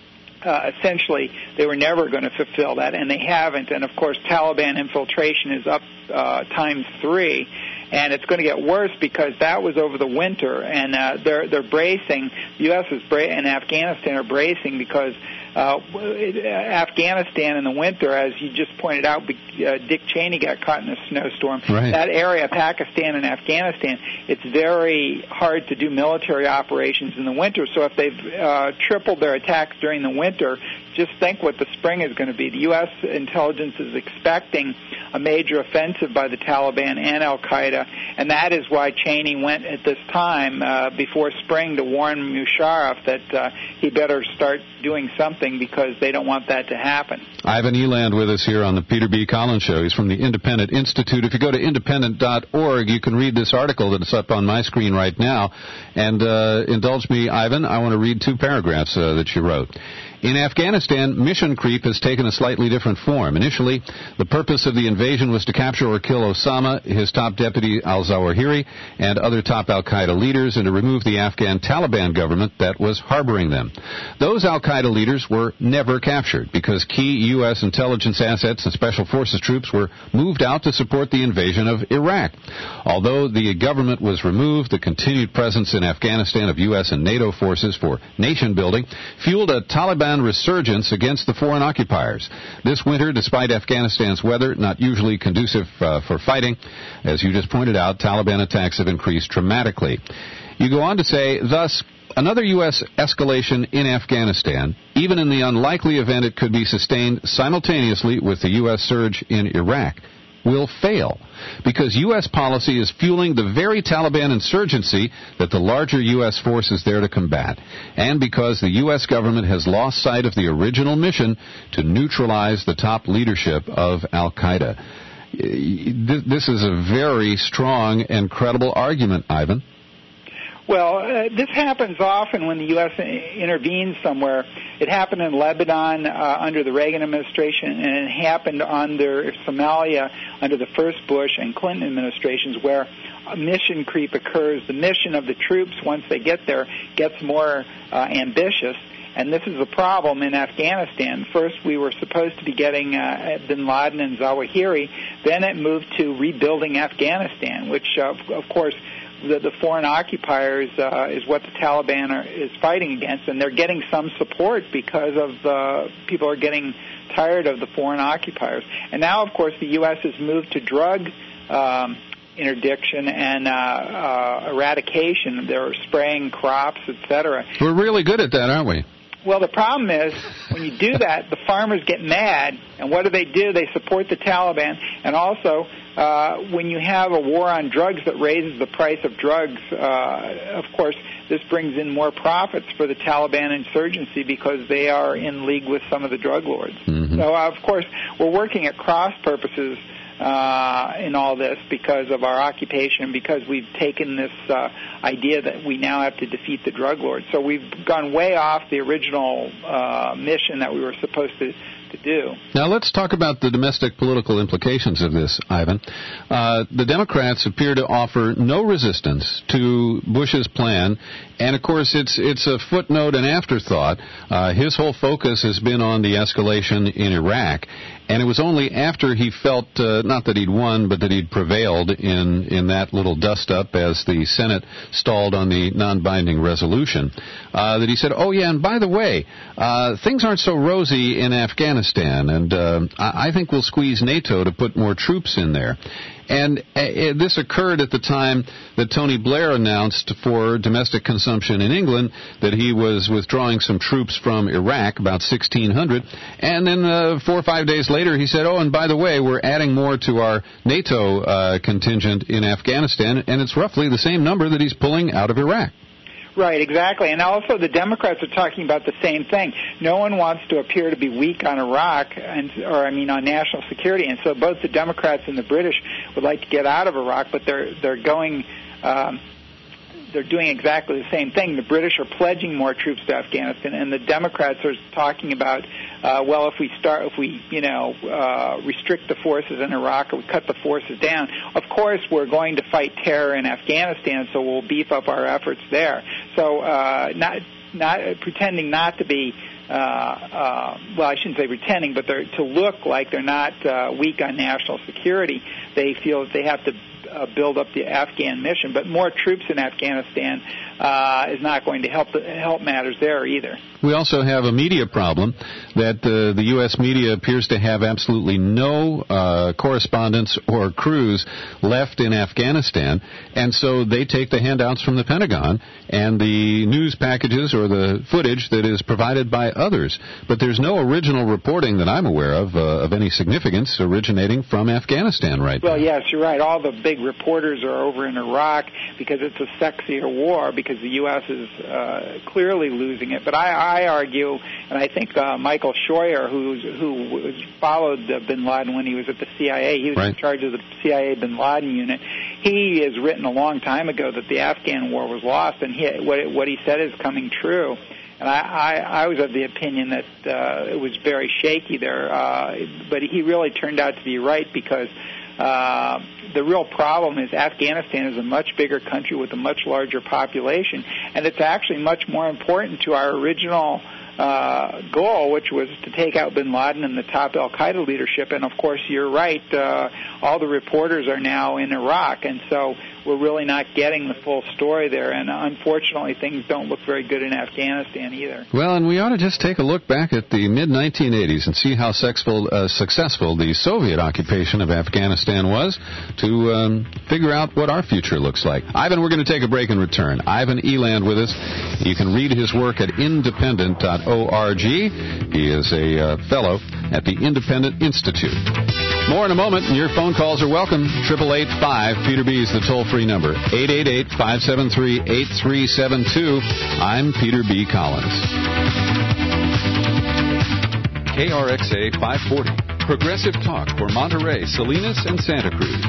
Uh, essentially, they were never going to fulfill that, and they haven't. And, of course, Taliban infiltration is up uh, times three, and it's going to get worse because that was over the winter, and uh, they're they're bracing. The U S is bra- and Afghanistan are bracing because uh, Afghanistan in the winter, as you just pointed out, uh, Dick Cheney got caught in a snowstorm. Right. That area, Pakistan and Afghanistan, it's very hard to do military operations in the winter. So if they've uh, tripled their attacks during the winter, just think what the spring is going to be. The U S intelligence is expecting a major offensive by the Taliban and Al-Qaeda, and that is why Cheney went at this time uh, before spring to warn Musharraf that uh, he better start doing something because they don't want that to happen. Ivan Eland with us here on the Peter B. Collins Show. He's from the Independent Institute. If you go to independent dot org, you can read this article that's up on my screen right now. And uh, indulge me, Ivan, I want to read two paragraphs uh, that you wrote. In Afghanistan, mission creep has taken a slightly different form. Initially, the purpose of the invasion was to capture or kill Osama, his top deputy al-Zawahiri, and other top al-Qaeda leaders, and to remove the Afghan Taliban government that was harboring them. Those al-Qaeda leaders were never captured because key U S intelligence assets and special forces troops were moved out to support the invasion of Iraq. Although the government was removed, the continued presence in Afghanistan of U S and NATO forces for nation building fueled a Taliban resurgence against the foreign occupiers. This winter, despite Afghanistan's weather not usually conducive uh, for fighting, as you just pointed out, Taliban attacks have increased dramatically. You go on to say, thus, another U S escalation in Afghanistan, even in the unlikely event it could be sustained simultaneously with the U S surge in Iraq, will fail because U S policy is fueling the very Taliban insurgency that the larger U S force is there to combat, and because the U S government has lost sight of the original mission to neutralize the top leadership of al-Qaeda. This is a very strong and credible argument, Ivan. Well, uh, this happens often when the U S intervenes somewhere. It happened in Lebanon uh, under the Reagan administration, and it happened under Somalia under the first Bush and Clinton administrations, where a mission creep occurs. The mission of the troops, once they get there, gets more uh, ambitious. And this is a problem in Afghanistan. First, we were supposed to be getting uh, bin Laden and Zawahiri. Then it moved to rebuilding Afghanistan, which, uh, of course, the, the foreign occupiers uh, is what the Taliban are, is fighting against. And they're getting some support because of uh, people are getting tired of the foreign occupiers. And now, of course, the U S has moved to drug um, interdiction and uh, uh, eradication. They're spraying crops, et cetera. We're really good at that, aren't we? Well, the problem is when you do that, the farmers get mad, and what do they do? They support the Taliban, and also uh, when you have a war on drugs that raises the price of drugs, uh, of course, this brings in more profits for the Taliban insurgency because they are in league with some of the drug lords. Mm-hmm. So, uh, of course, we're working at cross purposes Uh, in all this because of our occupation, because we've taken this uh, idea that we now have to defeat the drug lords. So we've gone way off the original uh, mission that we were supposed to, to do. Now let's talk about the domestic political implications of this, Ivan. Uh, the Democrats appear to offer no resistance to Bush's plan, and of course it's it's a footnote and afterthought. Uh, his whole focus has been on the escalation in Iraq. And it was only after he felt, uh, not that he'd won, but that he'd prevailed in, in that little dust-up as the Senate stalled on the non-binding resolution, uh, that he said, oh, yeah, and by the way, uh, things aren't so rosy in Afghanistan, and uh, I, I think we'll squeeze NATO to put more troops in there. And uh, this occurred at the time that Tony Blair announced for domestic consumption in England that he was withdrawing some troops from Iraq, about sixteen hundred. And then uh, four or five days later, he said, oh, and by the way, we're adding more to our NATO uh, contingent in Afghanistan, and it's roughly the same number that he's pulling out of Iraq. Right, exactly. And also the Democrats are talking about the same thing. No one wants to appear to be weak on Iraq, and, or I mean on national security. And so both the Democrats and the British would like to get out of Iraq, but they're they're going, um, they're doing exactly the same thing. The British are pledging more troops to Afghanistan, and the Democrats are talking about, uh, well, if we start, if we, you know, uh, restrict the forces in Iraq or we cut the forces down, of course we're going to fight terror in Afghanistan, so we'll beef up our efforts there. So, uh, not not pretending not to be. Uh, uh, well, I shouldn't say pretending, but they're to look like they're not uh, weak on national security. They feel that they have to uh, build up the Afghan mission, but more troops in Afghanistan uh, is not going to help the, help matters there either. We also have a media problem that uh, the U S media appears to have absolutely no uh, correspondents or crews left in Afghanistan, and so they take the handouts from the Pentagon and the news packages or the footage that is provided by others. But there's no original reporting that I'm aware of uh, of any significance originating from Afghanistan right now. Well, yes, you're right. All the big reporters are over in Iraq because it's a sexier war, because the U S is uh, clearly losing it. But I, I argue, and I think uh, Michael Scheuer, who's, who was, followed uh, bin Laden when he was at the C I A, he was right. in charge of the C I A bin Laden unit, he has written a long time ago that the Afghan war was lost, and he, what, what he said is coming true. And I, I, I was of the opinion that uh, it was very shaky there, uh, but he really turned out to be right, because uh, the real problem is Afghanistan is a much bigger country with a much larger population, and it's actually much more important to our original uh, goal, which was to take out bin Laden and the top al-Qaeda leadership. And, of course, you're right, uh, all the reporters are now in Iraq, and so we're really not getting the full story there, and unfortunately things don't look very good in Afghanistan either. Well, and we ought to just take a look back at the mid nineteen eighties and see how successful, uh, successful the Soviet occupation of Afghanistan was to um, figure out what our future looks like. Ivan, we're going to take a break and return. Ivan Eland with us. You can read his work at independent dot org. He is a uh, fellow at the Independent Institute. More in a moment, and your phone calls are welcome. eight eight eight five Peter B is the toll-free number. eight eight eight, five seven three, eight three seven two. I'm Peter B. Collins. K R X A five forty. Progressive Talk for Monterey, Salinas, and Santa Cruz.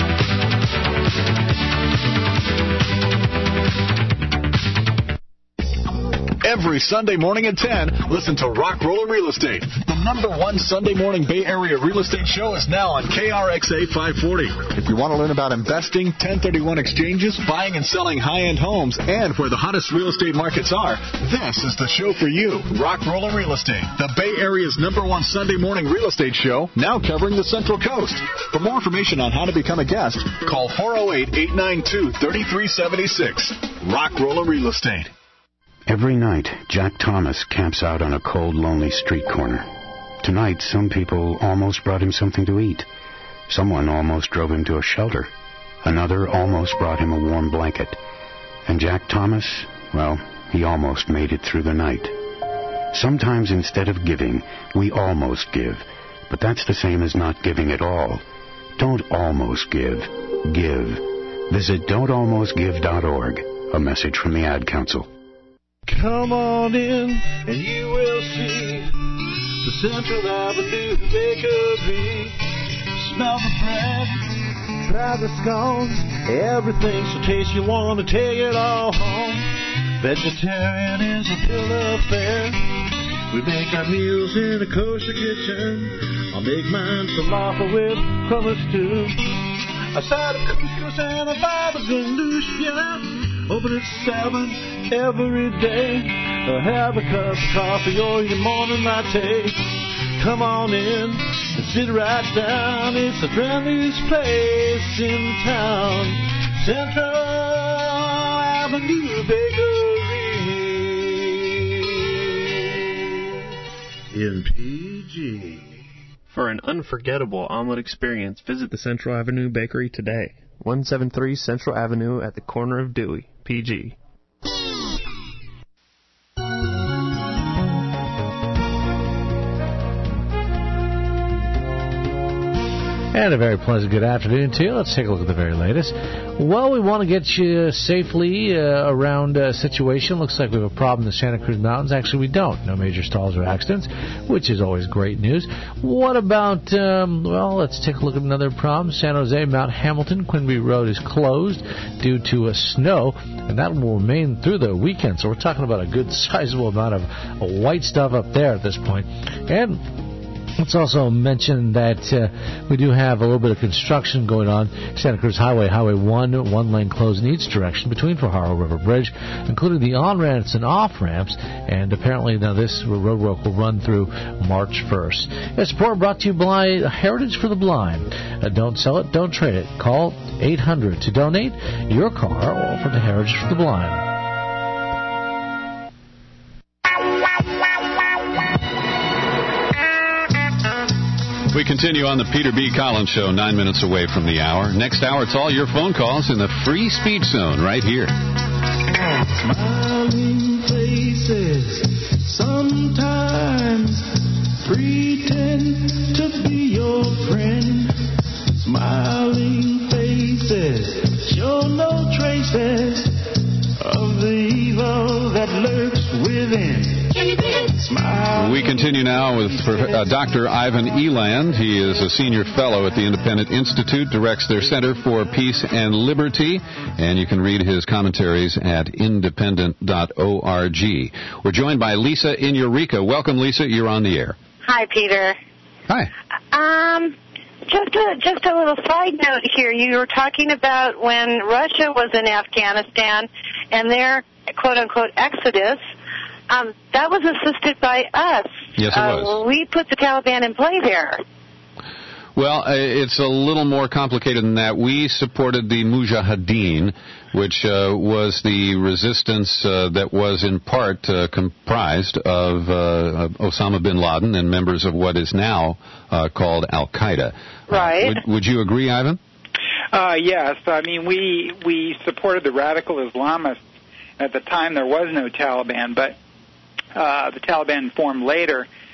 Every Sunday morning at ten, listen to Rock Roller Real Estate. The number one Sunday morning Bay Area real estate show is now on K R X A five forty. If you want to learn about investing, ten thirty-one exchanges, buying and selling high-end homes, and where the hottest real estate markets are, this is the show for you. Rock Roller Real Estate, the Bay Area's number one Sunday morning real estate show, now covering the Central Coast. For more information on how to become a guest, call four oh eight, eight nine two, three three seven six. Rock Roller Real Estate. Every night, Jack Thomas camps out on a cold, lonely street corner. Tonight, some people almost brought him something to eat. Someone almost drove him to a shelter. Another almost brought him a warm blanket. And Jack Thomas, well, he almost made it through the night. Sometimes instead of giving, we almost give. But that's the same as not giving at all. Don't almost give. Give. Visit don't almost give dot org. A message from the Ad Council. Come on in and you will see the Central Avenue Bakery. Smell the bread, try the scones, everything's so tasty you want to take it all home. Vegetarian is a bill of fare. We make our meals in a kosher kitchen. I'll make mine falafel with hummus too. A side of couscous and a baba ganoush, yeah. Open at seven every day. Or have a cup of coffee or your morning latte. Come on in and sit right down. It's the friendliest place in town. Central Avenue Bakery in P G. For an unforgettable omelet experience, visit the Central Avenue Bakery today. one seventy-three Central Avenue at the corner of Dewey, P G. And a very pleasant good afternoon to you. Let's take a look at the very latest. Well, we want to get you safely uh, around a situation. Looks like we have a problem in the Santa Cruz Mountains. Actually, we don't. No major stalls or accidents, which is always great news. What about, um, well, let's take a look at another problem. San Jose, Mount Hamilton, Quinby Road is closed due to a snow, and that will remain through the weekend. So we're talking about a good sizable amount of white stuff up there at this point. And let's also mention that uh, we do have a little bit of construction going on. Santa Cruz Highway, Highway one, one lane closed in each direction between Fajardo River Bridge, including the on-ramps and off-ramps. And apparently now this road work will run through March first. This report brought to you by Heritage for the Blind. Uh, don't sell it, don't trade it. Call eight hundred to donate your car offered to Heritage for the Blind. We continue on the Peter B. Collins Show, nine minutes away from the hour. Next hour, it's all your phone calls in the free speech zone right here. Smiling faces sometimes pretend to be your friend. Smiling faces show no traces of the evil that lurks within. We continue now with uh, Doctor Ivan Eland. He is a senior fellow at the Independent Institute, directs their Center for Peace and Liberty, and you can read his commentaries at independent dot org. We're joined by Lisa in Eureka. Welcome, Lisa. You're on the air. Hi, Peter. Hi. Um, just a, just a little side note here. You were talking about when Russia was in Afghanistan and their quote-unquote exodus. Um, that was assisted by us. Yes, it uh, was. We put the Taliban in play there. Well, it's a little more complicated than that. We supported the Mujahideen, which uh, was the resistance uh, that was in part uh, comprised of uh, Osama bin Laden and members of what is now uh, called Al-Qaeda. Right. Uh, would, would you agree, Ivan? Uh, yes. I mean, we, we supported the radical Islamists. At the time, there was no Taliban, but Uh, the Taliban formed later.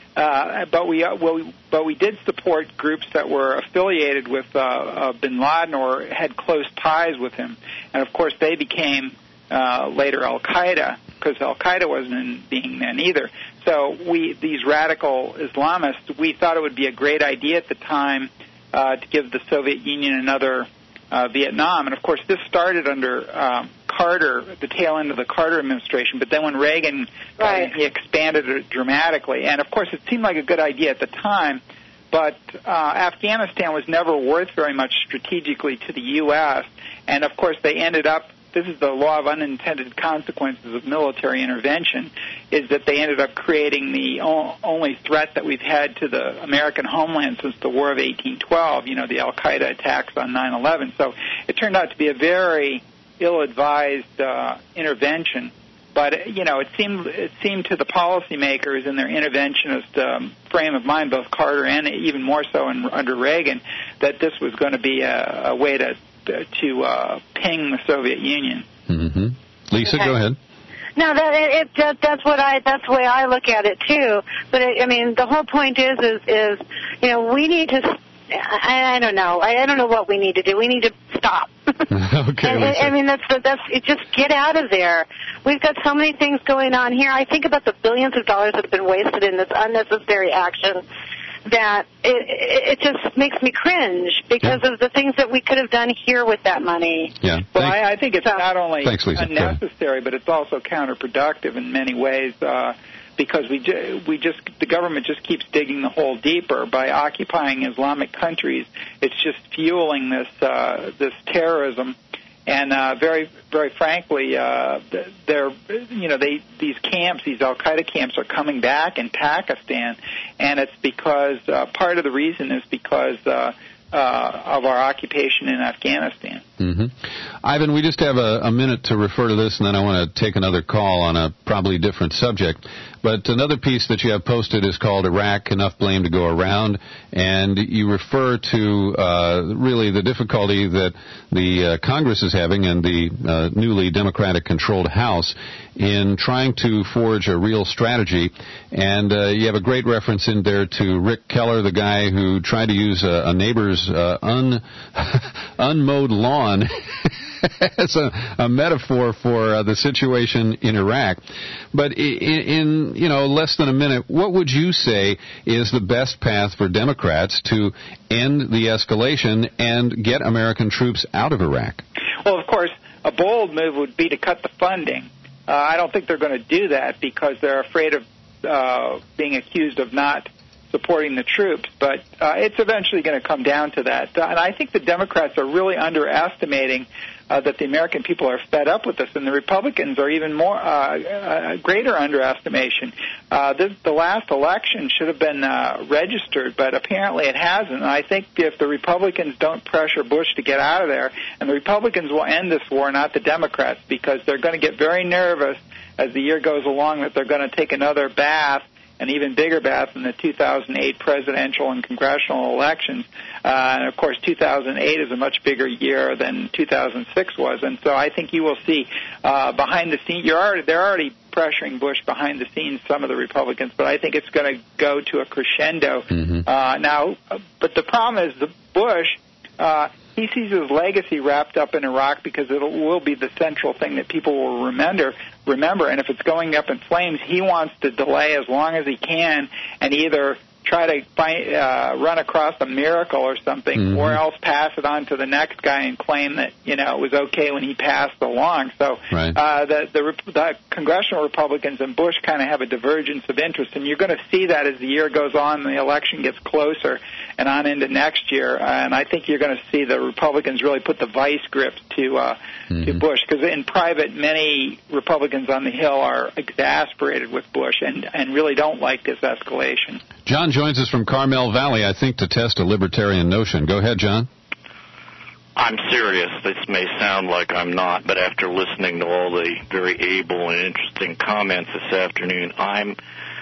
Uh, but we, uh, well, we but we did support groups that were affiliated with uh, uh, bin Laden or had close ties with him, and of course they became uh, later Al Qaeda, because Al Qaeda wasn't in being then either. So we, these radical Islamists, we thought it would be a great idea at the time uh, to give the Soviet Union another uh, Vietnam, and of course this started under um, Carter, the tail end of the Carter administration, but then when Reagan, right. uh, he expanded it dramatically. And, of course, it seemed like a good idea at the time, but uh, Afghanistan was never worth very much strategically to the U S, and, of course, they ended up, this is the law of unintended consequences of military intervention, is that they ended up creating the o- only threat that we've had to the American homeland since the War of eighteen twelve, you know, the Al-Qaeda attacks on nine eleven. So it turned out to be a very ill-advised uh, intervention, but you know, it seemed it seemed to the policymakers in their interventionist um, frame of mind, both Carter and even more so in, under Reagan, that this was going to be a, a way to to uh, ping the Soviet Union. Mm-hmm. Lisa, okay. go ahead. No, that it, it that, that's what I that's the way I look at it too. But it, I mean, the whole point is is is you know we need to. I, I don't know. I, I don't know what we need to do. We need to stop. Okay. And, I, I mean, that's that's it. Just get out of there. We've got so many things going on here. I think about the billions of dollars that have been wasted in this unnecessary action. That it, it just makes me cringe because yeah. of the things that we could have done here with that money. Yeah. Well, I, I think it's so, not only thanks, Lisa. unnecessary, but it's also counterproductive in many ways. Uh, because we ju- we just the government just keeps digging the hole deeper by occupying Islamic countries. It's just fueling this uh, this terrorism, and uh, very very frankly, uh, they're you know they these camps, these Al Qaeda camps, are coming back in Pakistan, and it's because uh, part of the reason is because uh, uh, of our occupation in Afghanistan. Mm-hmm. Ivan, we just have a, a minute to refer to this, and then I want to take another call on a probably different subject. But another piece that you have posted is called Iraq, Enough Blame to Go Around, and you refer to uh, really the difficulty that the uh, Congress is having and the uh, newly Democratic-controlled House in trying to forge a real strategy. And uh, you have a great reference in there to Rick Keller, the guy who tried to use a, a neighbor's uh, un, unmowed lawn as a, a metaphor for uh, the situation in Iraq. But in, in, you know, less than a minute, what would you say is the best path for Democrats to end the escalation and get American troops out of Iraq? Well, of course, a bold move would be to cut the funding. Uh, I don't think they're going to do that because they're afraid of uh, being accused of not supporting the troops, but uh, it's eventually going to come down to that. Uh, and I think the Democrats are really underestimating uh, that the American people are fed up with this, and the Republicans are even more uh, a greater underestimation. Uh, this, the last election should have been uh, registered, but apparently it hasn't. And I think if the Republicans don't pressure Bush to get out of there, and the Republicans will end this war, not the Democrats, because they're going to get very nervous as the year goes along that they're going to take another bath, an even bigger bath in the two thousand eight presidential and congressional elections. Uh, and, of course, two thousand eight is a much bigger year than two thousand six was. And so I think you will see uh, behind the scenes, you're already, they're already pressuring Bush behind the scenes, some of the Republicans, but I think it's going to go to a crescendo. Mm-hmm. Uh, now, but the problem is the Bush, uh, he sees his legacy wrapped up in Iraq because it will be the central thing that people will remember. Remember, and if it's going up in flames, he wants to delay as long as he can and either try to find, uh, run across a miracle or something, mm-hmm. or else pass it on to the next guy and claim that, you know, it was okay when he passed along. So right. uh, the, the, the congressional Republicans and Bush kind of have a divergence of interest, and you're going to see that as the year goes on and the election gets closer and on into next year. Uh, and I think you're going to see the Republicans really put the vice grip to uh, mm-hmm. to Bush, because in private, many Republicans on the Hill are exasperated with Bush and, and really don't like this escalation. John joins us from Carmel Valley, I think, to test a libertarian notion. Go ahead, John. I'm serious. This may sound like I'm not, but after listening to all the very able and interesting comments this afternoon, I'm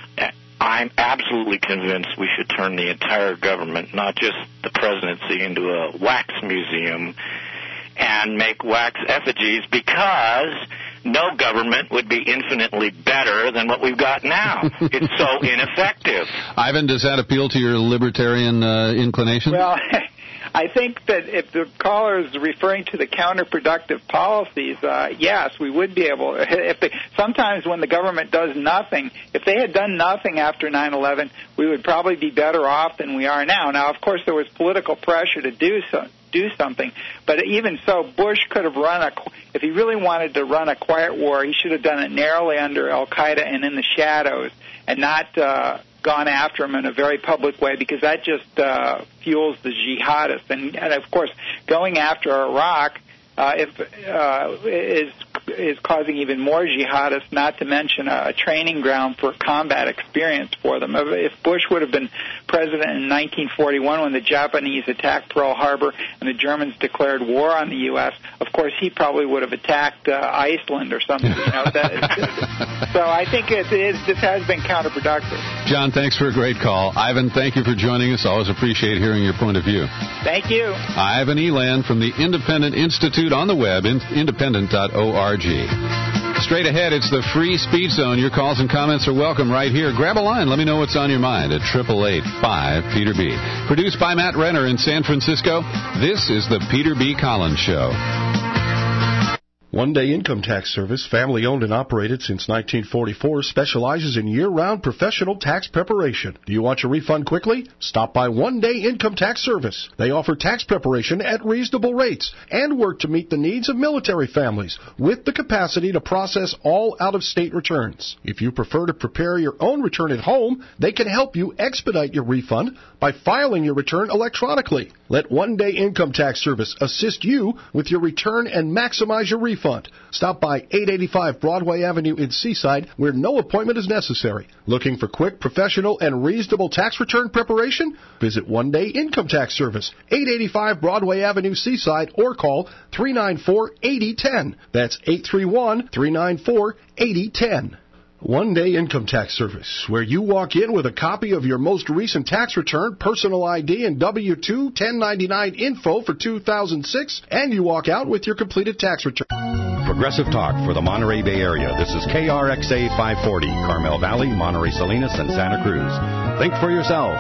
I'm absolutely convinced we should turn the entire government, not just the presidency, into a wax museum and make wax effigies, because no government would be infinitely better than what we've got now. It's so ineffective. Ivan, does that appeal to your libertarian uh, inclination? Well, I think that if the caller is referring to the counterproductive policies, uh, yes, we would be able. If they, sometimes when the government does nothing, if they had done nothing after nine eleven, we would probably be better off than we are now. Now, of course, there was political pressure to do so. do something. But even so, Bush could have run a, if he really wanted to run a quiet war, he should have done it narrowly under al-Qaeda and in the shadows and not uh, gone after him in a very public way, because that just uh, fuels the jihadists. And, and, of course, going after Iraq uh, if, uh, is is causing even more jihadists, not to mention a, a training ground for combat experience for them. If Bush would have been president in nineteen forty-one when the Japanese attacked Pearl Harbor and the Germans declared war on the U S, of course, he probably would have attacked uh, Iceland or something. You know, that, so I think it is, this has been counterproductive. John, thanks for a great call. Ivan, thank you for joining us. Always appreciate hearing your point of view. Thank you. Ivan Eland from the Independent Institute on the web, independent dot org. Straight ahead, it's the free speed zone. Your calls and comments are welcome right here. Grab a line. Let me know what's on your mind at eight eight eight, five, Peter B. Produced by Matt Renner in San Francisco, this is the Peter B. Collins Show. One Day Income Tax Service, family owned and operated since nineteen forty-four, specializes in year-round professional tax preparation. Do you want your refund quickly? Stop by One Day Income Tax Service. They offer tax preparation at reasonable rates and work to meet the needs of military families with the capacity to process all out-of-state returns. If you prefer to prepare your own return at home, they can help you expedite your refund by filing your return electronically. Let One Day Income Tax Service assist you with your return and maximize your refund. Stop by eight eighty-five Broadway Avenue in Seaside, where no appointment is necessary. Looking for quick, professional, and reasonable tax return preparation? Visit One Day Income Tax Service, eight eighty-five Broadway Avenue, Seaside, or call three nine four, eight zero one zero. That's eight three one, three nine four, eight zero one zero. One Day Income Tax Service, where you walk in with a copy of your most recent tax return, personal I D, and W two, ten ninety-nine info for two thousand six, and you walk out with your completed tax return. Progressive Talk for the Monterey Bay Area. This is K R X A five forty, Carmel Valley, Monterey Salinas, and Santa Cruz. Think for yourself.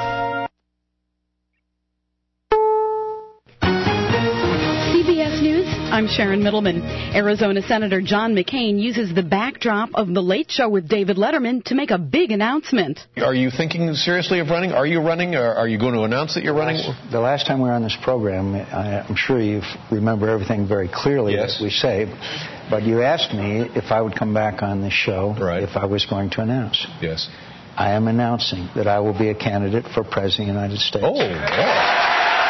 C B S News, I'm Sharon Middleman. Arizona Senator John McCain uses the backdrop of The Late Show with David Letterman to make a big announcement. Are you thinking seriously of running? Are you running? Or are you going to announce that you're running? Last, the last time we were on this program, I, I'm sure you remember everything very clearly yes. that we say. But you asked me if I would come back on this show right. if I was going to announce. Yes. I am announcing that I will be a candidate for President of the United States. Oh, wow.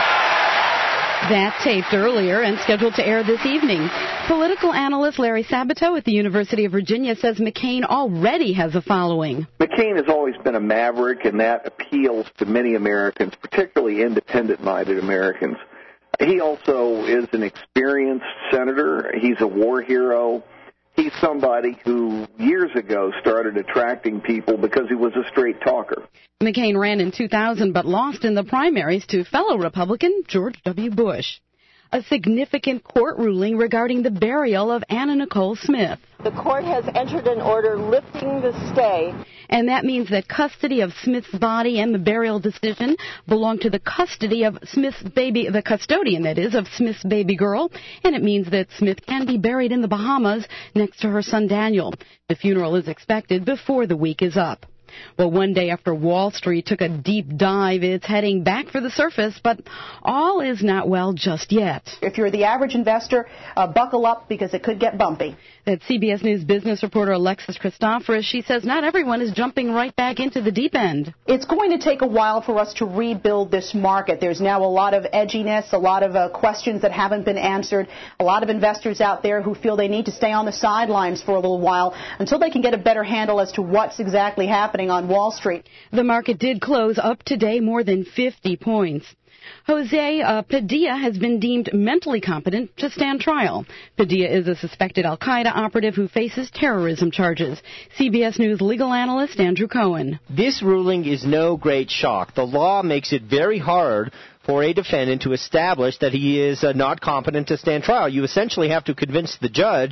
That taped earlier and scheduled to air this evening. Political analyst Larry Sabato at the University of Virginia says McCain already has a following. McCain has always been a maverick, and that appeals to many Americans, particularly independent-minded Americans. He also is an experienced senator. He's a war hero. He's somebody who years ago started attracting people because he was a straight talker. McCain ran in two thousand but lost in the primaries to fellow Republican George W. Bush. A significant court ruling regarding the burial of Anna Nicole Smith. The court has entered an order lifting the stay. And that means that custody of Smith's body and the burial decision belong to the custody of Smith's baby, the custodian, that is, of Smith's baby girl. And it means that Smith can be buried in the Bahamas next to her son Daniel. The funeral is expected before the week is up. Well, one day after Wall Street took a deep dive, it's heading back for the surface, but all is not well just yet. If you're the average investor, uh, buckle up because it could get bumpy. That's C B S News business reporter Alexis Christoforous. She says not everyone is jumping right back into the deep end. It's going to take a while for us to rebuild this market. There's now a lot of edginess, a lot of uh, questions that haven't been answered, a lot of investors out there who feel they need to stay on the sidelines for a little while until they can get a better handle as to what's exactly happening on Wall Street. The market did close up today more than fifty points. Jose uh, Padilla has been deemed mentally competent to stand trial. Padilla is a suspected al-Qaeda operative who faces terrorism charges. C B S News legal analyst Andrew Cohen. This ruling is no great shock. The law makes it very hard for a defendant to establish that he is uh, not competent to stand trial. You essentially have to convince the judge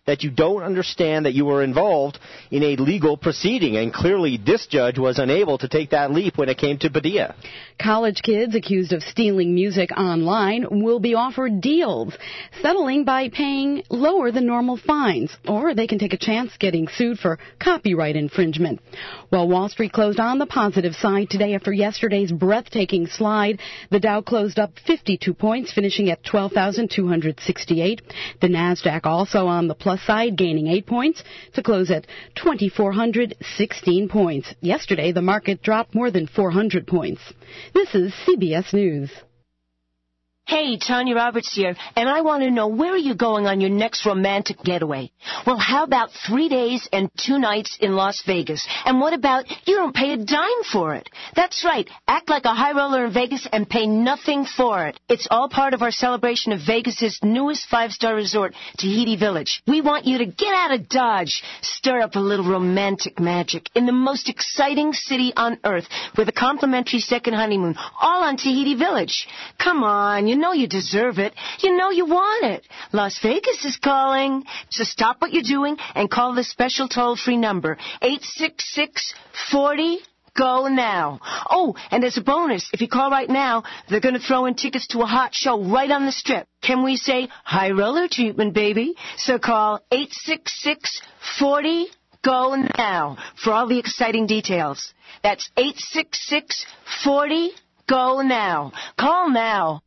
that you don't understand that you were involved in a legal proceeding. And clearly this judge was unable to take that leap when it came to Padilla. College kids accused of stealing music online will be offered deals, settling by paying lower than normal fines, or they can take a chance getting sued for copyright infringement. While Wall Street closed on the positive side today after yesterday's breathtaking slide, the Dow closed up fifty-two points, finishing at twelve thousand two hundred sixty-eight. The Nasdaq also on the plus side, gaining eight points to close at two thousand four hundred sixteen points. Yesterday, the market dropped more than four hundred points. This is C B S News. Hey, Tanya Roberts here, and I want to know, where are you going on your next romantic getaway? Well, how about three days and two nights in Las Vegas? And what about you don't pay a dime for it? That's right. Act like a high roller in Vegas and pay nothing for it. It's all part of our celebration of Vegas's newest five-star resort, Tahiti Village. We want you to get out of Dodge, stir up a little romantic magic in the most exciting city on earth with a complimentary second honeymoon, all on Tahiti Village. Come on, you You know you deserve it. You know you want it. Las Vegas is calling. So stop what you're doing and call this special toll-free number, eight six six, four zero, G O now. Oh, and as a bonus, if you call right now, they're going to throw in tickets to a hot show right on the Strip. Can we say high roller treatment, baby? So call eight six six, four zero, G O now for all the exciting details. That's eight six six, four zero, G O now. Call now.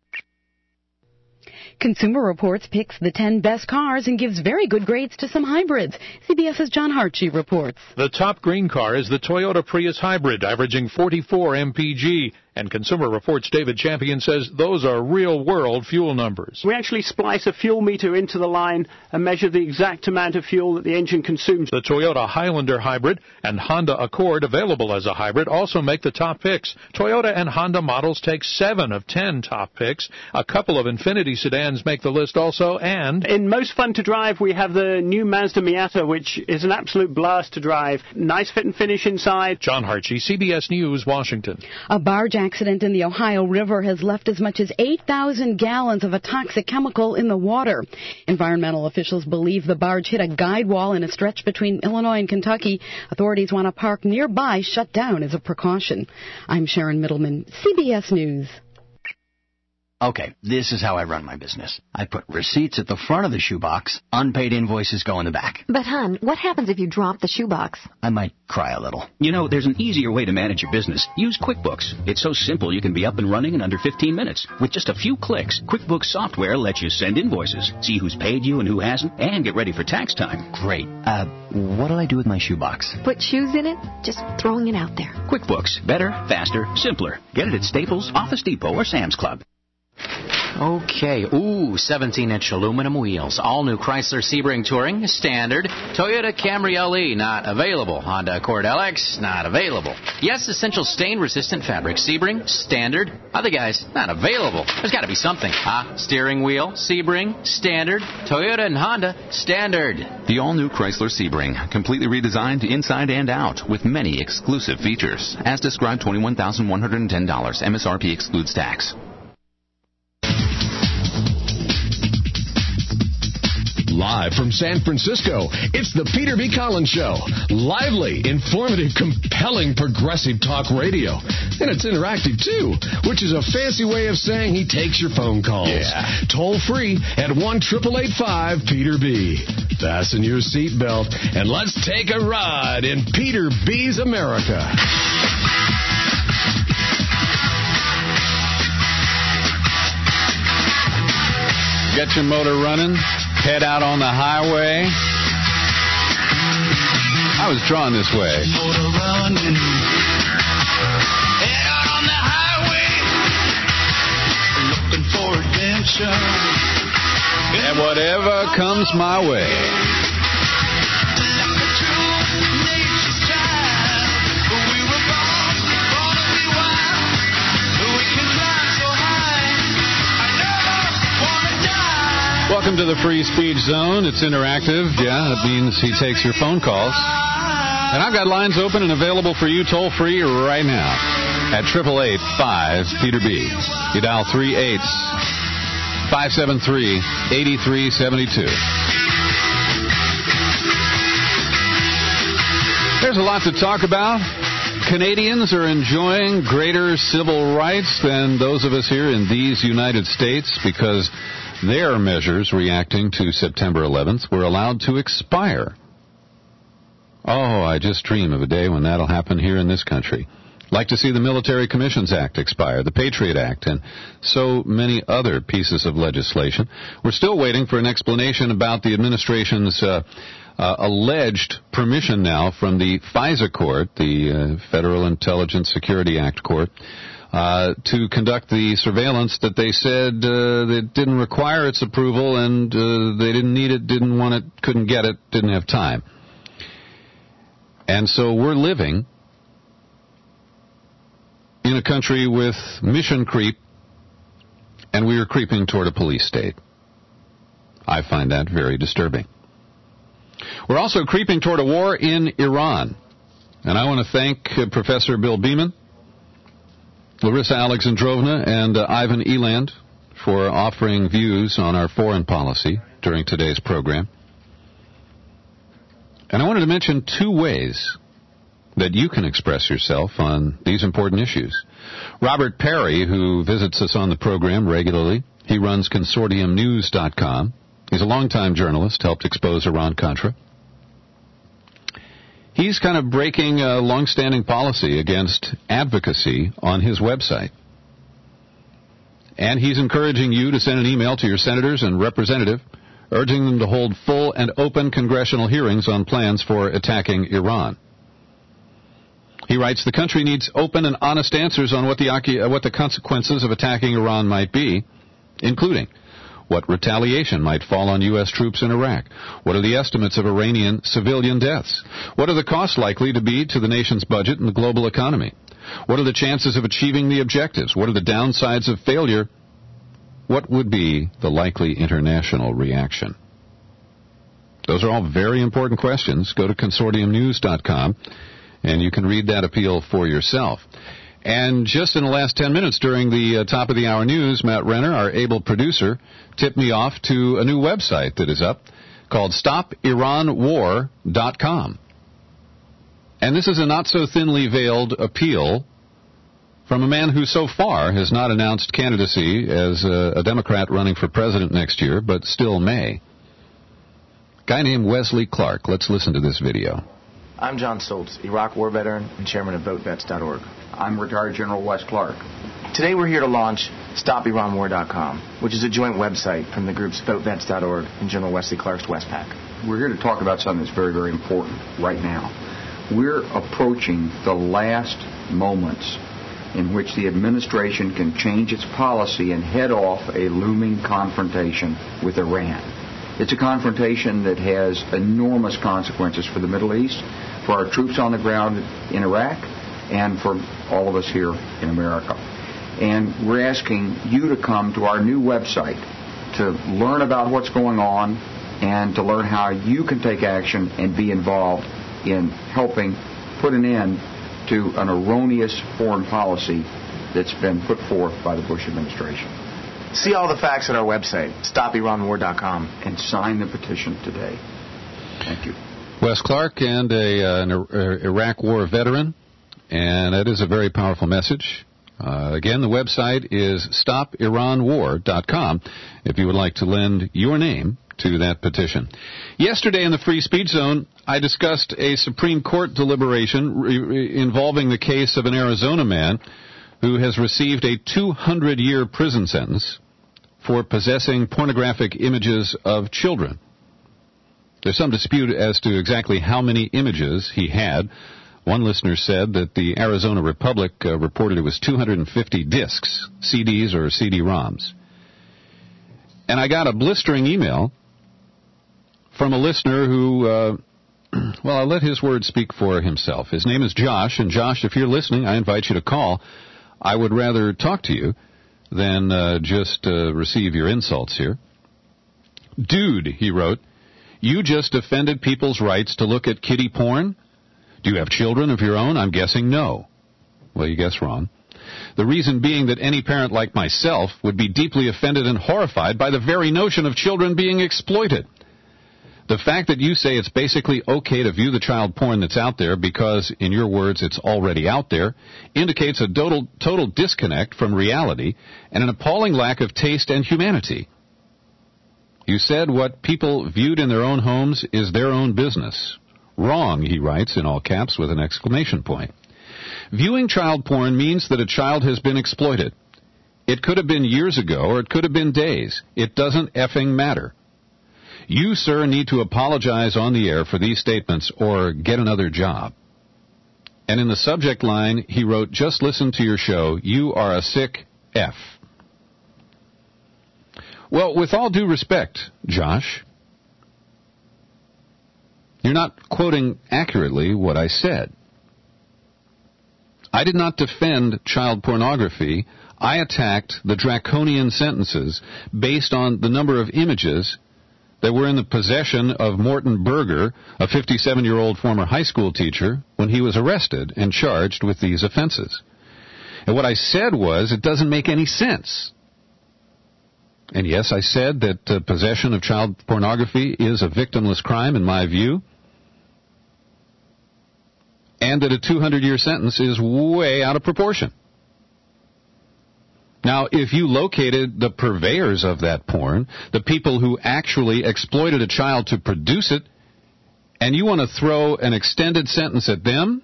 Consumer Reports picks the ten best cars and gives very good grades to some hybrids. CBS's John Hartshee reports. The top green car is the Toyota Prius Hybrid, averaging forty-four M P G. And Consumer Reports' David Champion says those are real-world fuel numbers. We actually splice a fuel meter into the line and measure the exact amount of fuel that the engine consumes. The Toyota Highlander Hybrid and Honda Accord, available as a hybrid, also make the top picks. Toyota and Honda models take seven of ten top picks. A couple of Infiniti sedans make the list also, and... in Most Fun to Drive, we have the new Mazda Miata, which is an absolute blast to drive. Nice fit and finish inside. John Hartshee, C B S News, Washington. A barge accident in the Ohio River has left as much as eight thousand gallons of a toxic chemical in the water. Environmental officials believe the barge hit a guide wall in a stretch between Illinois and Kentucky. Authorities want a park nearby shut down as a precaution. I'm Sharon Middleman, C B S News. Okay, this is how I run my business. I put receipts at the front of the shoebox, unpaid invoices go in the back. But, hon, what happens if you drop the shoebox? I might cry a little. You know, there's an easier way to manage your business. Use QuickBooks. It's so simple you can be up and running in under fifteen minutes. With just a few clicks, QuickBooks software lets you send invoices, see who's paid you and who hasn't, and get ready for tax time. Great. Uh, what'll I do with my shoebox? Put shoes in it? Just throwing it out there. QuickBooks. Better, faster, simpler. Get it at Staples, Office Depot, or Sam's Club. Okay, ooh, seventeen-inch aluminum wheels. All-new Chrysler Sebring Touring, standard. Toyota Camry L E, not available. Honda Accord L X, not available. Yes, essential stain-resistant fabric. Sebring, standard. Other guys, not available. There's got to be something. Ah, steering wheel, Sebring, standard. Toyota and Honda, standard. The all-new Chrysler Sebring, completely redesigned inside and out, with many exclusive features. As described, twenty-one thousand one hundred ten dollars. M S R P excludes tax. Live from San Francisco, it's the Peter B. Collins Show. Lively, informative, compelling progressive talk radio. And it's interactive, too, which is a fancy way of saying he takes your phone calls. Yeah. Toll free at one eight eight eight five Peter B. Fasten your seatbelt and let's take a ride in Peter B's America. Get your motor running. Head out on the highway. I was drawn this way. Motor running. Head out on the highway. Looking for adventure. And whatever comes my way. Like a true nature's child. We were born, born to be wild. We can fly so high. I never wanna die. Welcome to the Free Speech Zone. It's interactive. Yeah, that means he takes your phone calls. And I've got lines open and available for you toll-free right now at eight eight eight five Peter B. You dial three eights, five seven three, eight three seven two. there's a lot to talk about. Canadians are enjoying greater civil rights than those of us here in these United States because their measures reacting to September eleventh were allowed to expire. Oh, I just dream of a day when that'll happen here in this country. Like to see the Military Commissions Act expire, the Patriot Act, and so many other pieces of legislation. We're still waiting for an explanation about the administration's uh, uh, alleged permission now from the FISA court, the uh, Federal Intelligence Security Act court, uh, to conduct the surveillance that they said uh, that didn't require its approval, and uh, they didn't need it, didn't want it, couldn't get it, didn't have time. And so we're living in a country with mission creep, and we are creeping toward a police state. I find that very disturbing. We're also creeping toward a war in Iran. And I want to thank uh, Professor Bill Beeman, Larissa Alexandrovna, and uh, Ivan Eland for offering views on our foreign policy during today's program. And I wanted to mention two ways that you can express yourself on these important issues. Robert Perry, who visits us on the program regularly, he runs consortium news dot com. He's a longtime journalist, helped expose Iran-Contra. He's kind of breaking a long-standing policy against advocacy on his website. And he's encouraging you to send an email to your senators and representative, urging them to hold full and open congressional hearings on plans for attacking Iran. He writes, the country needs open and honest answers on what the, what the consequences of attacking Iran might be, including what retaliation might fall on U S troops in Iraq. What are the estimates of Iranian civilian deaths? What are the costs likely to be to the nation's budget and the global economy? What are the chances of achieving the objectives? What are the downsides of failure? What would be the likely international reaction? Those are all very important questions. Go to consortium news dot com. And you can read that appeal for yourself. And just in the last ten minutes during the uh, top of the hour news, Matt Renner, our able producer, tipped me off to a new website that is up called stop iran war dot com. And this is a not so thinly veiled appeal from a man who so far has not announced candidacy as a, a Democrat running for president next year, but still may. A guy named Wesley Clark. Let's listen to this video. I'm John Stoltz, Iraq war veteran and chairman of vote vets dot org. I'm retired General Wes Clark. Today we're here to launch stop iran war dot com, which is a joint website from the groups vote vets dot org and General Wesley Clark's Westpac. We're here to talk about something that's very, very important right now. We're approaching the last moments in which the administration can change its policy and head off a looming confrontation with Iran. It's a confrontation that has enormous consequences for the Middle East, for our troops on the ground in Iraq, and for all of us here in America. And we're asking you to come to our new website to learn about what's going on and to learn how you can take action and be involved in helping put an end to an erroneous foreign policy that's been put forth by the Bush administration. See all the facts at our website, stop iran war dot com. And sign the petition today. Thank you. Wes Clark, and a, uh, an Iraq war veteran, and that is a very powerful message. Uh, again, the website is stop iran war dot com if you would like to lend your name to that petition. Yesterday in the Free Speech Zone, I discussed a Supreme Court deliberation re- re- involving the case of an Arizona man who has received a two hundred year prison sentence for possessing pornographic images of children. There's some dispute as to exactly how many images he had. One listener said that the Arizona Republic uh, reported it was two hundred fifty discs, C Ds or C D ROMs. And I got a blistering email from a listener who, uh, well, I'll let his word speak for himself. His name is Josh, and Josh, if you're listening, I invite you to call. I would rather talk to you than uh, just uh, receive your insults here. Dude, he wrote, you just offended people's rights to look at kiddie porn? Do you have children of your own? I'm guessing no. Well, you guess wrong. The reason being that any parent like myself would be deeply offended and horrified by the very notion of children being exploited. The fact that you say it's basically okay to view the child porn that's out there because, in your words, it's already out there, indicates a total, total disconnect from reality and an appalling lack of taste and humanity. You said what people viewed in their own homes is their own business. Wrong, he writes in all caps with an exclamation point. Viewing child porn means that a child has been exploited. It could have been years ago or it could have been days. It doesn't effing matter. You, sir, need to apologize on the air for these statements or get another job. And in the subject line, he wrote, just listen to your show. You are a sick F. Well, with all due respect, Josh, you're not quoting accurately what I said. I did not defend child pornography. I attacked the draconian sentences based on the number of images that were in the possession of Morton Berger, a fifty-seven-year-old former high school teacher, when he was arrested and charged with these offenses. And what I said was, it doesn't make any sense. And yes, I said that uh, possession of child pornography is a victimless crime in my view, and that a two hundred year sentence is way out of proportion. Now, if you located the purveyors of that porn, the people who actually exploited a child to produce it, and you want to throw an extended sentence at them,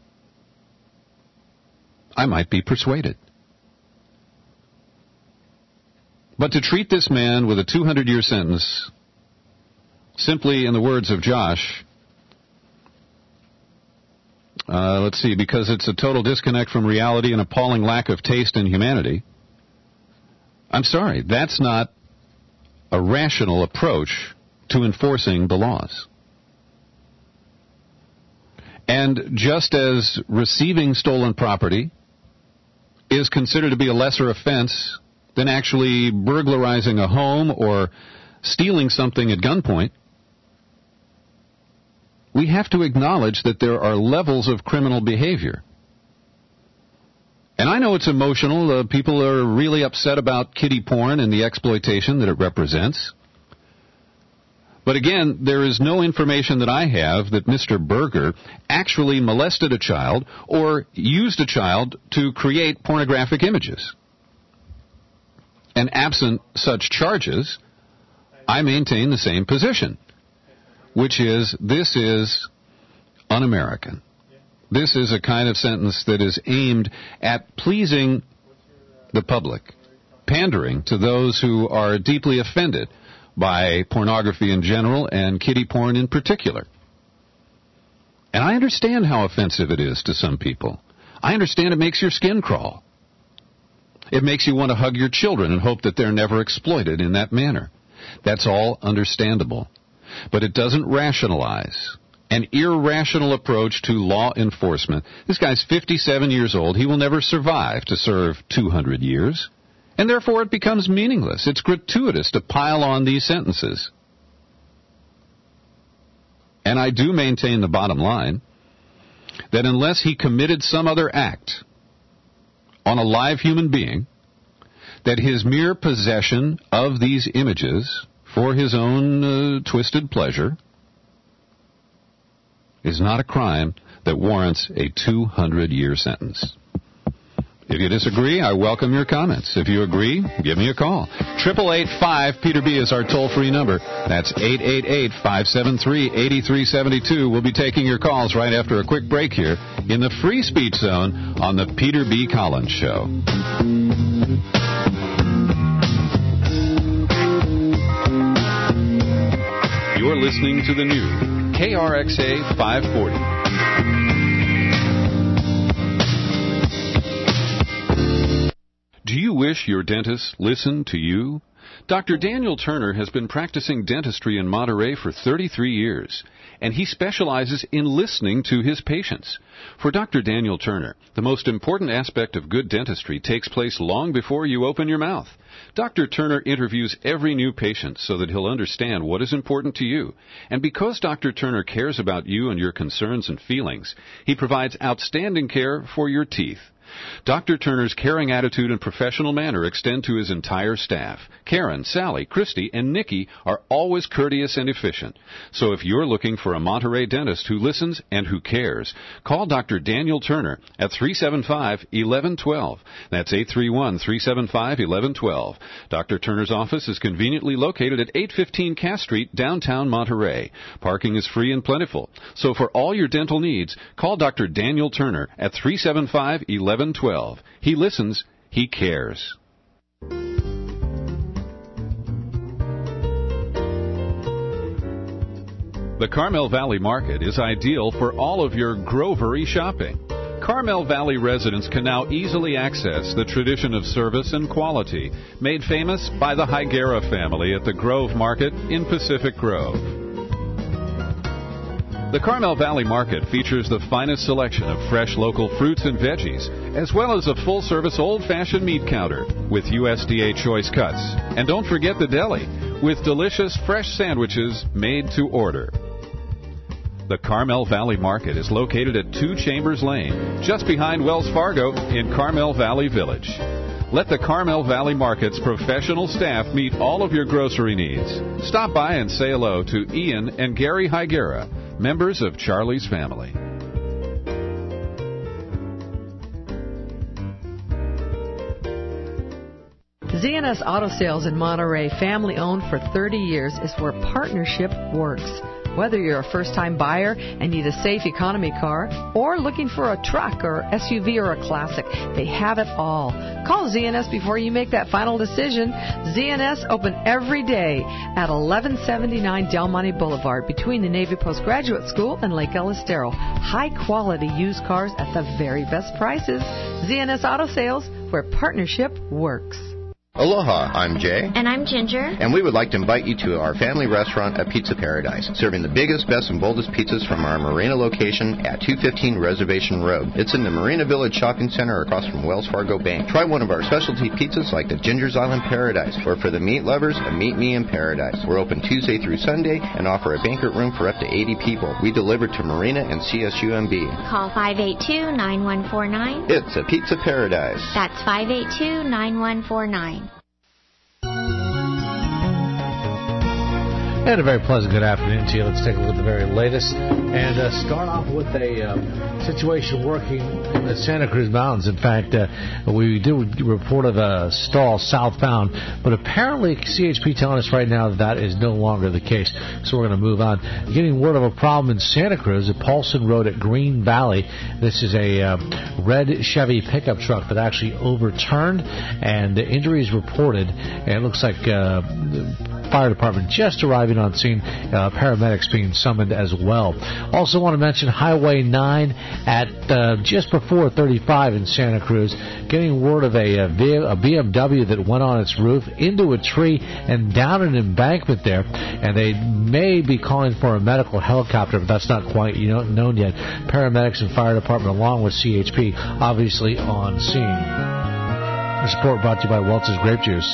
I might be persuaded. But to treat this man with a two hundred year sentence, simply in the words of Josh, uh, let's see, because it's a total disconnect from reality and appalling lack of taste and humanity, I'm sorry, that's not a rational approach to enforcing the laws. And just as receiving stolen property is considered to be a lesser offense than actually burglarizing a home or stealing something at gunpoint, we have to acknowledge that there are levels of criminal behavior. And I know it's emotional. Uh, people are really upset about kiddie porn and the exploitation that it represents. But again, there is no information that I have that Mister Berger actually molested a child or used a child to create pornographic images. And absent such charges, I maintain the same position, which is this is un-American. This is a kind of sentence that is aimed at pleasing the public, pandering to those who are deeply offended by pornography in general and kiddie porn in particular. And I understand how offensive it is to some people. I understand it makes your skin crawl. It makes you want to hug your children and hope that they're never exploited in that manner. That's all understandable. But it doesn't rationalize an irrational approach to law enforcement. This guy's fifty-seven years old. He will never survive to serve two hundred years. And therefore it becomes meaningless. It's gratuitous to pile on these sentences. And I do maintain the bottom line, that unless he committed some other act on a live human being, that his mere possession of these images for his own uh, twisted pleasure is not a crime that warrants a two hundred year sentence. If you disagree, I welcome your comments. If you agree, give me a call. eight eight eight five Peter B is our toll-free number. That's eight eight eight, five seven three, eight three seven two. We'll be taking your calls right after a quick break here in the Free Speech Zone on the Peter B. Collins Show. You're listening to the new K R X A five forty. Do you wish your dentist listened to you? Doctor Daniel Turner has been practicing dentistry in Monterey for thirty-three years, and he specializes in listening to his patients. For Doctor Daniel Turner, the most important aspect of good dentistry takes place long before you open your mouth. Doctor Turner interviews every new patient so that he'll understand what is important to you. And because Doctor Turner cares about you and your concerns and feelings, he provides outstanding care for your teeth. Doctor Turner's caring attitude and professional manner extend to his entire staff. Karen, Sally, Christy, and Nikki are always courteous and efficient. So if you're looking for a Monterey dentist who listens and who cares, call Doctor Daniel Turner at three seven five, one one one two. That's eight three one, three seven five, one one one two. Doctor Turner's office is conveniently located at eight fifteen Cass Street, downtown Monterey. Parking is free and plentiful. So for all your dental needs, call Doctor Daniel Turner at three seven five, one one one two. He listens, he cares. The Carmel Valley Market is ideal for all of your grovery shopping. Carmel Valley residents can now easily access the tradition of service and quality made famous by the Higuera family at the Grove Market in Pacific Grove. The Carmel Valley Market features the finest selection of fresh local fruits and veggies, as well as a full-service old-fashioned meat counter with U S D A choice cuts. And don't forget the deli, with delicious fresh sandwiches made to order. The Carmel Valley Market is located at two Chambers Lane, just behind Wells Fargo in Carmel Valley Village. Let the Carmel Valley Market's professional staff meet all of your grocery needs. Stop by and say hello to Ian and Gary Higuera, members of Charlie's family. Z N S Auto Sales in Monterey, family-owned for thirty years, is where partnership works. Whether you're a first-time buyer and need a safe economy car, or looking for a truck or S U V or a classic, they have it all. Call Z N S before you make that final decision. Z N S open every day at eleven seventy-nine Del Monte Boulevard between the Navy Postgraduate School and Lake Elistero. High-quality used cars at the very best prices. Z N S Auto Sales, where partnership works. Aloha, I'm Jay. And I'm Ginger. And we would like to invite you to our family restaurant at Pizza Paradise, serving the biggest, best, and boldest pizzas from our Marina location at two fifteen Reservation Road. It's in the Marina Village Shopping Center across from Wells Fargo Bank. Try one of our specialty pizzas like the Ginger's Island Paradise, or for the meat lovers, a Meet Me in Paradise. We're open Tuesday through Sunday and offer a banquet room for up to eighty people. We deliver to Marina and C S U M B. Call five eight two, nine one four nine. It's a Pizza Paradise. That's five eight two, nine one four nine. And a very pleasant good afternoon to you. Let's take a look at the very latest and uh, start off with a uh, situation working in the Santa Cruz Mountains. In fact, uh, we did report of a stall southbound, but apparently C H P telling us right now that that is no longer the case. So we're going to move on. Getting word of a problem in Santa Cruz at Paulson Road at Green Valley. This is a uh, red Chevy pickup truck that actually overturned, and the injuries reported. And it looks like uh, the fire department just arriving on scene, uh, paramedics being summoned as well. Also want to mention Highway nine at uh, just before thirty-five in Santa Cruz, getting word of a, a B M W that went on its roof into a tree and down an embankment there, and they may be calling for a medical helicopter, but that's not quite you know, known yet. Paramedics and fire department along with C H P obviously on scene. The report brought to you by Welch's Grape Juice.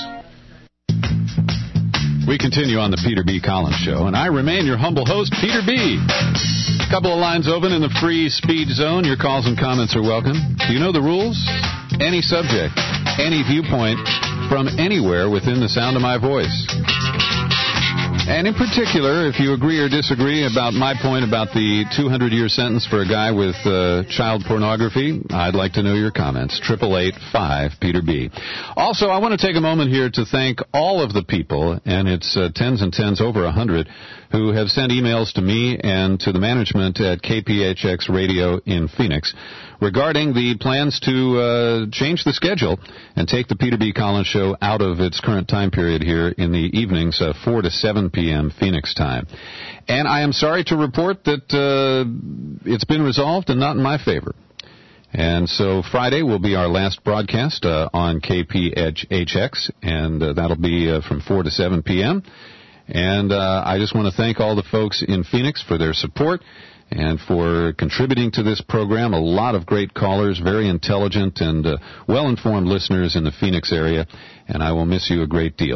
We continue on the Peter B. Collins Show, and I remain your humble host, Peter B. A couple of lines open in the free speed zone. Your calls and comments are welcome. Do you know the rules? Any subject, any viewpoint, from anywhere within the sound of my voice. And in particular, if you agree or disagree about my point about the two hundred year sentence for a guy with uh, child pornography, I'd like to know your comments. eight eight eight, five, Peter B. Also, I want to take a moment here to thank all of the people, and it's uh, tens and tens, over one hundred, who have sent emails to me and to the management at K P H X Radio in Phoenix regarding the plans to uh, change the schedule and take the Peter B. Collins Show out of its current time period here in the evenings, uh, four to seven p.m. Phoenix time. And I am sorry to report that uh, it's been resolved and not in my favor. And so Friday will be our last broadcast uh, on K P H X, and uh, that'll be uh, from four to seven p.m. And uh, I just want to thank all the folks in Phoenix for their support and for contributing to this program. A lot of great callers, very intelligent and uh, well-informed listeners in the Phoenix area, and I will miss you a great deal.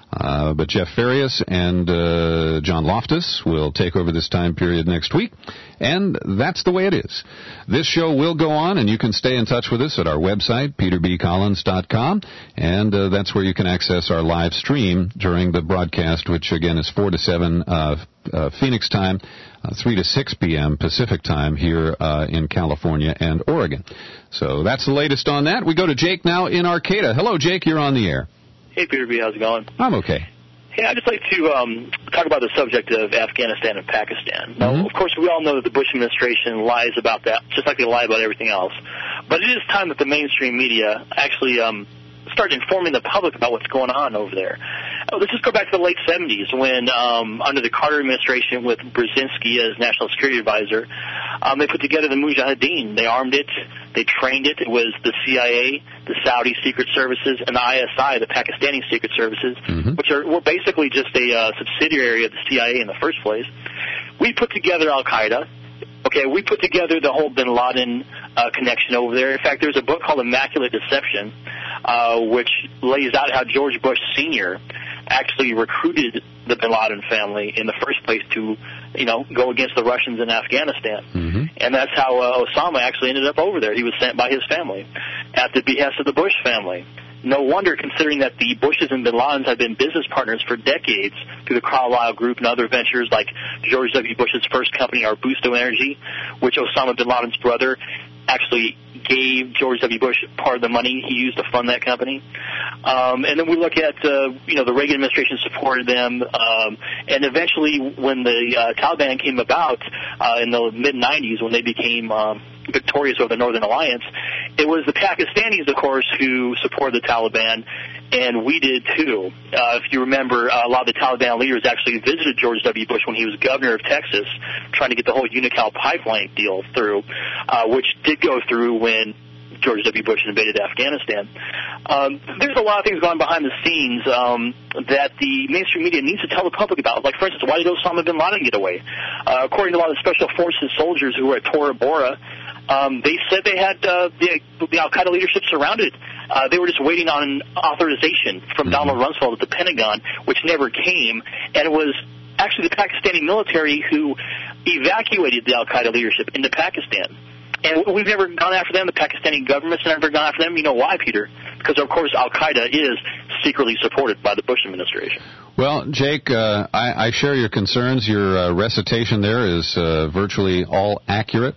Uh, but Jeff Farias and uh, John Loftus will take over this time period next week, and that's the way it is. This show will go on, and you can stay in touch with us at our website, peter b collins dot com, and uh, that's where you can access our live stream during the broadcast, which again is four to seven uh, uh, Phoenix time, uh, three to six p.m. Pacific time here uh, in California and Oregon. So that's the latest on that. We go to Jake now in Arcata. Hello, Jake. You're on the air. Hey, Peter B. How's it going? I'm okay. Hey, I'd just like to um, talk about the subject of Afghanistan and Pakistan. Now, Mm-hmm. of course, we all know that the Bush administration lies about that, just like they lie about everything else. But it is time that the mainstream media actually um, start informing the public about what's going on over there. Uh, let's just go back to the late seventies when, um, under the Carter administration with Brzezinski as National Security Advisor, um, they put together the Mujahideen. They armed it. They trained it. It was the C I A, the Saudi Secret Services, and the I S I, the Pakistani Secret Services, mm-hmm. which are were basically just a uh, subsidiary of the C I A in the first place. We put together Al-Qaeda. Okay, we put together the whole bin Laden uh, connection over there. In fact, there's a book called Immaculate Deception, uh, which lays out how George Bush Senior actually recruited the bin Laden family in the first place to, you know, go against the Russians in Afghanistan. Mm-hmm. And that's how uh, Osama actually ended up over there. He was sent by his family at the behest of the Bush family. No wonder, considering that the Bushes and bin Ladens have been business partners for decades through the Carlyle Group and other ventures like George W. Bush's first company, Arbusto Energy, which Osama bin Laden's brother actually gave George W. Bush part of the money he used to fund that company. Um, and then we look at, uh, you know, the Reagan administration supported them. Um, and eventually when the uh, Taliban came about uh, in the mid nineties, when they became um, victorious over the Northern Alliance, it was the Pakistanis, of course, who supported the Taliban, and we did too. Uh, if you remember, uh, a lot of the Taliban leaders actually visited George W. Bush when he was governor of Texas, trying to get the whole Unocal pipeline deal through, uh, which did go through when George W. Bush invaded Afghanistan. Um, there's a lot of things going on behind the scenes um, that the mainstream media needs to tell the public about. Like, for instance, why did Osama bin Laden get away? Uh, according to a lot of special forces soldiers who were at Tora Bora, um, they said they had uh, the, the Al-Qaeda leadership surrounded. Uh, they were just waiting on authorization from Donald Rumsfeld at the Pentagon, which never came, and it was actually the Pakistani military who evacuated the Al-Qaeda leadership into Pakistan. And we've never gone after them. The Pakistani government's never gone after them. You know why, Peter? Because, of course, Al-Qaeda is secretly supported by the Bush administration. Well, Jake, uh, I, I share your concerns. Your uh, recitation there is uh, virtually all accurate.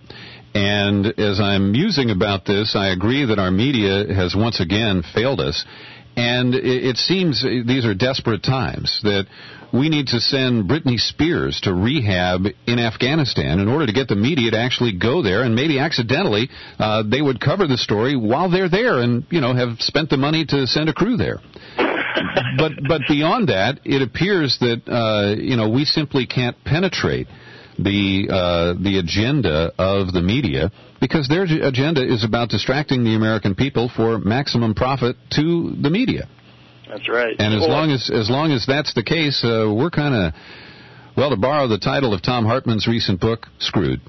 And as I'm musing about this, I agree that our media has once again failed us. And it, it seems these are desperate times, that we need to send Britney Spears to rehab in Afghanistan in order to get the media to actually go there, and maybe accidentally uh, they would cover the story while they're there and, you know, have spent the money to send a crew there. But but beyond that, it appears that, uh, you know, we simply can't penetrate the uh, the agenda of the media, because their agenda is about distracting the American people for maximum profit to the media. That's right. And as well, long as as long as that's the case, uh, we're kind of, well, to borrow the title of Tom Hartman's recent book, screwed.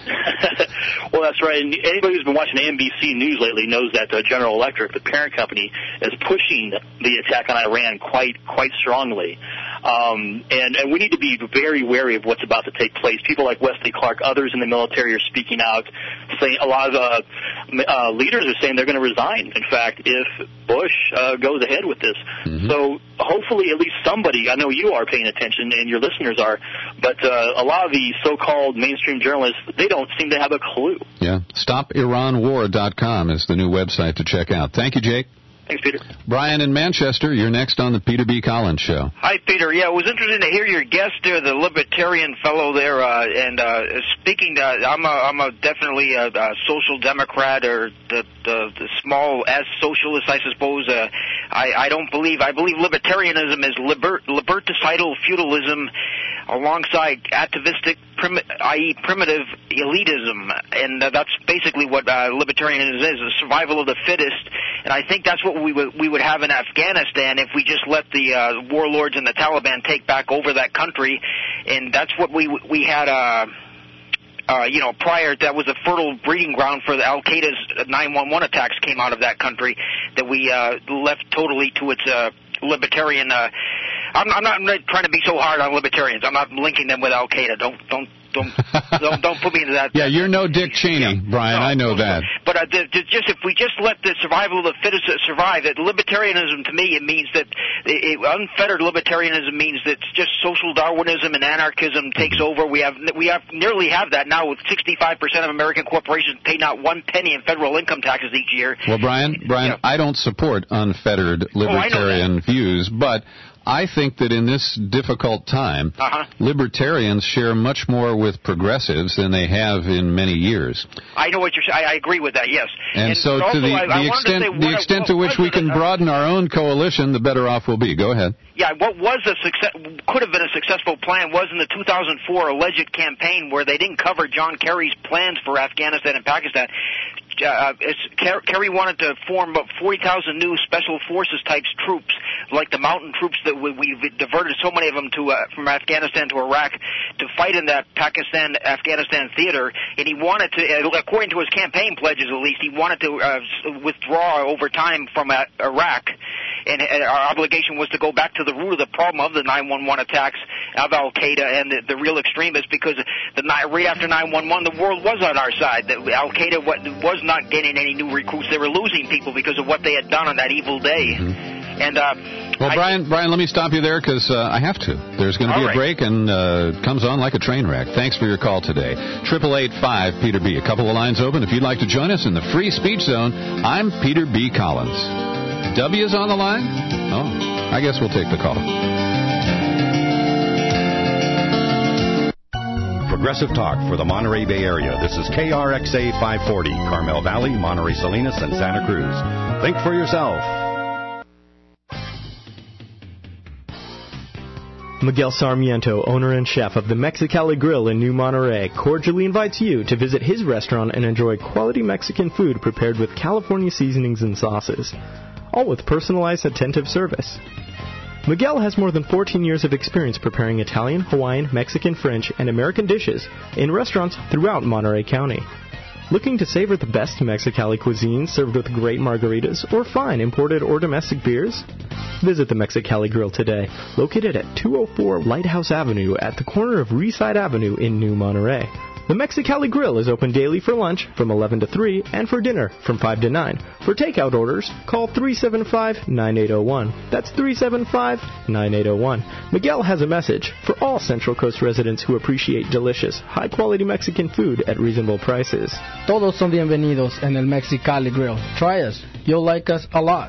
Well, that's right. And anybody who's been watching N B C News lately knows that uh, General Electric, the parent company, is pushing the attack on Iran quite quite strongly. Um, and, and we need to be very wary of what's about to take place. People like Wesley Clark, others in the military are speaking out, saying a lot of uh, uh, leaders are saying they're going to resign, in fact, if Bush uh, goes ahead with this. Mm-hmm. So hopefully at least somebody, I know you are paying attention and your listeners are, but uh, a lot of the so-called mainstream journalists, they don't seem to have a clue. Yeah, stop iran war dot com is the new website to check out. Thank you, Jake. Thanks, Peter. Brian in Manchester, you're next on the Peter B. Collins Show. Hi, Peter. Yeah, it was interesting to hear your guest there, the libertarian fellow there, uh, and uh, speaking to, I'm a, I'm a definitely a, a social democrat, or the, the, the small S socialist, I suppose. Uh, I, I don't believe, I believe libertarianism is liber, liberticidal feudalism alongside atavistic, primi- that is primitive elitism, and uh, that's basically what uh, libertarianism is, the survival of the fittest, and I think that's what we would, we would have in Afghanistan if we just let the uh, warlords and the Taliban take back over that country, and that's what we we had, uh, uh, you know, prior, that was a fertile breeding ground for the Al-Qaeda's nine one one attacks came out of that country, that we uh, left totally to its uh, libertarian uh I'm, I'm not trying to be so hard on libertarians. I'm not linking them with Al Qaeda. Don't don't. Don't, don't don't put me into that. Yeah, you're no Dick Cheney, yeah. Brian. No, I know no, that. But uh, the, the, just if we just let the survival of the fittest survive, that libertarianism to me it means that it, it, unfettered libertarianism means that just social Darwinism and anarchism takes mm-hmm. over. We have we have nearly have that now with sixty-five percent of American corporations pay not one penny in federal income taxes each year. Well, Brian, Brian, yeah. I don't support unfettered libertarian oh, views, but I think that in this difficult time, uh-huh. libertarians share much more with progressives than they have in many years. I know what you're saying. I agree with that, yes. And, and so to the, I, the I extent, to the extent to which we can broaden our own coalition, the better off we'll be. Go ahead. Yeah, what was a success, could have been a successful plan was in the two thousand four alleged campaign where they didn't cover John Kerry's plans for Afghanistan and Pakistan. Uh, it's, Kerry wanted to form about forty thousand new special forces types troops, like the mountain troops that we, we've diverted so many of them to uh, from Afghanistan to Iraq to fight in that Pakistan-Afghanistan theater. And he wanted to, uh, according to his campaign pledges at least, he wanted to uh, withdraw over time from uh, Iraq. And, and our obligation was to go back to the root of the problem of the nine one one attacks of Al Qaeda and the, the real extremists, because the right after nine one one, the world was on our side. Al Qaeda was not getting any new recruits; they were losing people because of what they had done on that evil day. Mm-hmm. And uh, well, I, Brian, Brian, let me stop you there because uh, I have to. There's going to be right. a break, and uh, it comes on like a train wreck. Thanks for your call today. Triple eight five Peter B. A couple of lines open if you'd like to join us in the free speech zone. I'm Peter B. Collins. W's on the line? Oh, I guess we'll take the call. Progressive Talk for the Monterey Bay Area. This is K R X A five forty, Carmel Valley, Monterey Salinas, and Santa Cruz. Think for yourself. Miguel Sarmiento, owner and chef of the Mexicali Grill in New Monterey, cordially invites you to visit his restaurant and enjoy quality Mexican food prepared with California seasonings and sauces, all with personalized, attentive service. Miguel has more than fourteen years of experience preparing Italian, Hawaiian, Mexican, French, and American dishes in restaurants throughout Monterey County. Looking to savor the best Mexicali cuisine served with great margaritas or fine imported or domestic beers? Visit the Mexicali Grill today, located at two oh four Lighthouse Avenue at the corner of Reeside Avenue in New Monterey. The Mexicali Grill is open daily for lunch from eleven to three and for dinner from five to nine. For takeout orders, call three seven five, nine eight zero one. That's three seven five, nine eight zero one. Miguel has a message for all Central Coast residents who appreciate delicious, high-quality Mexican food at reasonable prices. Todos son bienvenidos en el Mexicali Grill. Try us. You'll like us a lot.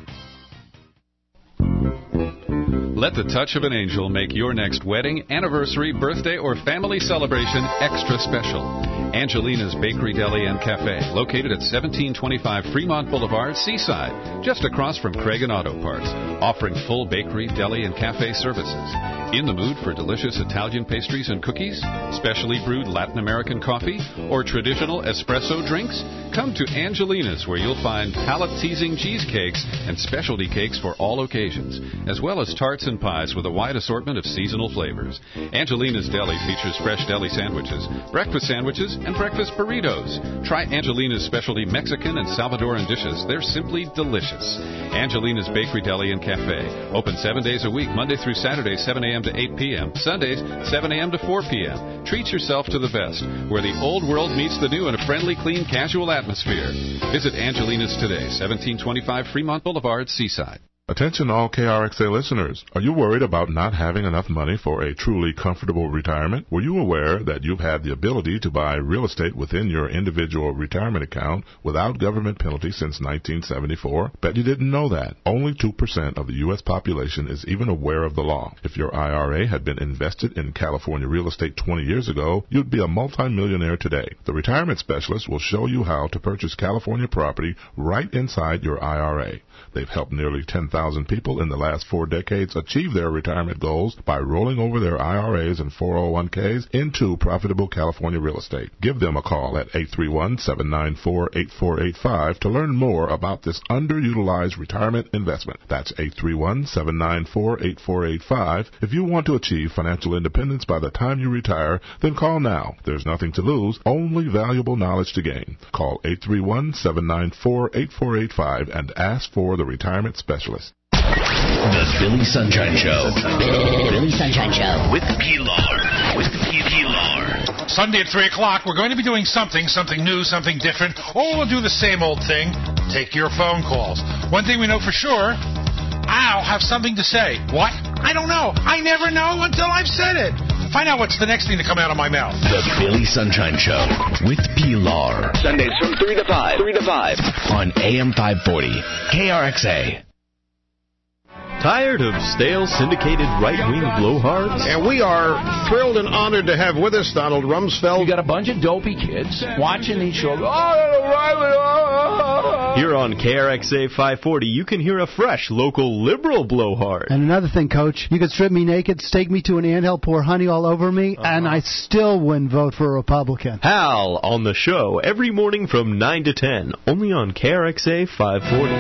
Let the touch of an angel make your next wedding, anniversary, birthday, or family celebration extra special. Angelina's Bakery, Deli, and Cafe, located at seventeen twenty-five Fremont Boulevard, Seaside, just across from Craig and Auto Parts, offering full bakery, deli, and cafe services. In the mood for delicious Italian pastries and cookies, specially brewed Latin American coffee, or traditional espresso drinks? Come to Angelina's, where you'll find palate-teasing cheesecakes and specialty cakes for all occasions, as well as tarts and pies with a wide assortment of seasonal flavors. Angelina's Deli features fresh deli sandwiches, breakfast sandwiches, and breakfast burritos. Try Angelina's specialty Mexican and Salvadoran dishes. They're simply delicious. Angelina's Bakery, Deli, and Cafe. Open seven days a week, Monday through Saturday, seven a.m. to eight p.m. Sundays, seven a.m. to four p.m. Treat yourself to the best, where the old world meets the new in a friendly, clean, casual atmosphere. Visit Angelina's today, seventeen twenty-five Fremont Boulevard, Seaside. Attention all K R X A listeners. Are you worried about not having enough money for a truly comfortable retirement? Were you aware that you've had the ability to buy real estate within your individual retirement account without government penalty since nineteen seventy-four? Bet you didn't know that. Only two percent of the U S population is even aware of the law. If your I R A had been invested in California real estate twenty years ago, you'd be a multimillionaire today. The retirement specialist will show you how to purchase California property right inside your I R A. They've helped nearly ten thousand people in the last four decades achieve their retirement goals by rolling over their I R As and four oh one k's into profitable California real estate. Give them a call at eight three one, seven nine four, eight four eight five to learn more about this underutilized retirement investment. That's eight three one, seven nine four, eight four eight five. If you want to achieve financial independence by the time you retire, then call now. There's nothing to lose, only valuable knowledge to gain. Call eight three one, seven nine four, eight four eight five and ask for the retirement specialist. The Billy Sunshine Show. Billy Sunshine Show. With Pilar. With Pilar. Sunday at three o'clock, we're going to be doing something, something new, something different, or we'll do the same old thing, take your phone calls. One thing we know for sure, I'll have something to say. What? I don't know. I never know until I've said it. Find out what's the next thing to come out of my mouth. The Billy Sunshine Show with Pilar. Sundays from three to five. three to five. On A M five forty. K R X A. Tired of stale, syndicated right-wing blowhards? And we are thrilled and honored to have with us Donald Rumsfeld. You got a bunch of dopey kids watching these shows. Oh, Here on K R X A five forty, you can hear a fresh, local liberal blowhard. And another thing, Coach, you could strip me naked, stake me to an anthill, pour honey all over me, uh-huh. and I still wouldn't vote for a Republican. Hal on the show every morning from nine to ten, only on K R X A five forty.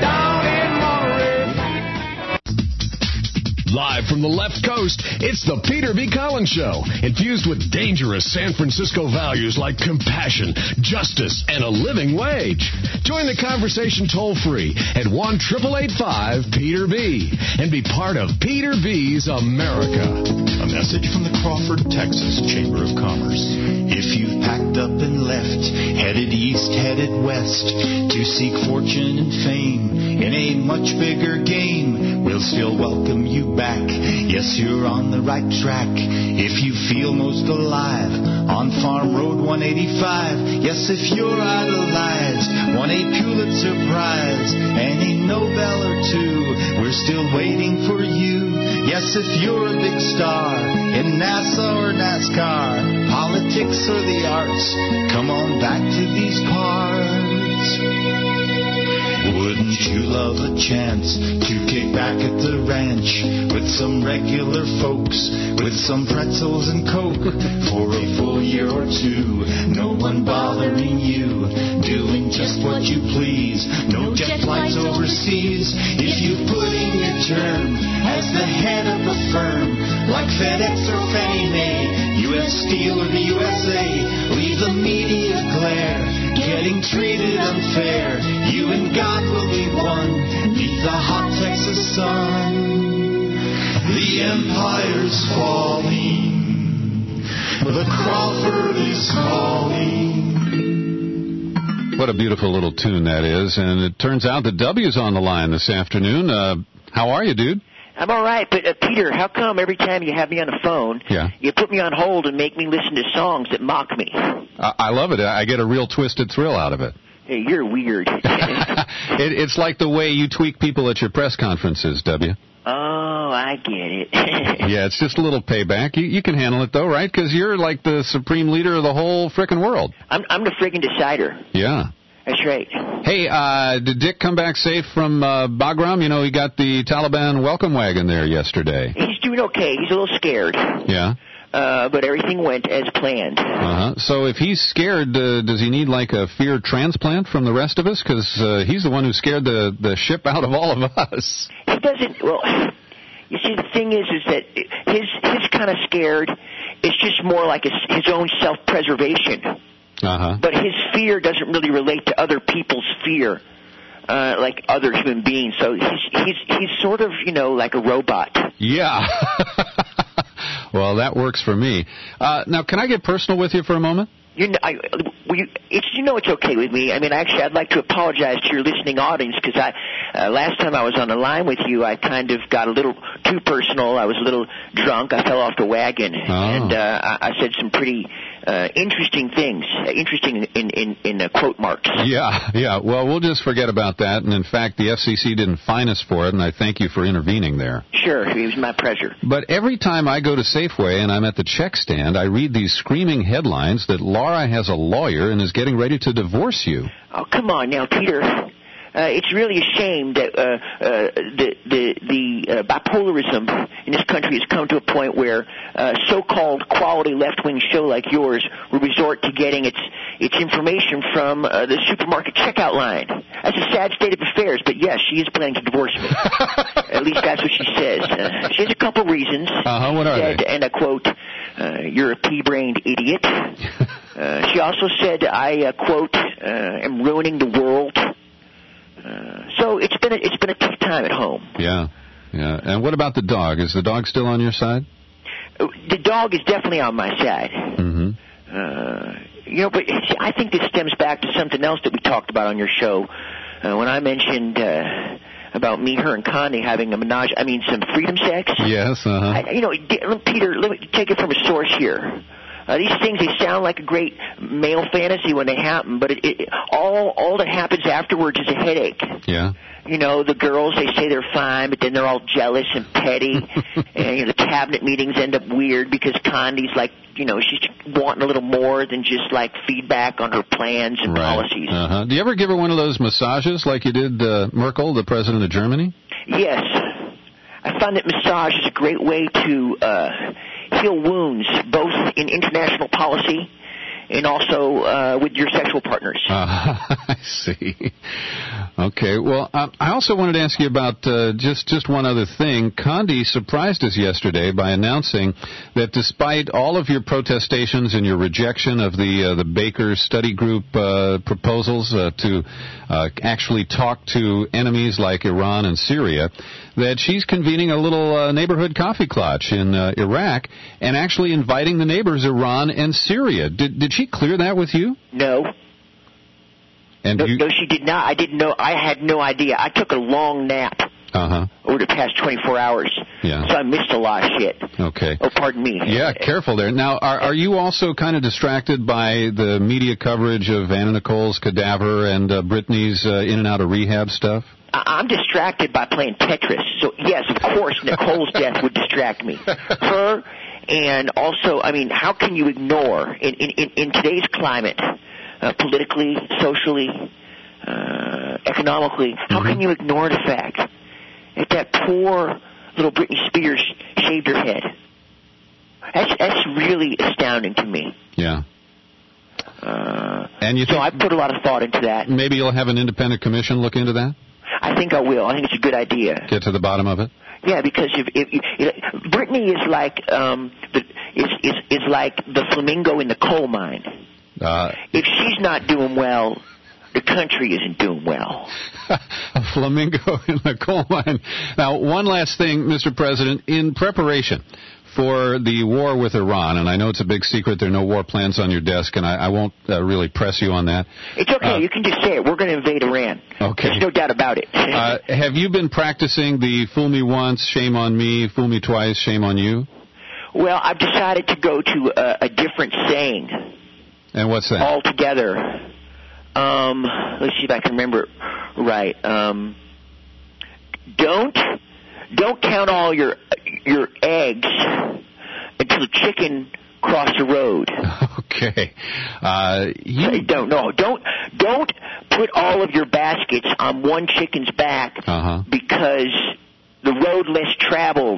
Live from the left coast, it's the Peter B. Collins Show, infused with dangerous San Francisco values like compassion, justice, and a living wage. Join the conversation toll-free at one eight eight eight five Peter B. and be part of Peter B's America. A message from the Crawford, Texas Chamber of Commerce. If you've packed up and left, headed east, headed west, to seek fortune and fame in a much bigger game, we'll still welcome you back. Yes, you're on the right track. If you feel most alive on Farm Road one eighty-five. Yes, if you're idolized, won a Pulitzer Prize and a Nobel or two, we're still waiting for you. Yes, if you're a big star in NASA or NASCAR, politics or the arts, come on back to these parts. Wouldn't you love a chance to kick back at the ranch with some regular folks, with some pretzels and Coke for a full year or two? No one bothering you, doing just what you please. No jet flights overseas. If you put in your term as the head of a firm like FedEx or Fannie Mae, U S Steel or the U S A, leave the media glare, getting treated unfair. You and God will be one, neath the hot Texas sun. The empire's falling, the Crawford is calling. What a beautiful little tune that is, and it turns out that W's on the line this afternoon. Uh, how are you, dude? I'm all right, but uh, Peter, how come every time you have me on the phone, yeah. you put me on hold and make me listen to songs that mock me? I, I love it. I get a real twisted thrill out of it. Hey, you're weird. it, it's like the way you tweak people at your press conferences, W. Oh, I get it. Yeah, it's just a little payback. You, you can handle it, though, right? Because you're like the supreme leader of the whole frickin' world. I'm, I'm the friggin' decider. Yeah. That's right. Hey, uh, did Dick come back safe from uh, Bagram? You know, he got the Taliban welcome wagon there yesterday. He's doing okay. He's a little scared. Yeah. Uh, but everything went as planned. Uh-huh. So if he's scared, uh, does he need like a fear transplant from the rest of us? Because uh, he's the one who scared the, the ship out of all of us. He doesn't. Well, you see, the thing is, is that his his kind of scared is just more like his, his own self-preservation. Uh-huh. But his fear doesn't really relate to other people's fear, uh, like other human beings. So he's he's he's sort of, you know, like a robot. Yeah. Well, that works for me. Uh, now, can I get personal with you for a moment? You know, I, we, it's, you know it's okay with me. I mean, actually, I'd like to apologize to your listening audience because I, uh, last time I was on the line with you, I kind of got a little too personal. I was a little drunk. I fell off the wagon, oh. and uh, I, I said some pretty uh, interesting things, uh, interesting in in, in uh, quote marks. Yeah, yeah. Well, we'll just forget about that. And in fact, the F C C didn't fine us for it, and I thank you for intervening there. Sure, it was my pleasure. But every time I go to Safeway and I'm at the check stand, I read these screaming headlines that Laura has a lawyer and is getting ready to divorce you. Oh, come on now, Peter. Uh, it's really a shame that uh, uh, the the, the uh, bipolarism in this country has come to a point where uh, so-called quality left-wing show like yours will resort to getting its its information from uh, the supermarket checkout line. That's a sad state of affairs, but yes, she is planning to divorce me. At least that's what she says. Uh, she has a couple reasons. Uh-huh, what are said, they? And I quote, uh, "You're a pea-brained idiot." uh, she also said, I uh, quote, uh, "am ruining the world." Uh, so it's been a, it's been a tough time at home. Yeah. yeah. And what about the dog? Is the dog still on your side? The dog is definitely on my side. Mm-hmm. Uh, you know, but I think this stems back to something else that we talked about on your show. Uh, when I mentioned uh, about me, her, and Condi having a menage, I mean, some freedom sex. Yes, uh-huh. I, you know, Peter, let me take it from a source here. Uh, these things, they sound like a great male fantasy when they happen, but it, it, all all that happens afterwards is a headache. Yeah. You know, the girls, they say they're fine, but then they're all jealous and petty. And you know, the cabinet meetings end up weird because Condi's like, you know, she's wanting a little more than just like feedback on her plans and right. policies. Uh-huh. Do you ever give her one of those massages like you did uh, Merkel, the president of Germany? Yes. I find that massage is a great way to uh, heal wounds, both in international policy and also uh, with your sexual partners. Uh, I see. Okay. Well, um, I also wanted to ask you about uh, just just one other thing. Condi surprised us yesterday by announcing that despite all of your protestations and your rejection of the uh, the Baker Study Group uh, proposals uh, to uh, actually talk to enemies like Iran and Syria, that she's convening a little uh, neighborhood coffee clutch in uh, Iraq and actually inviting the neighbors Iran and Syria. Did did she clear that with you? No. And no, you... no, she did not. I didn't know. I had no idea. I took a long nap uh-huh. over the past twenty-four hours. Yeah. So I missed a lot of shit. Okay. Oh, pardon me. Yeah, careful there. Now, are, are you also kind of distracted by the media coverage of Anna Nicole's cadaver and uh, Britney's uh, in and out of rehab stuff? I'm distracted by playing Tetris. So, yes, of course, Nicole's death would distract me. Her, and also, I mean, how can you ignore, in, in, in today's climate, uh, politically, socially, uh, economically, how mm-hmm. can you ignore the fact that that poor little Britney Spears shaved her head? That's, that's really astounding to me. Yeah. Uh, and you so I put a lot of thought into that. Maybe you'll have an independent commission look into that? I think I will. I think it's a good idea. Get to the bottom of it? Yeah, because if, if, if Britney is like um, the, is, is is like the flamingo in the coal mine. Uh, if she's not doing well, the country isn't doing well. A flamingo in the coal mine. Now, one last thing, Mister President. In preparation for the war with Iran, and I know it's a big secret, there are no war plans on your desk, and I, I won't uh, really press you on that. It's okay. Uh, you can just say it. We're going to invade Iran. Okay. There's no doubt about it. uh, have you been practicing the fool me once, shame on me, fool me twice, shame on you? Well, I've decided to go to a, a different saying. And what's that? Altogether. Um, let's see if I can remember it right. Um, don't don't count all your your eggs until the chicken cross the road. Okay. Uh, you don't no don't don't put all of your baskets on one chicken's back uh-huh. because the road less traveled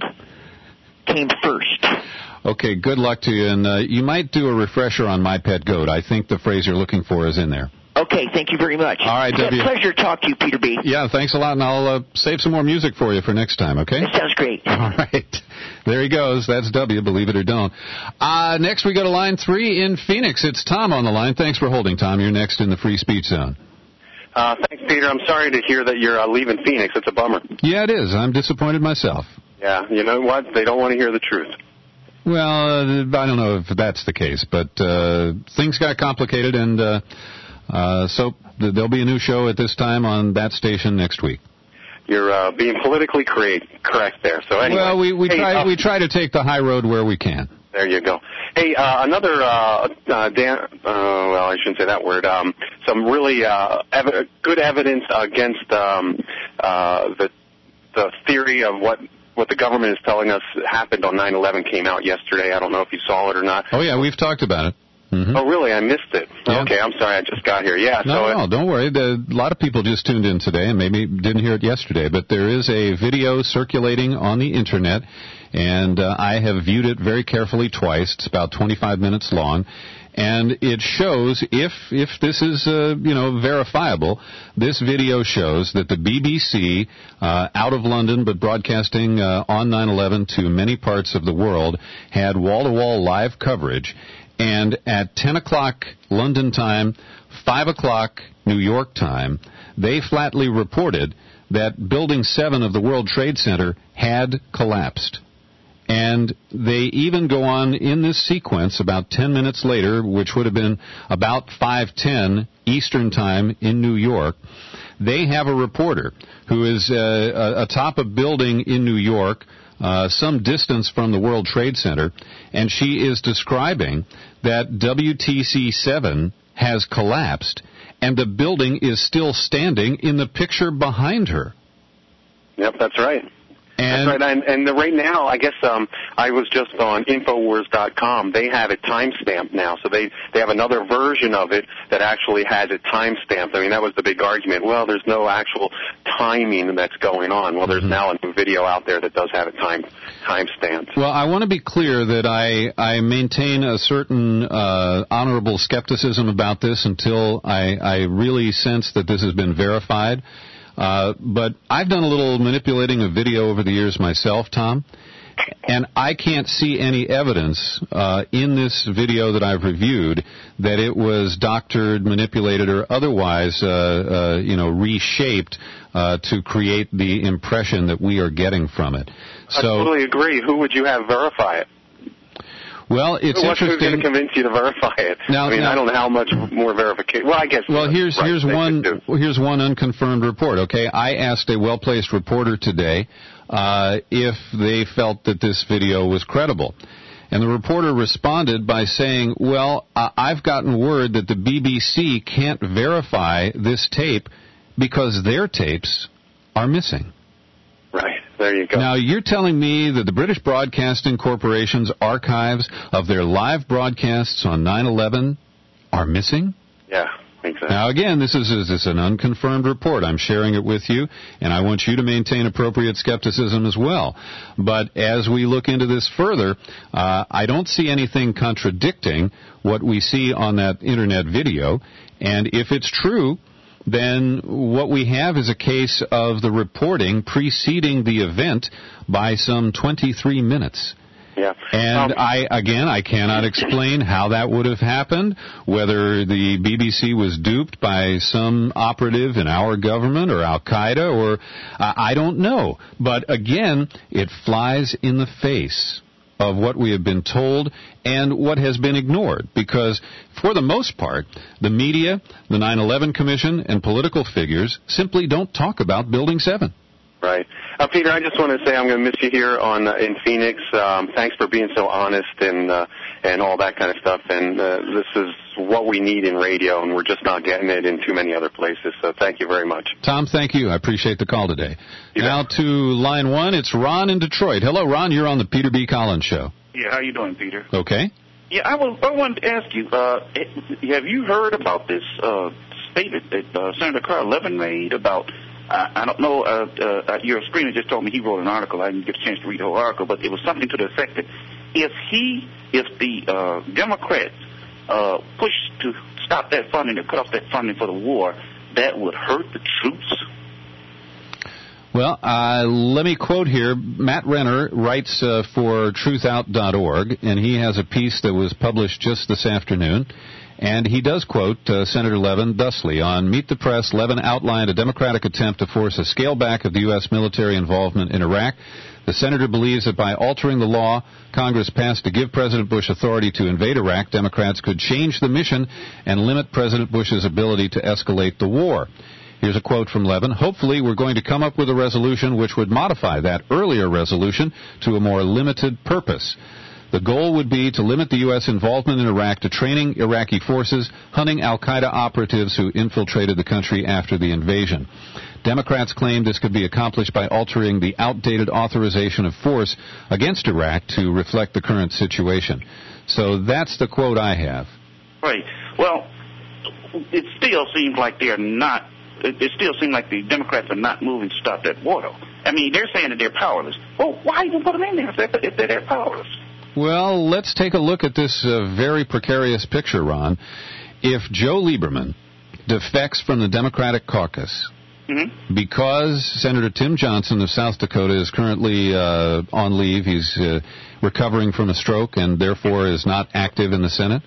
came first. Okay, good luck to you, and uh, you might do a refresher on My Pet Goat. I think the phrase you're looking for is in there. Okay, thank you very much. All right, it's W. a pleasure to talk to you, Peter B. Yeah, thanks a lot, and I'll uh, save some more music for you for next time, okay? That sounds great. All right. There he goes. That's W, believe it or don't. Uh, next we go to line three in Phoenix. It's Tom on the line. Thanks for holding, Tom. You're next in the free speech zone. Uh, thanks, Peter. I'm sorry to hear that you're uh, leaving Phoenix. It's a bummer. Yeah, it is. I'm disappointed myself. Yeah, you know what? They don't want to hear the truth. Well, uh, I don't know if that's the case, but uh, things got complicated, and uh, uh, so th- there'll be a new show at this time on that station next week. You're uh, being politically correct, correct there. So anyway, well, we we hey, try uh, we try to take the high road where we can. There you go. Hey, uh, another uh, uh, Dan, uh, well, I shouldn't say that word. Um, some really uh, ev- good evidence against um, uh, the the theory of what. What the government is telling us happened on nine eleven came out yesterday. I don't know if you saw it or not. Oh, yeah, we've talked about it. Mm-hmm. Oh, really? I missed it. Yeah. Okay, I'm sorry. I just got here. Yeah. No, so no, it, don't worry. The, a lot of people just tuned in today and maybe didn't hear it yesterday, but there is a video circulating on the Internet, and uh, I have viewed it very carefully twice. It's about twenty-five minutes long. And it shows, if if this is uh, you know verifiable, this video shows that the B B C, uh, out of London but broadcasting uh, on nine eleven to many parts of the world, had wall-to-wall live coverage. And at ten o'clock London time, five o'clock New York time, they flatly reported that Building seven of the World Trade Center had collapsed. And they even go on in this sequence about ten minutes later, which would have been about five ten Eastern Time in New York. They have a reporter who is uh, atop a building in New York, uh, some distance from the World Trade Center, and she is describing that W T C seven has collapsed, and the building is still standing in the picture behind her. Yep, that's right. And, That's right, and, and the, right now, I guess um, I was just on Infowars dot com. They have it timestamped now, so they, they have another version of it that actually has it timestamped. I mean, that was the big argument. Well, there's no actual timing that's going on. Well, there's mm-hmm. now a new video out there that does have it time timestamped. Well, I want to be clear that I, I maintain a certain uh, honorable skepticism about this until I, I really sense that this has been verified. Uh, but I've done a little manipulating of video over the years myself, Tom, and I can't see any evidence uh, in this video that I've reviewed that it was doctored, manipulated, or otherwise, uh, uh, you know, reshaped uh, to create the impression that we are getting from it. So, I totally agree. Who would you have verify it? Well, it's What's interesting. Who's going to convince you to verify it? Now, I mean, now, I don't know how much more verification. Well, I guess. Well, here's right, here's one here's one unconfirmed report. Okay, I asked a well-placed reporter today uh, if they felt that this video was credible, and the reporter responded by saying, "Well, uh, I've gotten word that the B B C can't verify this tape because their tapes are missing." Right. There you go. Now, you're telling me that the British Broadcasting Corporation's archives of their live broadcasts on nine eleven are missing? Yeah, exactly. Now, again, this is, this is an unconfirmed report. I'm sharing it with you, and I want you to maintain appropriate skepticism as well. But as we look into this further, uh, I don't see anything contradicting what we see on that Internet video, and if it's true, then what we have is a case of the reporting preceding the event by some twenty-three minutes. Yeah. And um, I, again, I cannot explain how that would have happened, whether the B B C was duped by some operative in our government or Al-Qaeda, or uh, I don't know. But again, it flies in the face of what we have been told and what has been ignored, because for the most part, the media, the nine eleven Commission, and political figures simply don't talk about Building seven. Right. Uh, Peter, I just want to say I'm going to miss you here on uh, in Phoenix. Um, thanks for being so honest and uh, and all that kind of stuff. And uh, this is what we need in radio, and we're just not getting it in too many other places. So thank you very much. Tom, thank you. I appreciate the call today. You now bet. To line one, it's Ron in Detroit. Hello, Ron. You're on the Peter B. Collins Show. Yeah, how you doing, Peter? Okay. Yeah, I was. I wanted to ask you. Uh, have you heard about this uh, statement that uh, Senator Carl Levin made about? Uh, I don't know. Uh, uh, your screener just told me he wrote an article. I didn't get a chance to read the whole article, but it was something to the effect that if he, if the uh, Democrats uh, push to stop that funding or cut off that funding for the war, that would hurt the troops. Well, uh, let me quote here. Matt Renner writes uh, for truth out dot org, and he has a piece that was published just this afternoon. And he does quote uh, Senator Levin thusly. On Meet the Press, Levin outlined a Democratic attempt to force a scale back of the U S military involvement in Iraq. The senator believes that by altering the law Congress passed to give President Bush authority to invade Iraq, Democrats could change the mission and limit President Bush's ability to escalate the war. Here's a quote from Levin. Hopefully we're going to come up with a resolution which would modify that earlier resolution to a more limited purpose. The goal would be to limit the U S involvement in Iraq to training Iraqi forces, hunting al-Qaeda operatives who infiltrated the country after the invasion. Democrats claim this could be accomplished by altering the outdated authorization of force against Iraq to reflect the current situation. So that's the quote I have. Right. Well, it still seems like they're not, it still seems like the Democrats are not moving to stop that war, though. I mean, they're saying that they're powerless. Well, why even put them in there if they're, if they're powerless? Well, let's take a look at this uh, very precarious picture, Ron. If Joe Lieberman defects from the Democratic caucus mm-hmm. because Senator Tim Johnson of South Dakota is currently uh, on leave, he's uh, recovering from a stroke and therefore is not active in the Senate,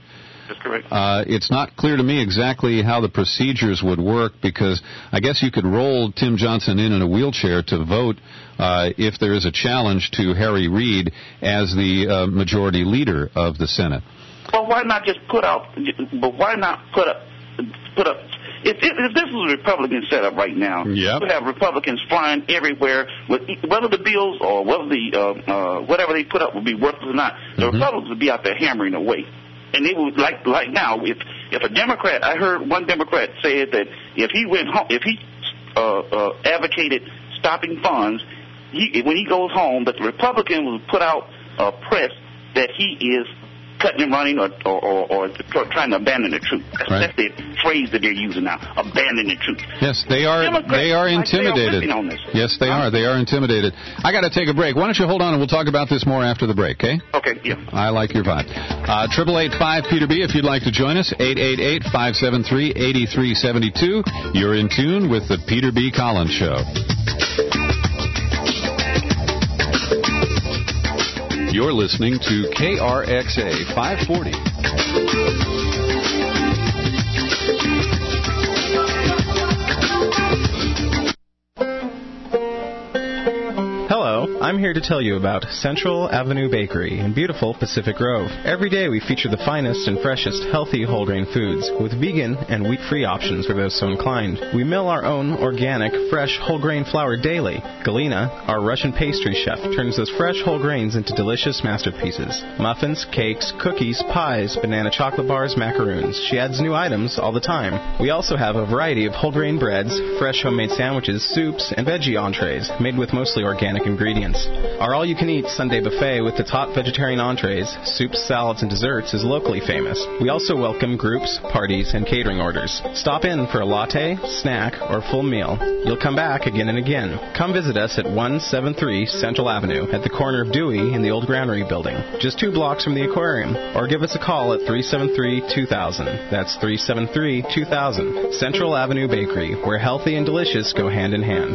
That's correct. Uh, it's not clear to me exactly how the procedures would work, because I guess you could roll Tim Johnson in in a wheelchair to vote uh, if there is a challenge to Harry Reid as the uh, majority leader of the Senate. Well, why not just put out? But why not put up? Put up. If, if, if this was a Republican setup right now, yep. you would have Republicans flying everywhere, with whether the bills or whether the uh, uh, whatever they put up would be worthless or not. The mm-hmm. Republicans would be out there hammering away, and they would like like now. If if a Democrat, I heard one Democrat say that if he went home, if he uh, uh, advocated stopping funds, he, when he goes home, that the Republican would put out a press that he is cutting and running, or or, or, or trying to abandon the truth. That's, right. that's the phrase that they're using now, abandon the truth. Yes, they are Democrats, they are intimidated. Like they are on this. Yes, they huh? are. They are intimidated. I got to take a break. Why don't you hold on and we'll talk about this more after the break, okay? Okay, yeah. I like your vibe. Uh, triple eight five Peter B if you'd like to join us, eight eight eight, five seven three, eight three seven two. You're in tune with the Peter B. Collins Show. You're listening to K R X A five forty. Hello, I'm here to tell you about Central Avenue Bakery in beautiful Pacific Grove. Every day we feature the finest and freshest healthy whole grain foods with vegan and wheat-free options for those so inclined. We mill our own organic, fresh whole grain flour daily. Galina, our Russian pastry chef, turns those fresh whole grains into delicious masterpieces. Muffins, cakes, cookies, pies, banana chocolate bars, macaroons. She adds new items all the time. We also have a variety of whole grain breads, fresh homemade sandwiches, soups, and veggie entrees made with mostly organic ingredients. Our all-you-can-eat Sunday buffet with the top vegetarian entrees, soups, salads, and desserts is locally famous. We also welcome groups, parties, and catering orders. Stop in for a latte, snack, or full meal. You'll come back again and again. Come visit us at one seventy-three Central Avenue at the corner of Dewey and the old Granary Building, just two blocks from the aquarium. Or give us a call at three seven three, two thousand. That's three seven three, two thousand. Central Avenue Bakery, where healthy and delicious go hand in hand.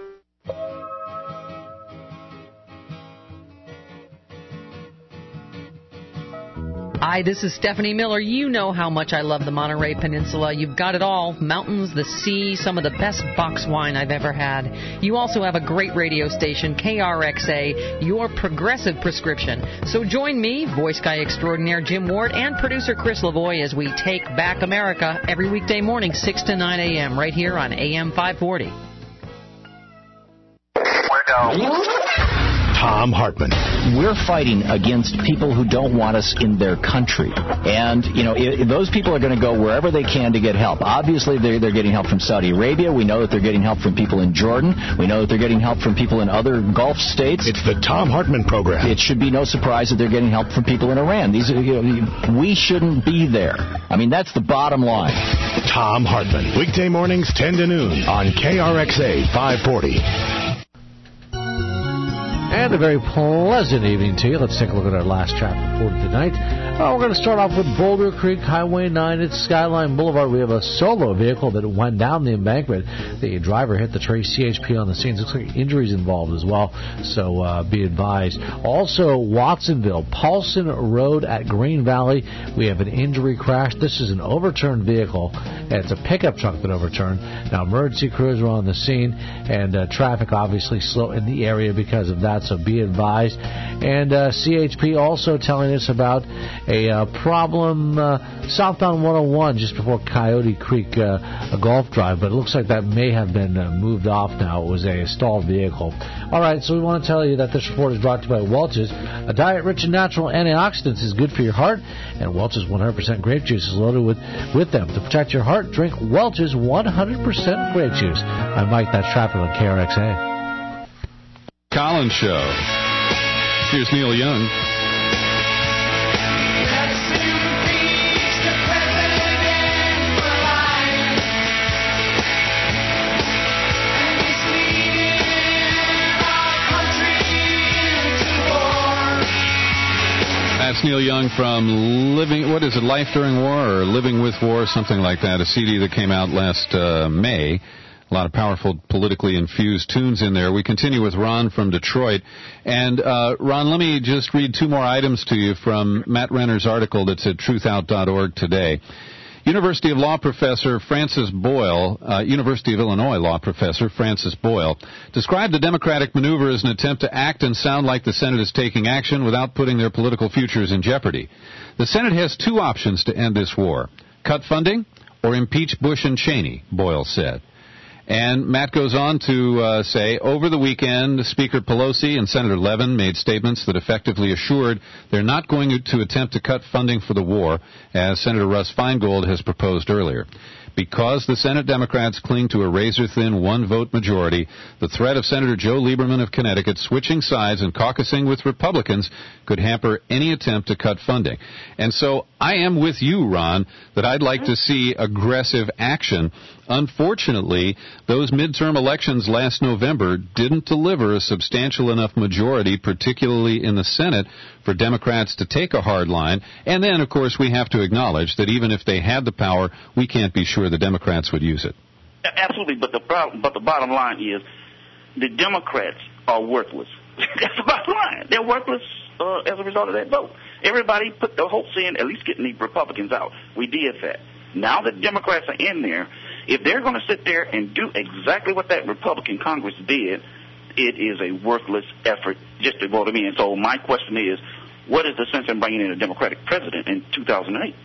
Hi, this is Stephanie Miller. You know how much I love the Monterey Peninsula. You've got it all. Mountains, the sea, some of the best box wine I've ever had. You also have a great radio station, K R X A, your progressive prescription. So join me, voice guy extraordinaire Jim Ward, and producer Chris Lavoie as we take back America every weekday morning, six to nine a.m., right here on A M five forty. We're down. Tom Hartman. We're fighting against people who don't want us in their country. And, you know, if, if those people are going to go wherever they can to get help. Obviously, they're, they're getting help from Saudi Arabia. We know that they're getting help from people in Jordan. We know that they're getting help from people in other Gulf states. It's the Tom Hartman program. It should be no surprise that they're getting help from people in Iran. These are, you know, we shouldn't be there. I mean, that's the bottom line. Tom Hartman. Weekday mornings, ten to noon on K R X A five forty. And a very pleasant evening to you. Let's take a look at our last traffic report tonight. Uh, we're going to start off with Boulder Creek Highway nine at Skyline Boulevard. We have a solo vehicle that went down the embankment. The driver hit the tree. C H P on the scene. Looks like injuries involved as well, so uh, be advised. Also, Watsonville, Paulson Road at Green Valley. We have an injury crash. This is an overturned vehicle. It's a pickup truck that overturned. Now, emergency crews are on the scene, and uh, traffic obviously slow in the area because of that, so be advised. And uh, C H P also telling us about a uh, problem uh, southbound one oh one just before Coyote Creek, uh, a golf drive, but it looks like that may have been uh, moved off now. It was a stalled vehicle. All right, so we want to tell you that this report is brought to you by Welch's. A diet rich in natural antioxidants is good for your heart, and Welch's one hundred percent grape juice is loaded with, with them. To protect your heart, drink Welch's one hundred percent grape juice. I'm Mike, that's traffic on K R X A. Collins Show. Here's Neil Young. That's Neil Young from Living, what is it, Life During War or Living with War, something like that, a C D that came out last uh, May. A lot of powerful, politically infused tunes in there. We continue with Ron from Detroit. And, uh, Ron, let me just read two more items to you from Matt Renner's article that's at truth out dot org today. University of Law professor Francis Boyle, uh, University of Illinois law professor Francis Boyle, described the Democratic maneuver as an attempt to act and sound like the Senate is taking action without putting their political futures in jeopardy. The Senate has two options to end this war: cut funding or impeach Bush and Cheney, Boyle said. And Matt goes on to uh, say, over the weekend, Speaker Pelosi and Senator Levin made statements that effectively assured they're not going to attempt to cut funding for the war, as Senator Russ Feingold has proposed earlier. Because the Senate Democrats cling to a razor-thin one-vote majority, the threat of Senator Joe Lieberman of Connecticut switching sides and caucusing with Republicans could hamper any attempt to cut funding. And so I am with you, Ron, that I'd like to see aggressive action. Unfortunately, those midterm elections last November didn't deliver a substantial enough majority, particularly in the Senate, for Democrats to take a hard line. And then, of course, we have to acknowledge that even if they had the power, we can't be sure the Democrats would use it. Absolutely, but the problem, but the bottom line is the Democrats are worthless. That's the bottom line. They're worthless uh, as a result of that vote. Everybody put their hopes in at least getting the Republicans out. We did that. Now that Democrats are in there, if they're going to sit there and do exactly what that Republican Congress did, it is a worthless effort just to vote them in. So my question is, what is the sense in bringing in a Democratic president in two thousand eight?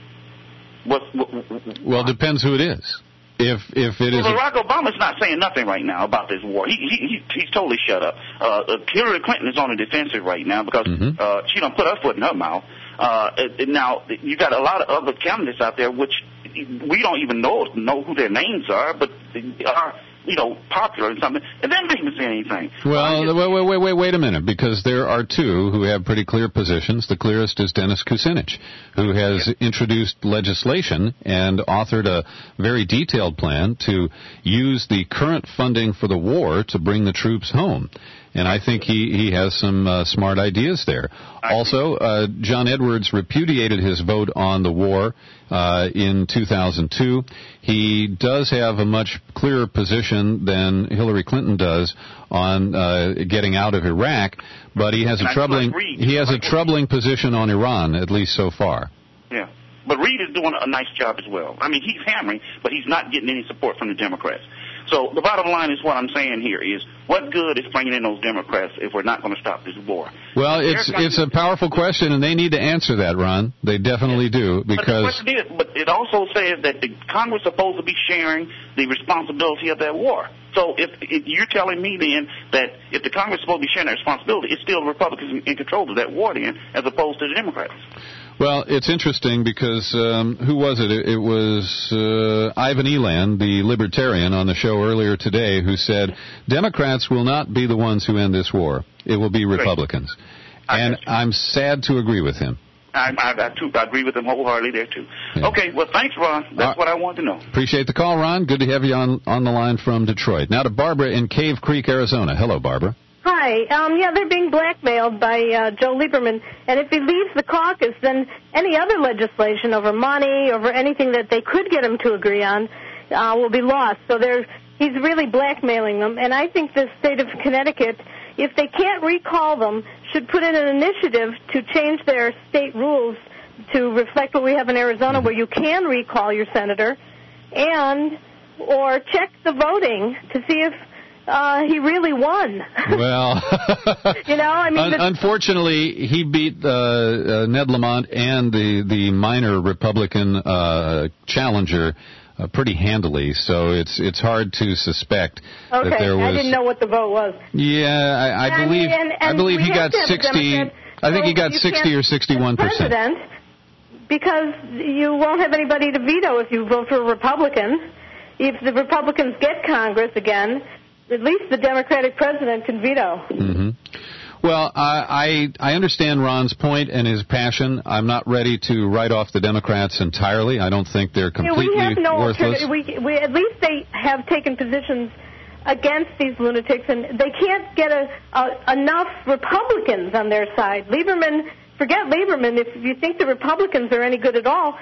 What, what, what, well, it depends who it is. If if it well, is, Barack Obama's not saying nothing right now about this war. He, he, he he's totally shut up. Uh, Hillary Clinton is on the defensive right now because mm-hmm. uh, she don't put her foot in her mouth. Uh, now you got a lot of other candidates out there which we don't even know know who their names are, but they are, you know, popular and something, and they're not even saying anything. Well, just, wait, wait, wait, wait, wait a minute, because there are two who have pretty clear positions. The clearest is Dennis Kucinich, who has yeah. introduced legislation and authored a very detailed plan to use the current funding for the war to bring the troops home. And I think he, he has some uh, smart ideas there. Also, uh, John Edwards repudiated his vote on the war uh, in two thousand two. He does have a much clearer position than Hillary Clinton does on uh, getting out of Iraq, but he has a troubling he has a troubling position on Iran, at least so far. Yeah. But Reid is doing a nice job as well. I mean, he's hammering, but he's not getting any support from the Democrats. So the bottom line is what I'm saying here is, what good is bringing in those Democrats if we're not going to stop this war? Well, it's it's a powerful question, and they need to answer that, Ron. They definitely do, because... But, the is, but it also says that the Congress is supposed to be sharing the responsibility of that war. So if, if you're telling me then that if the Congress is supposed to be sharing that responsibility, it's still the Republicans in control of that war then, as opposed to the Democrats. Well, it's interesting because, um, who was it? It, it was uh, Ivan Eland, the libertarian, on the show earlier today, who said, Democrats will not be the ones who end this war. It will be Republicans. Great. And I'm sad to agree with him. I, I, I, too, I agree with him wholeheartedly there, too. Yeah. Okay, well, thanks, Ron. That's uh, what I wanted to know. Appreciate the call, Ron. Good to have you on, on the line from Detroit. Now to Barbara in Cave Creek, Arizona. Hello, Barbara. Hi. Um, yeah, they're being blackmailed by uh, Joe Lieberman, and if he leaves the caucus, then any other legislation over money, over anything that they could get him to agree on, uh, will be lost. So they're, he's really blackmailing them, and I think the state of Connecticut, if they can't recall them, should put in an initiative to change their state rules to reflect what we have in Arizona, where you can recall your senator, and or check the voting to see if Uh, he really won. Well, you know, I mean, Un- unfortunately, he beat uh, uh, Ned Lamont and the the minor Republican uh, challenger uh, pretty handily. So it's it's hard to suspect okay, that there was. I didn't know what the vote was. Yeah, I, I and, believe and, and I believe he got sixty. I think so he got sixty or sixty-one percent. Because you won't have anybody to veto if you vote for a Republican. If the Republicans get Congress again, at least the Democratic president can veto. Mm-hmm. Well, I, I I understand Ron's point and his passion. I'm not ready to write off the Democrats entirely. I don't think they're completely yeah, we have no worthless. We, we, at least they have taken positions against these lunatics, and they can't get a, a, enough Republicans on their side. Lieberman, forget Lieberman. If you think the Republicans are any good at all,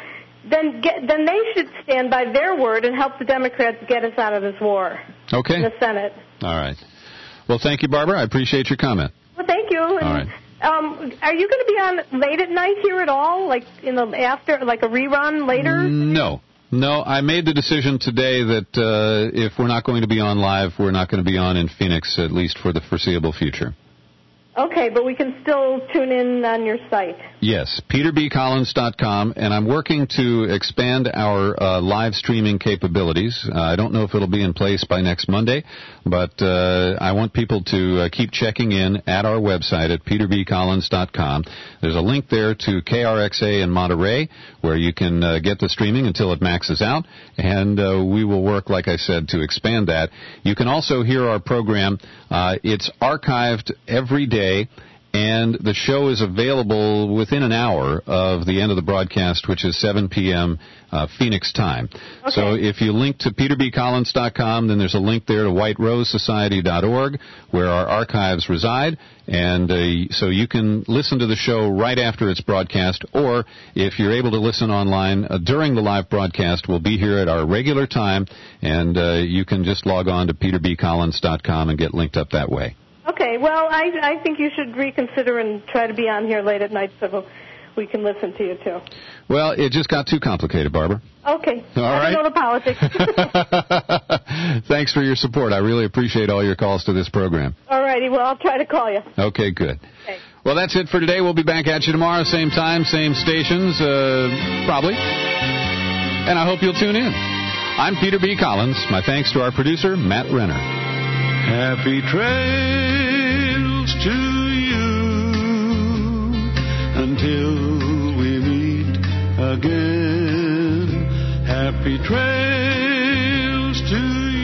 then get, then they should stand by their word and help the Democrats get us out of this war. Okay. In the Senate. All right. Well, thank you, Barbara. I appreciate your comment. Well, thank you. And, all right. Um, are you going to be on late at night here at all, like in the after, like a rerun later? No. No, I made the decision today that uh, if we're not going to be on live, we're not going to be on in Phoenix, at least for the foreseeable future. Okay, but we can still tune in on your site. Yes, peter b collins dot com, and I'm working to expand our uh, live streaming capabilities. Uh, I don't know if it'll be in place by next Monday, but uh, I want people to uh, keep checking in at our website at peter b collins dot com. There's a link there to K R X A in Monterey where you can uh, get the streaming until it maxes out, and uh, we will work, like I said, to expand that. You can also hear our program. Uh, it's archived every day. And the show is available within an hour of the end of the broadcast, which is seven p.m. Uh, Phoenix time. Okay. So if you link to peter b collins dot com, then there's a link there to white rose society dot org, where our archives reside. And uh, so you can listen to the show right after it's broadcast, or if you're able to listen online uh, during the live broadcast, we'll be here at our regular time, and uh, you can just log on to peter b collins dot com and get linked up that way. Okay, well, I I think you should reconsider and try to be on here late at night so we can listen to you, too. Well, it just got too complicated, Barbara. Okay. All right. I don't know the politics. Thanks for your support. I really appreciate all your calls to this program. All righty, well, I'll try to call you. Okay, good. Okay. Well, that's it for today. We'll be back at you tomorrow, same time, same stations, uh, probably. And I hope you'll tune in. I'm Peter B. Collins. My thanks to our producer, Matt Renner. Happy trails to you until we meet again. Happy trails to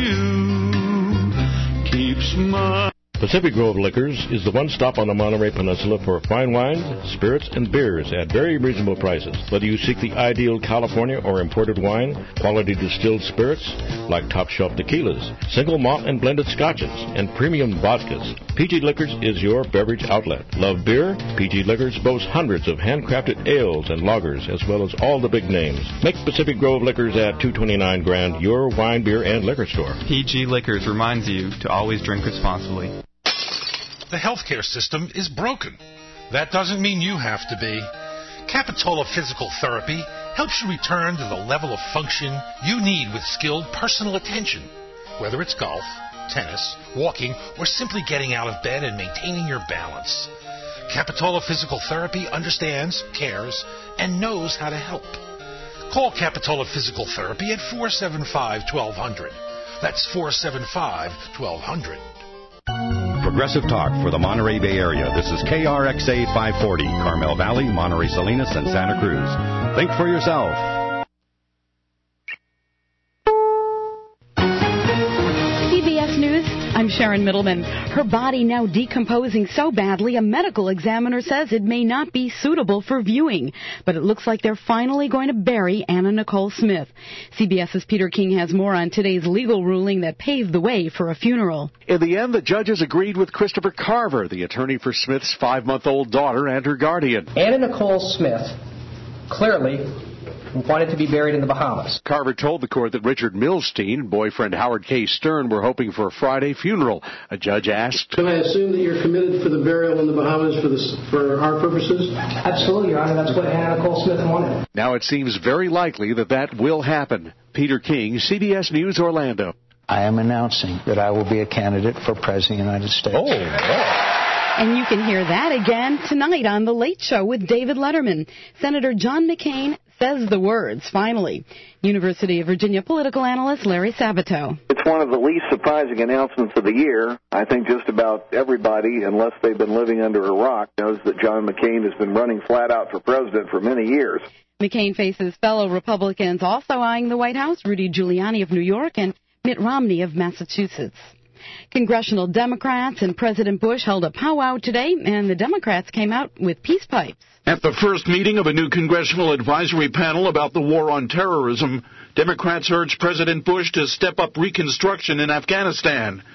you. Keep smiling. Pacific Grove Liquors is the one stop on the Monterey Peninsula for fine wines, spirits, and beers at very reasonable prices. Whether you seek the ideal California or imported wine, quality distilled spirits like top shelf tequilas, single malt and blended scotches, and premium vodkas, P G Liquors is your beverage outlet. Love beer? P G Liquors boasts hundreds of handcrafted ales and lagers, as well as all the big names. Make Pacific Grove Liquors at two twenty-nine Grand your wine, beer, and liquor store. P G Liquors reminds you to always drink responsibly. The healthcare system is broken. That doesn't mean you have to be. Capitola Physical Therapy helps you return to the level of function you need with skilled personal attention, whether it's golf, tennis, walking, or simply getting out of bed and maintaining your balance. Capitola Physical Therapy understands, cares, and knows how to help. Call Capitola Physical Therapy at four seven five, one two zero zero. That's four seven five, one two zero zero. Progressive Talk for the Monterey Bay Area. This is K R X A five forty, Carmel Valley, Monterey Salinas, and Santa Cruz. Think for yourself. C B S News, I'm Sharon Middleman. Her body now decomposing so badly, a medical examiner says it may not be suitable for viewing. But it looks like they're finally going to bury Anna Nicole Smith. CBS's Peter King has more on today's legal ruling that paved the way for a funeral. In the end, the judges agreed with Christopher Carver, the attorney for Smith's five-month-old daughter and her guardian. Anna Nicole Smith clearly wanted to be buried in the Bahamas. Carver told the court that Richard Milstein and boyfriend Howard K. Stern were hoping for a Friday funeral. A judge asked, "Can I assume that you're committed for the burial in the Bahamas for, this, for our purposes?" Absolutely, Your Honor. That's what Anna Nicole Smith wanted. Now it seems very likely that that will happen. Peter King, C B S News, Orlando. I am announcing that I will be a candidate for President of the United States. Oh, wow. And you can hear that again tonight on The Late Show with David Letterman. Senator John McCain says the words, finally. University of Virginia political analyst Larry Sabato. It's one of the least surprising announcements of the year. I think just about everybody, unless they've been living under a rock, knows that John McCain has been running flat out for president for many years. McCain faces fellow Republicans also eyeing the White House, Rudy Giuliani of New York and Mitt Romney of Massachusetts. Congressional Democrats and President Bush held a powwow today, and the Democrats came out with peace pipes. At the first meeting of a new congressional advisory panel about the war on terrorism, Democrats urged President Bush to step up reconstruction in Afghanistan.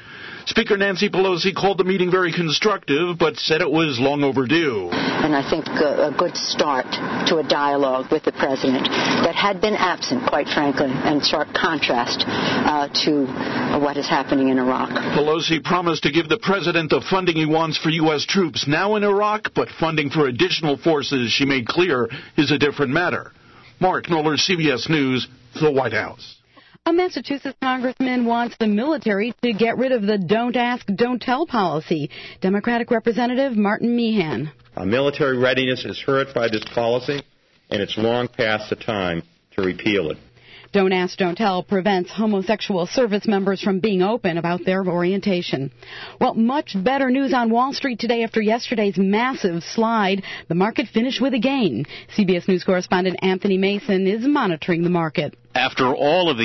Speaker Nancy Pelosi called the meeting very constructive, but said it was long overdue. And I think a, a good start to a dialogue with the president that had been absent, quite frankly, in stark contrast uh, to what is happening in Iraq. Pelosi promised to give the president the funding he wants for U S troops now in Iraq, but funding for additional forces, she made clear, is a different matter. Mark Knoller, C B S News, the White House. A Massachusetts congressman wants the military to get rid of the don't ask, don't tell policy. Democratic Representative Martin Meehan. Uh, military readiness is hurt by this policy, and it's long past the time to repeal it. Don't ask, don't tell prevents homosexual service members from being open about their orientation. Well, much better news on Wall Street today after yesterday's massive slide. The market finished with a gain. C B S News correspondent Anthony Mason is monitoring the market. After all of the